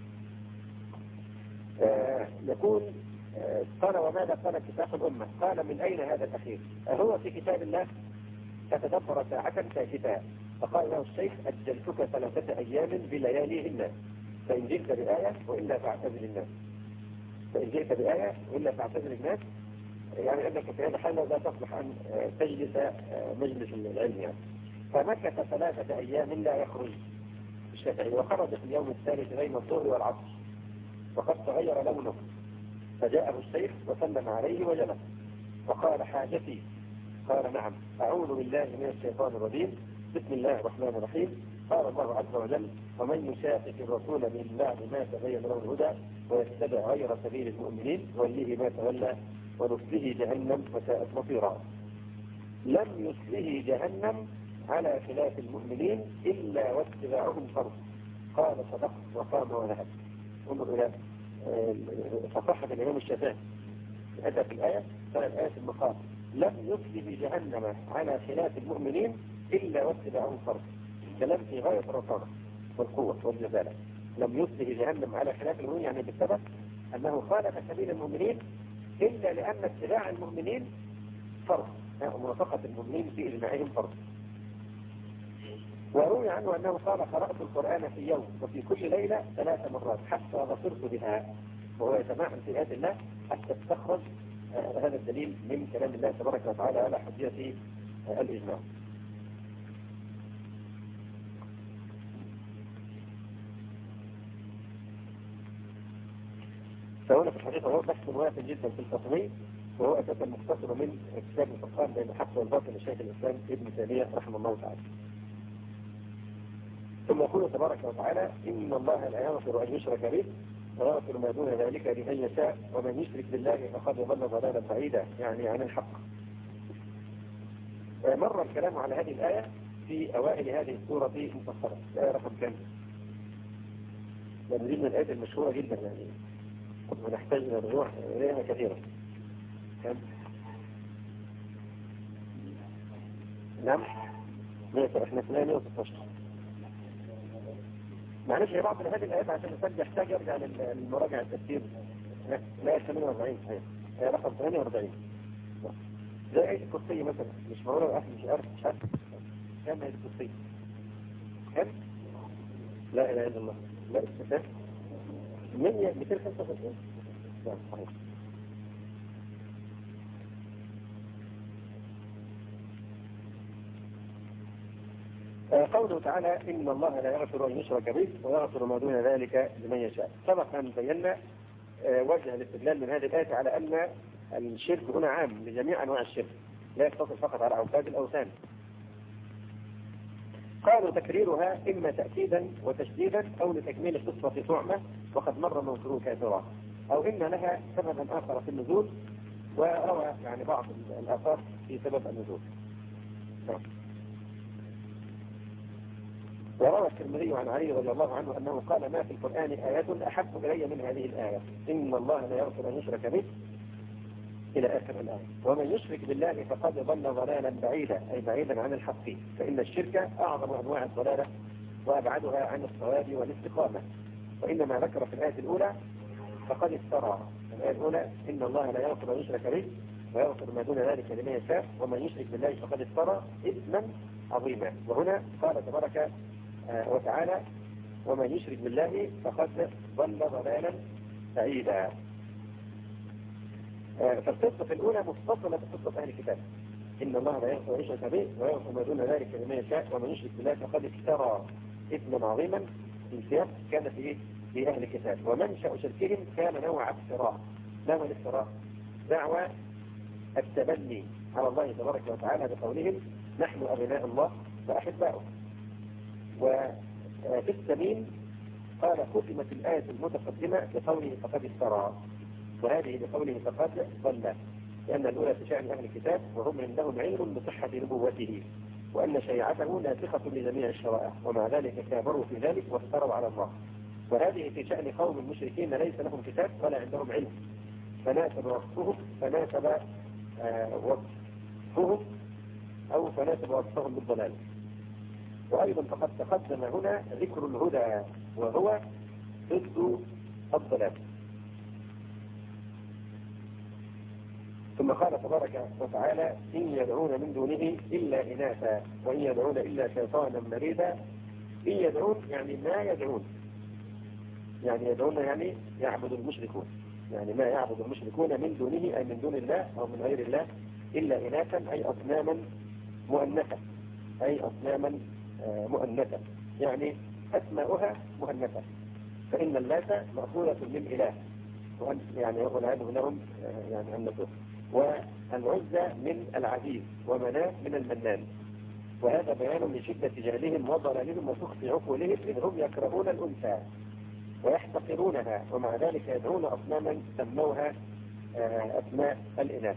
آه يقول آه قال: وماذا؟ قال: اتفاق الأمة. قال: من أين هذا الأخير؟ هو في كتاب الله. فتدبر ساعة ساكتا، فقال له الشيخ: أجلتك ثلاثة أيام بلياليهن، فإن جئت بآية وإلا فاعتزل الناس. فإن جئت بآية وإلا فاعتزل الناس، يعني أنك في هذا الحال لا تصلح أن تجلس مجلس العلم يعني. فمكث ثلاثة أيام لا يخرج الشافعي، وخرج في اليوم الثالث بين الظهر والعصر وقد تغير لونه، فجاءه الشيخ وسلم عليه وجلس وقال: حاجتي؟ قال: نعم. أعوذ بالله من الشيطان الرجيم، بسم الله الرحمن الرحيم. قال الله عز وجل: ومن يشاقق الرسول من بعد ما تبين له الهدى ويتبع غير سبيل المؤمنين نوليه ما تولى ونصله جهنم وساءت مصيرا. لم يصله جهنم على خلاف المؤمنين إلا واتباعهم فرض. قال: صدقت وقام وذهب. انظر إلى فصحة الإمام الشافعي أتى في الآية ثلاث آيات المقام: لم يصله جهنم على خلاف المؤمنين إلا واتباعهم فرض. كلام في غاية الرصانة والقوة والجزالة. لم يصله جهنم على خلاف المؤمنين يعني بالسبب أنه خالف سبيل المؤمنين إلا لأن اتباع المؤمنين فرض، وموافقة المؤمنين في إجماعهم فرض. وروي عنه أنه قال: قرأت القرآن في يوم وفي كل ليلة ثلاث مرات حتى بصرت بها، وهو يتمعن في آيات الله حتى استخرج آه هذا الدليل من كلام الله تبارك وتعالى على حجية آه الإجماع. فهنا في الحقيقة هو بحث واسع جدا في الفقهي، وهو أساسا مختصر من كتاب الفقهان بين الحق والباطل لشيخ الإسلام ابن تيمية رحمه الله تعالى. ثم يقول تبارك وتعالى: إن الله لا يغفر أن يشرك به ويغفر ما دون ذلك لمن يشاء ومن يشرك بالله فقد ضل ضلالا بعيدا، يعني عن الحق. مر الكلام على هذه الآية في أوائل هذه السورة المفصلة، الآية رقم كم؟ لأن دي من الآيات المشهورة جدا يعني ونحتاج إلى الرجوع إليها كثيرا. كم؟ نعم؟ مئة احنا في مئة وستاشر. معلش يا بعض هذه الآيات عشان الإنسان يحتاج يرجع للمراجعة التفسير. لا ثمانية وأربعين صحيح، هي رقم ثمانية وأربعين. زي آية الكرسي مثلا، مش معقولة وأخي مش عارف مش عارف كم آية الكرسي؟ كم؟ لا إله إلا الله. لا استفاد مية مئتين وخمسة وستين. لا صحيح. قوله تعالى: إن الله لا يغفر أن يشرك به ويغفر ما دون ذلك لمن يشاء. سبق أن بينا وجه الاستدلال من هذه الآية على أن الشرك هنا عام لجميع أنواع الشرك، لا يقتصر فقط على عباد الأوثان. قالوا تكريرها إما تأكيدا وتشديدا أو لتكميل القصة في طعمة وقد مر موضوعه كثيرا، أو إن لها سببا آخر في النزول، وروى يعني بعض الآثار في سبب النزول. وروى الترمذي عن علي رضي الله عنه أنه قال: ما في القرآن آيات أحب إلي من هذه الآية، إن الله لا يغفر أن يشرك به إلى آخر الآية، ومن يشرك بالله فقد ضل ضلالا بعيدا، أي بعيدا عن الحق، فإن الشرك أعظم أنواع الضلالة وأبعدها عن الصواب والاستقامة. وإنما ذكر في الآية الأولى فقد افترى. الآية الأولى: إن الله لا يغفر أن يشرك به ويغفر ما دون ذلك لمن يشاء ومن يشرك بالله فقد افترى إثما عظيما. وهنا قال تبارك وتعالى: ومن يشرك بالله فقد ضل ضلالا بعيدا. فالقصة الأولى متصلة بقصة أهل الكتاب: إن الله لا يغفر أن يشرك به ويغفر ما دون ذلك لمن يشاء ومن يشرك بالله فقد افترى إثما عظيما. السياق كان في في أهل الكتاب، ومنشأ شركهم كان نوع افتراء. ما هو الافتراء؟ دعوى التبني على الله تبارك وتعالى بقولهم: نحن أبناء الله وأحباؤه. وفي السمين قال: ختمت الآية المتقدمة بقوله فقد افترى، وهذه بقوله فقد ضل، لأن الأولى في شأن أهل الكتاب وهم عندهم علم بصحة نبوته وأن شيعته ناسخة لجميع الشرائع، ومع ذلك كابروا في ذلك وافتروا على الله. وهذه في شأن قوم المشركين ليس لهم كتاب ولا عندهم علم، فناسب وصفهم فناسب آه وصفهم أو فناسب وصفهم بالضلال. وأيضا فقد تقدم هنا ذكر الهدى وهو ضد الضلال. ثم قال تبارك وتعالى: إن يدعون من دونه إلا إناثا وإن يدعون إلا شيطانا مريدا. إن يدعون يعني ما يدعون، يعني يدعون يعني يعبد المشركون، يعني ما يعبد المشركون من دونه أي من دون الله أو من غير الله إلا إناثا أي أصناما مؤنثة، أي أصناما مؤنثة يعني أسماؤها مؤنثة. فإن اللات مأخوذة من إله يعني يقول هذه لهم يعني أنثى، والعزى من العزيز ومناه من المنان. وهذا بيان لشدة جهلهم وضلالهم وسخط عقولهم، إذ هم يكرهون الأنثى ويحتقرونها ومع ذلك يدعون أصناما سموها أسماء الإناث.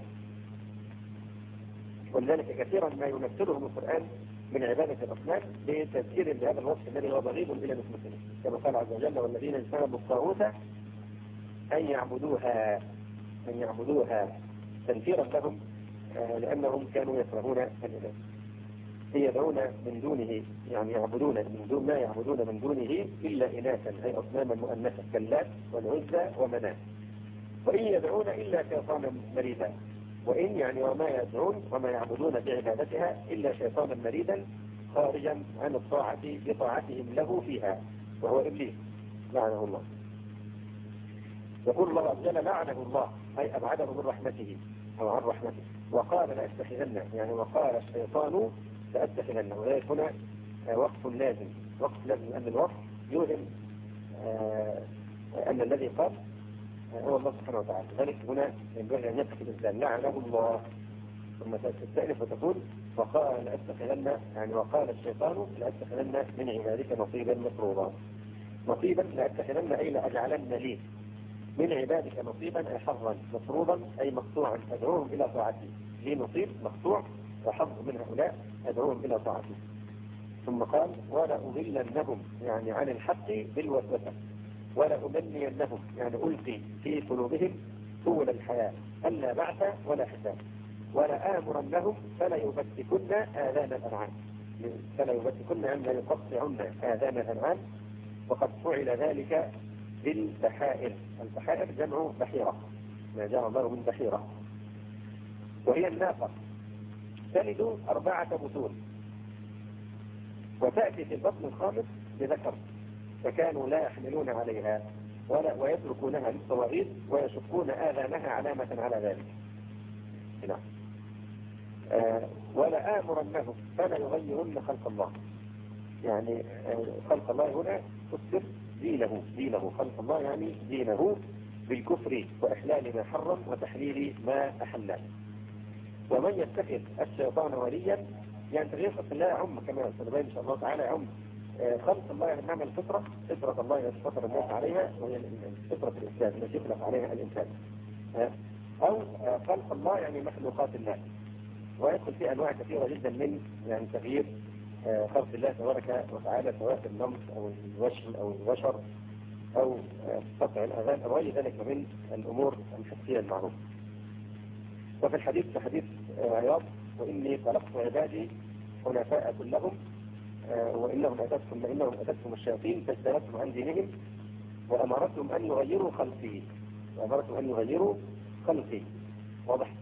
ولذلك كثيرا ما يمثلهم القرآن من عبادة الأصنام بتذكير بهذا الوصف الذي هو بغيض إلى مثله، كما قال عز وجل: والذين اجتنبوا الطاغوت أن يعبدوها أن يعبدوها تنفيرا لهم لأنهم كانوا يكرهون الإله. يدعون من دونه يعني يعبدون من دون ما يعبدون من دونه إلا إناثا أي أصناما مؤنثة كاللات والعزى ومناه. وإن يدعون إلا شيطانا مريدا. وإن يعني وما يدعون وما يعبدون بعبادتها إلا شيطانا مريدا خارجا عن الطاعة بطاعتهم له فيها وهو إبليس لعنه الله. يقول الله عز وجل: لعنه الله أي أبعده من رحمته أو عن رحمته. وقال لأتخذن يعني وقال الشيطان لأتخذن. وذلك هنا وقف لازم، وقف لازم أن الوقف يوهم أن الذي قال هو الله سبحانه وتعالى. لذلك هنا ينبغي أن يتقي الإنسان لعنه الله، ثم تستأنف وتقول وقال لأتخذن، يعني وقال الشيطان لأتخذن من عبادك نصيبا مفروضا. نصيبا لأتخذن أي لأجعلن لي من عبادك نصيبا أي حظا، مفروضا أي مقطوعا أدعوهم إلى طاعتي. لي نصيب مقطوع وحظ من هؤلاء أدعوهم إلى طاعتي. ثم قال ولأضلنهم يعني عن الحق بالوسوسة، ولأمنينهم يعني ألقي في قلوبهم طول الحياة ألا بعث ولا حساب، ولآمرنهم فلا يبتكن آذان الأنعام، فلا يبتكن أن يقطعن آذان الأنعام. وقد فعل ذلك بالبحائر. البحائر جمع بحيرة، ما جاء الله من بحيرة، وهي الناقة تلد أربعة بطون وتأتي في البطن الخامس بذكر، فكانوا لا يحملون عليها ولا ويتركونها للصواغير ويشقون آذانها علامة على ذلك. نعم. آه ولا آمرنهم فلا يغيرن خلق الله، يعني آه خلق الله هنا تفسر دينه، دينه خلق الله يعني دينه بالكفر وإحلال ما حرم وتحليل ما أحله. ومن يتخذ الشيطان وليا يعني تغيير خلق الله يعم كما سنبين إن شاء الله تعالى يعم خلق الله يعني معنى الفطرة، فطرة الله التي فطر الناس عليها وهي فطرة الإنسان التي يخلق عليها الإنسان، أو خلق الله يعني مخلوقات الله، ويدخل في أنواع كثيرة جدا من يعني تغيير خلق الله تبارك وتعالى سواء في اللمس أو الوشم أو البشر أو قطع الأذان أو غير ذلك من الأمور الحسية المعروفة. وفي الحديث في حديث عياض وإني خلقت عبادي حنفاء كلهم وإنهم أتتهم إنهم أتتهم الشياطين فاجتنبتم عن دينهم وأمرتهم أن يغيروا خلقي وأمرتهم أن يغيروا خلقي. واضح.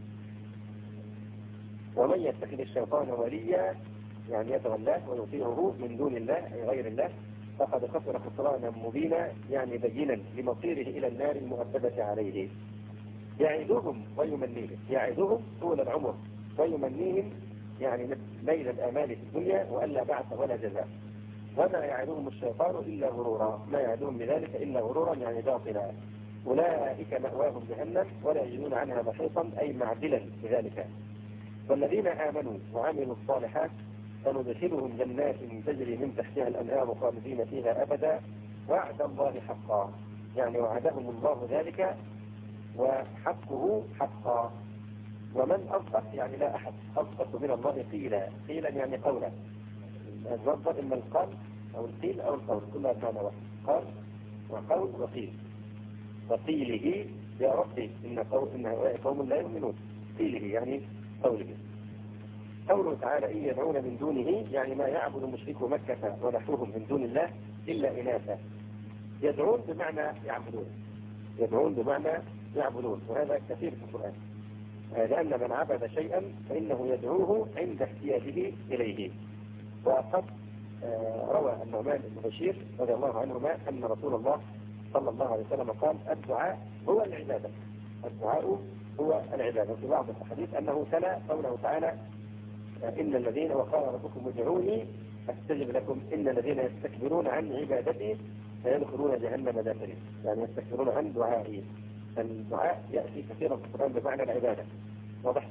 ومن يتخذ الشيطان وليا يعني يتولاه ويطيعه من دون الله أي غير الله فقد خسر خسرانا مبينا يعني بينا لمصيره إلى النار المؤبدة عليه. يعدهم ويمنيهم، يعدهم طول العمر ويمنيهم يعني ليل الآمال في الدنيا وألا بعث ولا جزاء. وما يعدهم الشيطان إلا غرورا، ما يعدهم بذلك إلا غرورا يعني باطلا. أولئك مأواهم جهنم ولا يجدون عنها محيطا أي معدلا بذلك. والذين آمنوا وعملوا الصالحات فندخلهم جنات تجري من تحتها الأنهار خالدين فيها أبدا وعد الله حقا، يعني وعدهم الله ذلك وحقه حقا. ومن أصدق يعني لا أحد أصدق من الله قيلا، قيلا يعني قولا، المصدر إما القال أو القيل أو القول كلها كان واحد، قال وقول وقيل. وقيله يا ربي إن قوم إن هؤلاء قوم لا يؤمنون، قيله يعني قوله. قوله تعالى إن يدعون من دونه يعني ما يعبد مشركو مكة ونحوهم من دون الله إلا إناثا. يدعون بمعنى يعبدون، يدعون بمعنى يعبدون، وهذا كثير في القرآن، لأن من عبد شيئا فإنه يدعوه عند احتياجه إليه. وقد روى النعمان بن بشير رضي الله عنهما أن رسول الله صلى الله عليه وسلم قال الدعاء هو العبادة، الدعاء هو العبادة. في بعض الحديث أنه تلا قوله تعالى إن الذين وقال ربكم ادعوني أستجب لكم إن الذين يستكبرون عن عبادتي سيدخلون جهنم داخلين، يعني يستكبرون عن دعائي. الدعاء يأتي كثيرا في القرآن بمعنى العبادة. واضح.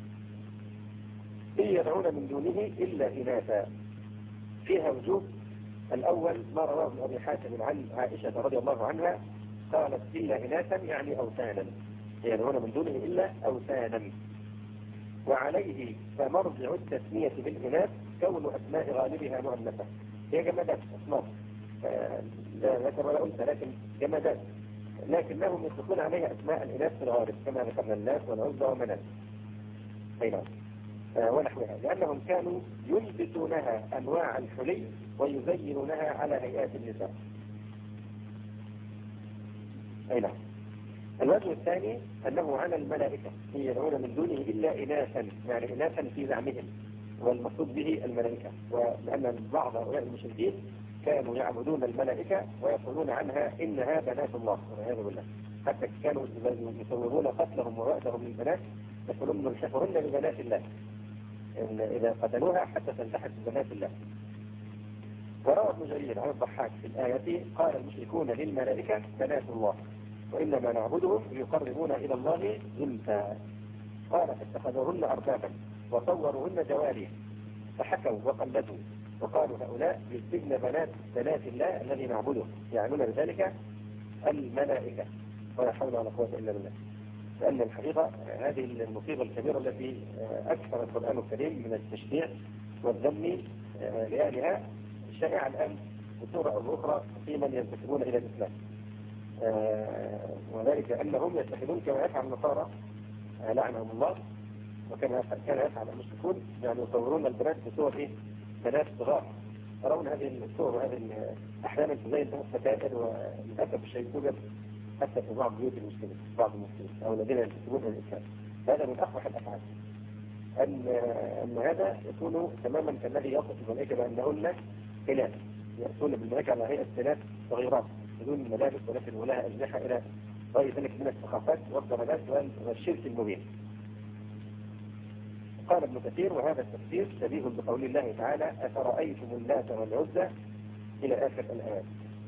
إن يدعون من دونه إلا إناثا فيها وجوب. الأول ما رواه ابن أبي حاتم عن عائشة رضي الله عنها قالت إلا إناثا يعني أوثانا، يدعون من دونه إلا أوثانا. وعليه فمرجع التسمية بالإناث كون أسماء غالبها مؤنثة، هي جمادات أسماء لا ذكر ولا أنثى لكن جمادات، لكنهم يطلقون عليها أسماء الإناث في الغالب كما ذكرنا الناس والعزى ومنات أيضا ونحوها، لأنهم كانوا يلبسونها أنواع الحلي ويزينونها على هيئات النساء. أي نعم. الوجه الثاني أنه على الملائكة يدعون من دونه إلا إناثا، يعني إناثا في زعمهم والمقصود به الملائكة، ولأن بعض هؤلاء المشركين كانوا يعبدون الملائكة ويقولون عنها إنها بنات الله والعياذ بالله، حتى كانوا يصورون قتلهم ورأسهم للبنات يقولون نلحقهن ببنات الله إن إذا قتلوها حتى تلتحق ببنات الله. وروى ابن جرير عن الضحاك في الآية قال المشركون للملائكة بنات الله، وإنما نعبدهم ليقربونا إلى الله زلفى. قال فاتخذوهن أربابا وصوروهن جواري فحكوا وقلدوا وقالوا هؤلاء يشبهن بنات بنات الله الذي نعبده، يعنون بذلك الملائكة. ولا حول ولا قوة إلا بالله. لأن الحقيقة هذه المصيبة الكبيرة التي أكثر القرآن الكريم من التشجيع والذم لأهلها شائعة الآن بصورة أو أخرى في من ينتسبون إلى الإسلام، وذلك أنهم يتخذون كما يفعل النصارى لعنهم الله، وكان كان يفعل المشركون، يعني يصورون البنات بصور إيه؟ بنات صغار. ترون هذه الصور وهذه أحيانا تزين الستائر، وللأسف الشيء توجد حتى في بعض بيوت المسلمين، بعض المسلمين أو الذين ينتسبون إلى الإسلام. هذا من أقبح الأفعال، أن أن هذا يكون تماما كالذي يصف الملائكة بأنهن إناث، يأتون بالملائكة على هيئة إناث صغيرات بدون ملابس ولكن ولها أجنحة إلى غير ذلك من السخافات والضربات والشرك المبين. قال ابن كثير وهذا التفسير شبيه بقول الله تعالى أفرأيتم اللات والعزى إلى آخر الآيات.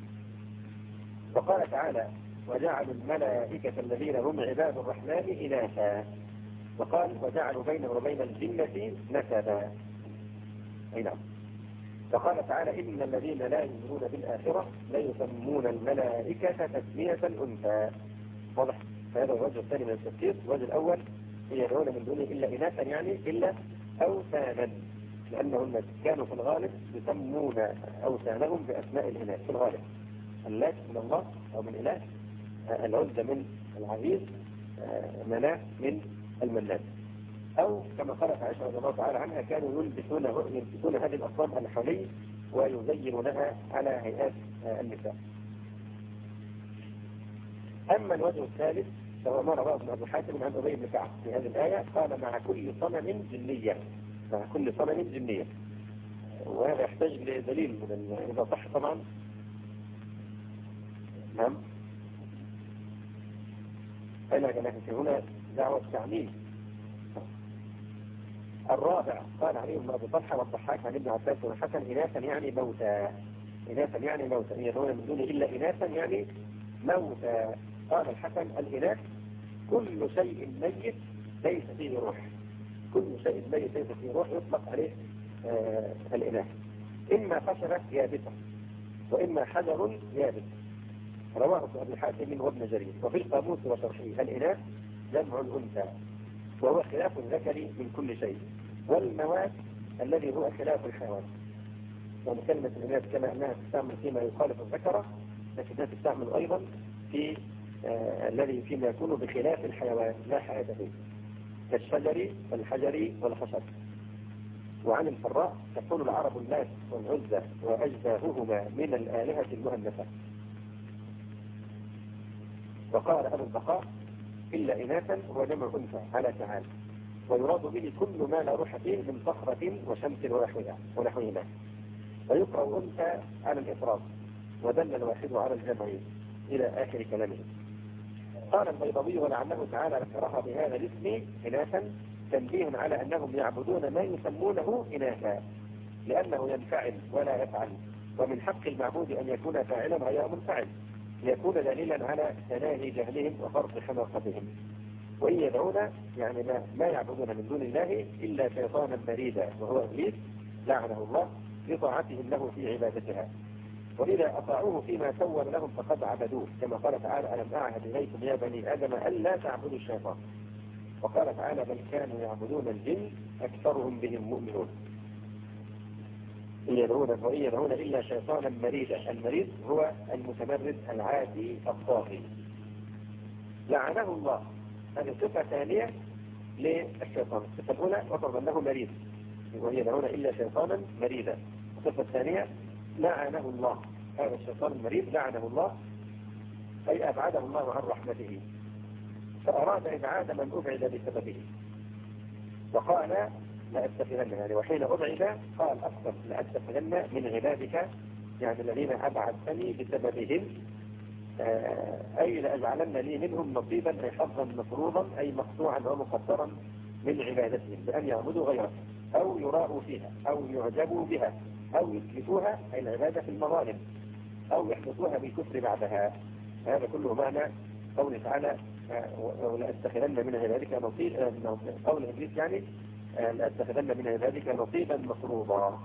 وقال تعالى وجعلوا الملائكة الذين هم عباد الرحمن إناثا، وقال وجعلوا بينه وبين الجنة نسبا. أي نعم. فقال تعالى إن الذين لا يؤمنون بالآخرة لا يسمون الملائكة تسمية الأنثى. واضح؟ فهذا الوجه الثاني من التفسير. الوجه الأول يدعون من دونه إلا إناثا، يعني إلا أوثانا، لأنهم كانوا في الغالب يسمون أوثانهم بأسماء الإناث في الغالب. اللات من الله أو من إله، العزى من العزيز، مناة من المنان. أو كما قالت عائشة رضي الله تعالى عنها كانوا يلبسون يلبسون هذه الأصنام الحلي ويزينونها على هيئات النساء. أما الوجه الثالث فهو ما رواه ابن أبي حاتم عن أبي بن كعب في هذه الآية، قال مع كل صنم جنية، مع كل صنم جنية. وهذا يحتاج لدليل من إذا صح طبعا. نعم. أنا لكن هنا دعوة تعميم. الرابع قال عليه بن أبي طلحة والضحاك عن ابن عباس والحسن إناثا يعني موتى، إناثا يعني موتى، يدعون من دونه إلا إناثا يعني موتى. قال الحسن الإناث كل شيء ميت ليس فيه روح، كل شيء ميت ليس فيه روح يطلق عليه آه الإناث، إما خشبة يابسة وإما حجر يابس. رواه ابن أبي حاتم وابن جرير. وفي القاموس وشرحه الإناث جمع الأنثى وهو خلاف الذكر من كل شيء، والموات الذي هو خلاف الحيوان. يعني كلمة الإناث كما أنها تستعمل فيما يخالف الذكر، لكنها تستعمل أيضا في آه الذي فيما يكون بخلاف الحيوان لا حياة فيه، كالشجر والحجر والخشب. وعن الفراء تقول العرب اللات والعزى وأجزاؤهما من الآلهة المؤنثة. وقال أبو البقاء إلا إناثا هو جمع أنثى على تعالى، ويراد به كل ما لا روح فيه من صخرة وشمس ونحوهما، ويقرأ أنثى على الإفراد ودل الواحد على الجمع إلى آخر كلامه. قال البيضاوي ولعله تعالى ذكرها بهذا الاسم إناثا تنبيه على أنهم يعبدون ما يسمونه إناثا لأنه ينفعل ولا يفعل، ومن حق المعبود أن يكون فاعلا غير منفعل ليكون دليلا على تناهي جهلهم وفرط حماقتهم. وإن يدعون يعني ما, ما يعبدون من دون الله إلا شيطانا مريدا وهو إبليس لعنه الله لطاعتهم له في عبادتها، وإذا أطاعوه فيما سول لهم فقد عبدوه، كما قال تعالى ألم أعهد إليكم يا بني آدم ألا تعبدوا الشيطان. وقال تعالى بل كانوا يعبدون الجن أكثرهم بهم مؤمنون. إن يدعون وإن يدعون إلا شيطانا مريدا. المريد هو المتمرد العادي الطاغي لعنه الله. هذه صفة ثانية للشيطان. الصفة الأولى وصف أنه مريد وإن يدعون إلا شيطانا مريدا. الصفة الثانية لعنه الله. هذا الشيطان المريد لعنه الله أي أبعده الله عن رحمته، فأراد إبعاد من أبعد بسببه. وقال لأتخذن، يعني وحين أبعد قال أكثر لأتخذن من عبادك، يعني الذين أبعدتني بسببهم، أي لأجعلن لي منهم نصيبا أي حظا مفروضا أي مقطوعا ومقدرا من عبادتهم بأن يعبدوا غيره أو يراءوا فيها أو يعجبوا بها أو يتلفوها أي العبادة في المظالم أو يحدثوها بالكفر بعدها. هذا كله معنى قوله تعالى ولأتخذن من عبادك نصيبا، قول إبليس يعني لأتخذن من عبادك نصيبا مفروضا.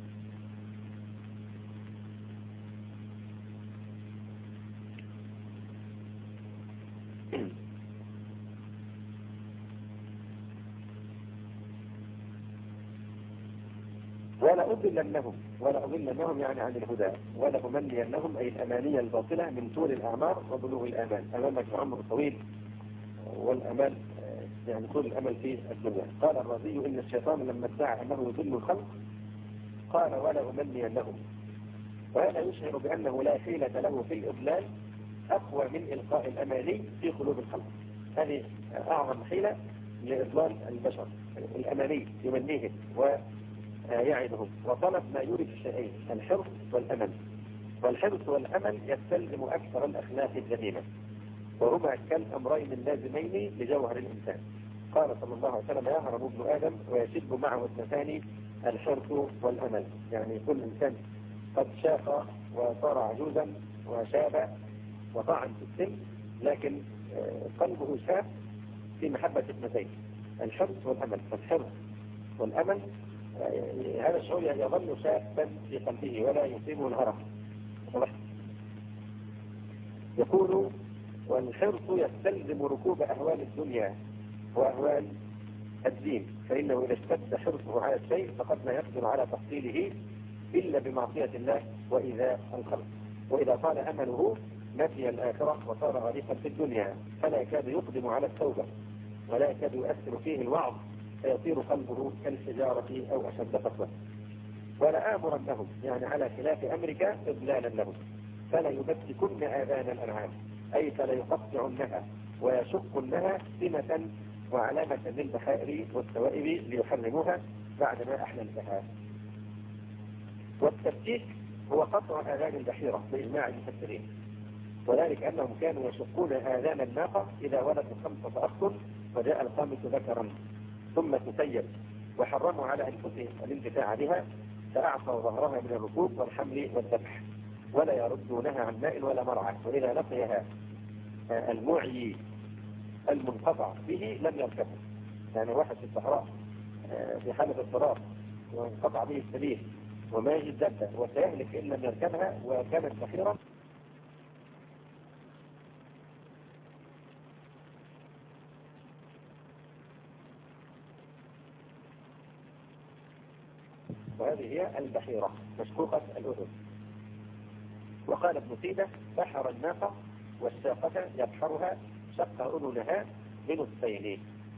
ولا أضلنهم ولا أضلنهم يعني عن الهدى، ولا أمنينهم أي الأمانية الباطلة من طول الأعمار وبلوغ الآمال. أمامك عمر طويل، والأمال يعني طول الأمل في الدنيا. قال الرازي إن الشيطان لما ادعى أنه يضل الخلق قال ولا أمنينهم، وهذا يشعر بأنه لا حيلة له في الإضلال أقوى من إلقاء الأماني في قلوب الخلق. هذه أعظم حيلة لإضلال البشر، الأماني يمنيهم ويعدهم، وطلب ما يورد الشيئين الحرص والأمل. والحرص والأمل يستلزم أكثر الأخلاق الذميمة، وهما كالأمرين اللازمين لجوهر الإنسان. قال صلى الله عليه وسلم يهرب ابن آدم ويشد معه اثنتان الحرص والأمل. يعني كل إنسان قد شاق وصار عجوزا وشاب وطعن في السن، لكن قلبه شاب في محبة اثنتين الحرص والأمل. فالحرص والأمل هذا الشعور يظل شابا في قلبه ولا يصيبه الهرم. يقول والحرص يستلزم ركوب أهوال الدنيا وأهوال الدين، فإنه إذا اشتد حرصه على الشيء فقد لا يقدر على تحصيله إلا بمعصية الله وإذاء الخلق. وإذا طال أمله نسي الآخرة وصار غريقا في الدنيا، فلا يكاد يقدم على التوبة ولا يكاد يؤثر فيه الوعظ، فيصير قلبه كالحجارة أو أشد قسوة. ولا آمرنهم يعني على خلاف أمرك إضلالا لهم، فلا يبتكن آذان الأنعام، أي فلا يقطعنها ويشقنها سمة وعلامة للبحائر والسوائب ليحرموها بعدما أحللتها. والتفكيك هو قطع آذان البحيرة بإجماع المفسرين، وذلك أنهم كانوا يشقون آذان الناقة إذا ولدوا خمسة أشهر وجاء الخامس ذكرا ثم تسيب، وحرموا على أنفسهم الانتفاع بها فأعطوا ظهرها من الركوب والحمل والذبح، ولا يردونها عن ماء ولا مرعى. وإذا لقيها المعي المنقطع به لم يركبه. يعني واحد في الصحراء في حالة اضطراب وانقطع به السبيل وما يجد دابة وسيهلك إن لم يركبها وكانت بحيرا، وهذه هي البحيرة مشقوقة الأذن. وقال ابن سيدة بحر الناقة والساقة يبحرها شق أذنها بنصفين.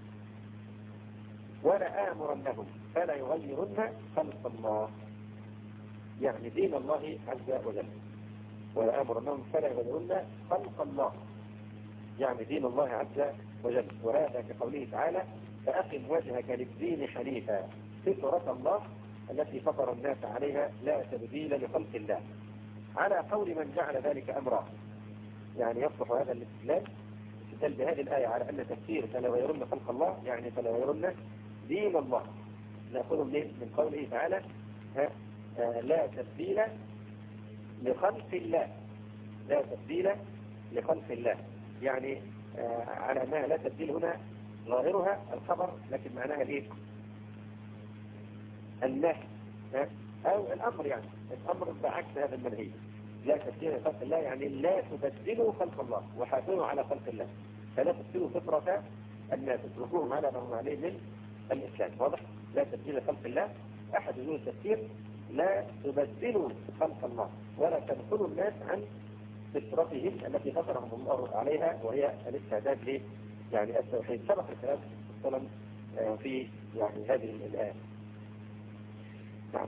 ولا آمرنهم فلا يغيرن خلق الله، يعني دين الله عز وجل. ولا آمرنهم فلا يغيرن خلق الله، يعني دين الله عز وجل. وهذا كقوله تعالى فأقم وجهك للدين حنيفا فطرة الله التي فطر الناس عليها لا تبديل لخلق الله، على قول من جعل ذلك أمرا. يعني يصلح هذا الاستدلال استدلال بهذه الآية على أن تفسير فلا يغيرن خلق الله يعني فلا يغيرن دين الله. نأخذ من قوله تعالى لا تبديل لخلق الله، لا تبديل لخلق الله، يعني على أنها لا تبديل هنا ظاهرها الخبر لكن معناها الايه؟ النهي أو الأمر، يعني الأمر بعكس هذا المنهي. لا تبديل لخلق الله يعني لا تبدلوا خلق الله وحافظوا على خلق الله، فلا تبدلوا فطرة الناس اتركوهم على ما هم عليه من الإسلام. واضح؟ لا تبديل خلق الله. أحد وجوه التفسير لا تبدلوا خلق الله ولا تنقلوا الناس عن فطرتهم التي فطرهم الله عليها وهي الاستعداد ل يعني التوحيد. سبق الكلام مثلا في يعني هذه الآية. نعم.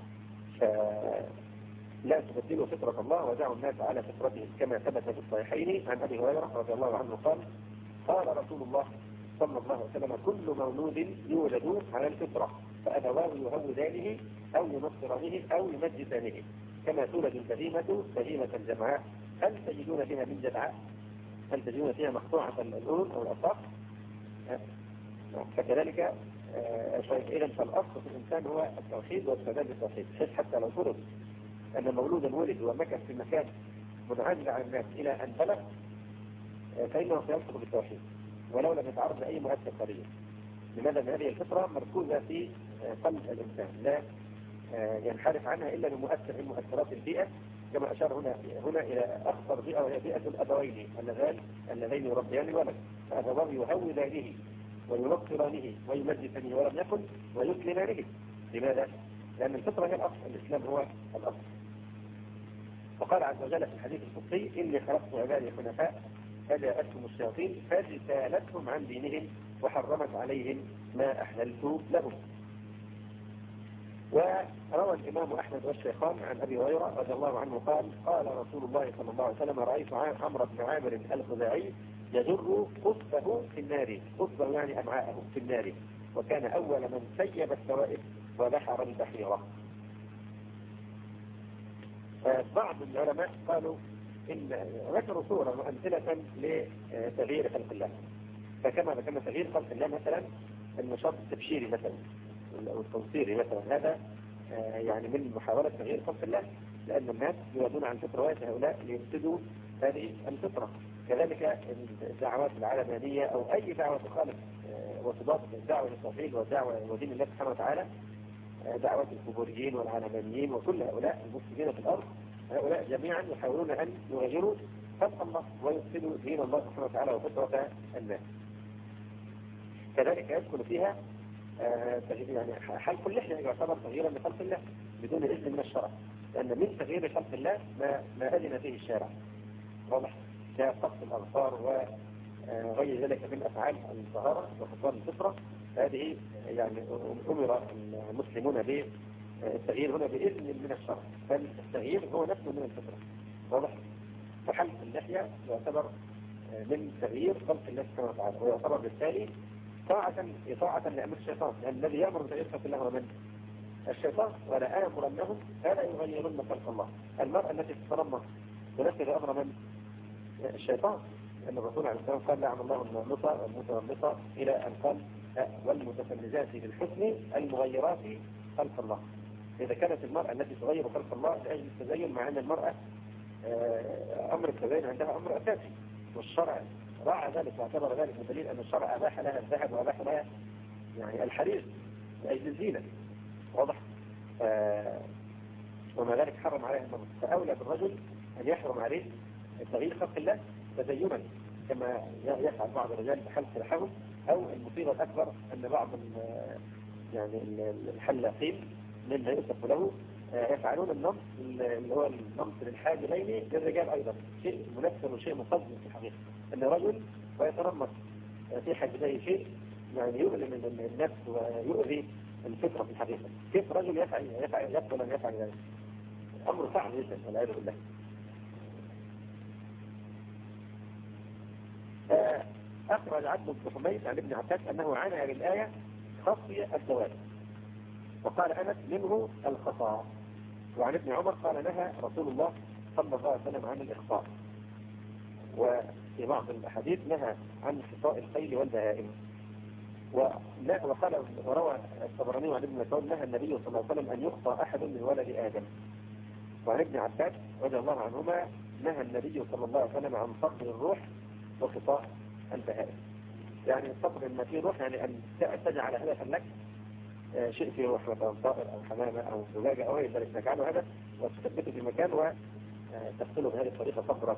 لا تبدلوا فطرة الله ودعوا الناس على فطرتهم كما ثبت في الصحيحين عن أبي هريرة رضي الله عنه قال قال رسول الله صلى الله عليه وسلم كل مولود يولد على الفطرة فأبواه يهودانه أو ينصرانه أو يمجسانه كما تولد البهيمة بهيمة جمعاء هل تجدون فيها من جدعاء؟ هل تجدون فيها مقطوعة الأذن أو الأطراف؟ فكذلك إذا فالأصل في الإنسان هو التوحيد والسداد بالتوحيد، حتى لو فرض أن مولودا ولد ومكث في مكان منعزل عن الناس إلى أن بلغ فإنه سينطق بالتوحيد ولو لم يتعرض لأي مؤثر خارجي. لماذا؟ أن هذه الفطرة مركوزة في قلب الإنسان لا ينحرف عنها إلا بمؤثر من مؤثرات البيئة، كما أشار هنا هنا إلى أخطر بيئة وهي بيئة الأبوين اللذان اللذين يربيان الولد، فأبواه يهولانه وينصرانه ويمجسانه ولم يكن ويسلمانه. لماذا؟ لأن الفطرة هي الأصل، الإسلام هو الأصل. وقال عز وجل في الحديث القدسي: إني خلقت عبادي حنفاء فجاءتهم الشياطين فاجتالتهم عن دينهم وحرمت عليهم ما أحللت لهم. وروى الإمام أحمد والشيخان عن أبي هريرة رضي الله عنه قال: قال رسول الله صلى الله عليه وسلم: رأيت عمرو بن عامر الخزاعي يجر قصبه في النار، قصبه يعني أمعاءه في النار، وكان أول من سيب السوائب وبحر البحيرة. بعض العلماء قالوا إن ذكروا صورة وأمثلة لتغيير خلق الله، فكما ذكرنا تغيير خلق الله مثلا النشاط التبشيري مثلا أو التنصيري مثلا، هذا يعني من محاولة تغيير خلق الله، لأن الناس يريدون عن فطرة هؤلاء ليفسدوا هذه الفطرة. كذلك الدعوات العلمانية أو أي دعوة تخالف وتضاد الدعوة للتوحيد والدعوة ودين الله سبحانه وتعالى، دعوات الكبوريين والعلمانيين وكل هؤلاء المفسدين في الأرض، هؤلاء جميعا يحاولون أن يغيروا خلق الله ويفسدوا دين الله سبحانه وتعالى وفطرة الناس. كذلك يدخل فيها يعني حلق اللحية يعتبر تغييرا لخلق الله بدون إذن من الشرع، لأن من تغيير خلق الله ما, ما أذن فيه الشارع، واضح، كقص الأظفار وغير ذلك من أفعال الطهارة وخطوان الفطرة. هذه يعني أمر المسلمون بالتغيير هنا بإذن من الشرع، فالتغيير هو نفسه من الفطرة، واضح. فحلق اللحية يعتبر من تغيير خلق الله سبحانه وتعالى، ويعتبر بالتالي طاعة إطاعة لأمر الشيطان، لأن الذي يأمر بتغيير خلق الله هو من؟ الشيطان. ولا آمرنهم فلا يغيرن خلق الله. المرأة التي تتنمر تنفذ أمر من؟ الشيطان، لأن الرسول عليه السلام قال: لعن الله المنمطة والمتنمطة، إلى أن قال: والمتفلجات بالحسن المغيرات خلق الله. إذا كانت المرأة التي تغير خلق الله لأجل التزين، مع أن المرأة أمر التزين عندها أمر أساسي، والشرع راعى ذلك واعتبر ذلك بدليل أن الشرع أباح لها الذهب وأباح لها يعني الحرير لأجل الزينة، واضح. آه وما ذلك حرم عليها النمط، فأولى بالرجل أن يحرم عليه تغيير خلق الله تزينا، كما يفعل بعض الرجال بحلق لحمهم، أو المصيبة الأكبر أن بعض يعني الحلاقين مما يوصف له يفعلون النمط اللي هو النمط للحاجبين للرجال أيضا، شيء منفر وشيء مقدم في الحقيقة، أن رجل ويتنمط في حاجبيه شيء يعني يؤلم من النفس ويؤذي الفطرة في الحقيقة. كيف رجل يفعل يفعل يفعل أن يفعل ذلك؟ أمر صعب جدا والعياذ بالله. أخرج عبد بن حميد عن ابن عباس أنه عنى بالآية خصي الزواج، وقال أنس منه الخطأ. وعن ابن عمر قال: نهى رسول الله صلى الله عليه وسلم عن الإخطاء. وفي بعض الأحاديث نهى عن خطاء الخيل والبهائم. وقال وروى الطبراني عن ابن مسعود: نهى النبي صلى الله عليه وسلم أن يخطأ أحد من ولد آدم. وعن ابن عباس رضي الله عنهما: نهى النبي صلى الله عليه وسلم عن صبر الروح وخطاء البهائم. يعني الصبر ما فيه روح يعني أن تجعل هدفا لك شيء فيه روح، مثلا طائر أو حمامة أو زجاجة أو غير ذلك، تجعله هدف وتثبته في مكان وتقتله بهذه الطريقة صبرا.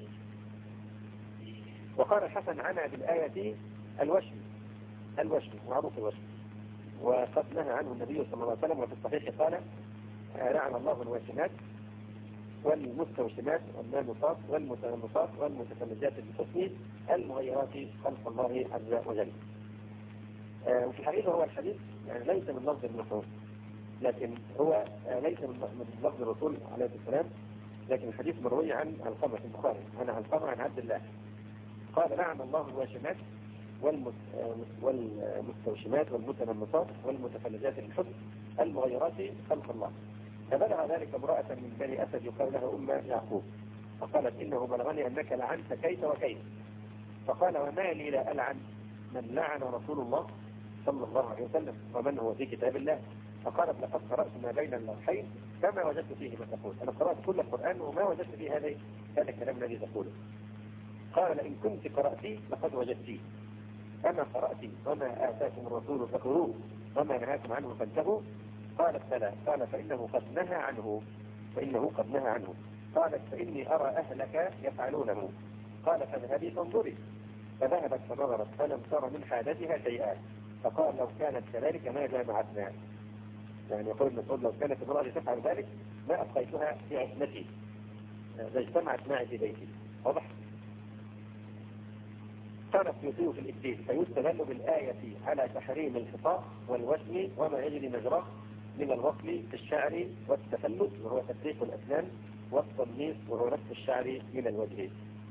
وقال الحسن عنا بالآية الوشم، الوشم معروف الوشم، وقد نهى عنه النبي صلى الله عليه وسلم. وفي الصحيح قال: لعن الله الواشمات والمستوشمات والنامصات والمتنمصات والمتفلجات بالحسن المغيرات خلق الله عز وجل. آه وفي الحقيقة هو الحديث يعني ليس من لفظ المفعول، لكن هو آه ليس من لفظ الرسول عليه السلام، لكن الحديث مروي عن علقمة في البخاري عن علقمة عن عبد الله قال: لعن الله الواشمات والمستوشمات والمتنمصات والمتفلجات بالحسن المغيرات خلق الله. فبلغ ذلك امرأة من بني أسد يقال لها أم يعقوب، فقالت: إنه بلغني أنك لعنت كيف وكيف. فقال: وما لي لا ألعن من لعن رسول الله صلى الله عليه وسلم ومن هو في كتاب الله. فقالت: لقد قرأت ما بين اللوحين فما وجدت فيه ما تقول. أنا قرأت كل القرآن وما وجدت فيه هذا هذا الكلام الذي تقوله. قال لئن كنت قرأتي لقد وجدتيه، أما قرأتي وما آتاكم الرسول فخذوه وما نهاكم عنه فانتهوا؟ قالت بلى. قال فإنه قد نهى عنه فإنه قد نهى عنه. قالت فإني أرى أهلك يفعلونه. قال فاذهبي فانظري. فذهبت فنظرت فلم تر من حاجتها شيئا. فقال لو كانت كذلك ما جامعتنا. يعني يقول المسعود لو كانت امرأة تفعل ذلك ما أبقيتها في عصمتي، لاجتمعت معي في بيتي. واضح؟ قال السيوطي في الإبديل فيستدل بالآية على تحريم الخطاء والوشم وما يجري مجراه من الوصل في الشعر والتفلت وهو تفريق الأسنان والتنميط وهو نفس الشعر من الوجه.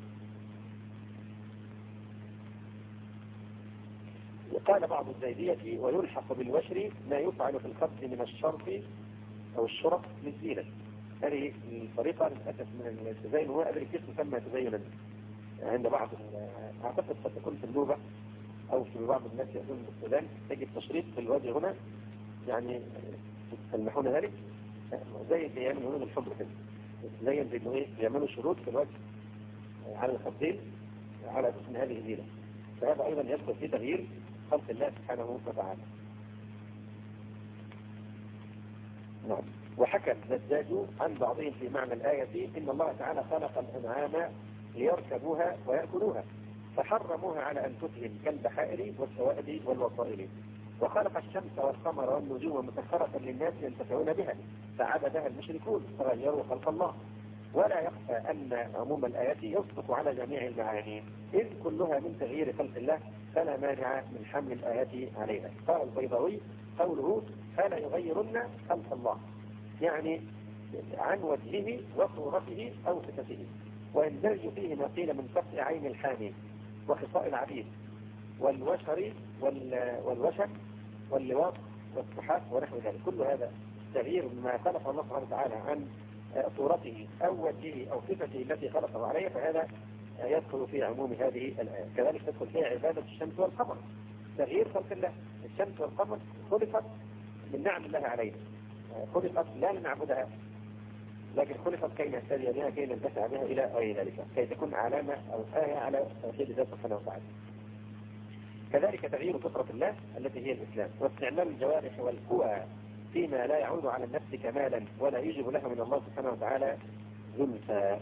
قال بعض الزيدية ويلحق بالوشر ما يفعل في الخبز من الشرف أو الشرف للزينة. هذه الطريقة للأسف من التزين، وما أدري كيف تسمى تزينا عند بعض، أعتقد قد تكون في اللغة أو في بعض الناس يأذون بالسودان تجد تشريط في الوجه هنا، يعني يسمحون ذلك زي اللي يعملوا هنا الحمر كده، زي اللي يعملوا شروط في الوجه على الخدين على أساس من هذه الزينة. فهذا أيضا يدخل في تغيير خلق الله سبحانه وتعالى. نعم. وحكى الزجاج عن بعضهم في معنى الآية إن الله تعالى خلق الأنعام ليركبوها ويأكلوها فحرموها على أنفسهم كالبحائر والسوائد والوصائل، وخلق الشمس والقمر والنجوم مسخرة للناس ينتفعون بها فعبدها المشركون فغيروا خلق الله. ولا يخفى أن عموم الآيات يصدق على جميع المعاني إذ كلها من تغيير خلق الله فلا مانع من حمل الآيات عليها. قال البيضاوي قوله فلا يغيرن خلق الله يعني عن وجهه وصورته أو صفته، ويندرج فيه ما قيل من فتح عين الحامي وخصاء العبيد والوشر والوشك واللواط والسحاق ونحو ذلك. كل هذا تغيير ما خلق الله سبحانه وتعالى عن صورته أو وجهه أو صفته التي خلقه عليها، فهذا يدخل في عموم هذه الآية. كذلك تدخل فيها عبادة الشمس والقمر، تغيير خلق الله. الشمس والقمر خلقت من نعم الله علينا، خلقت لا لنعبدها لكن خلقت كي نهتدي بها كي ننتفع بها إلى غير ذلك، كي تكون علامة أو آية على توحيد الله سبحانه وتعالى. كذلك تغيير فطرة الله التي هي الإسلام، واستعمال الجوارح والقوى فيما لا يعود على النفس كمالا ولا يجب لها من الله سبحانه وتعالى زلفا.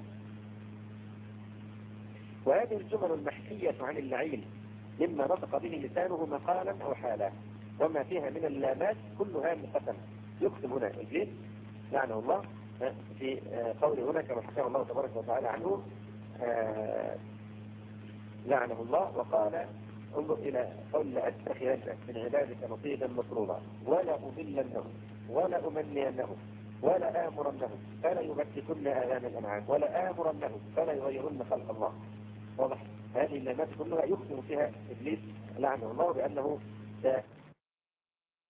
وهذه الجمل المحكية عن اللعين مما نطق به لسانه مقالا أو حالا وما فيها من اللامات كلها من قسم. يقسم هنا إبليس لعنه الله في قول هنا كما حكى الله تبارك وتعالى عنه لعنه الله وقال انظر إلى قول لأتخذن من عبادك نصيبا مفروضا ولا أضلنهم ولا أمنينهم ولا آمرنهم فلا يبتكن آذان الأنعام ولا آمرنهم فلا يغيرن خلق الله. واضح؟ هذه اللامات كلها يقسم فيها إبليس لعنه الله بأنه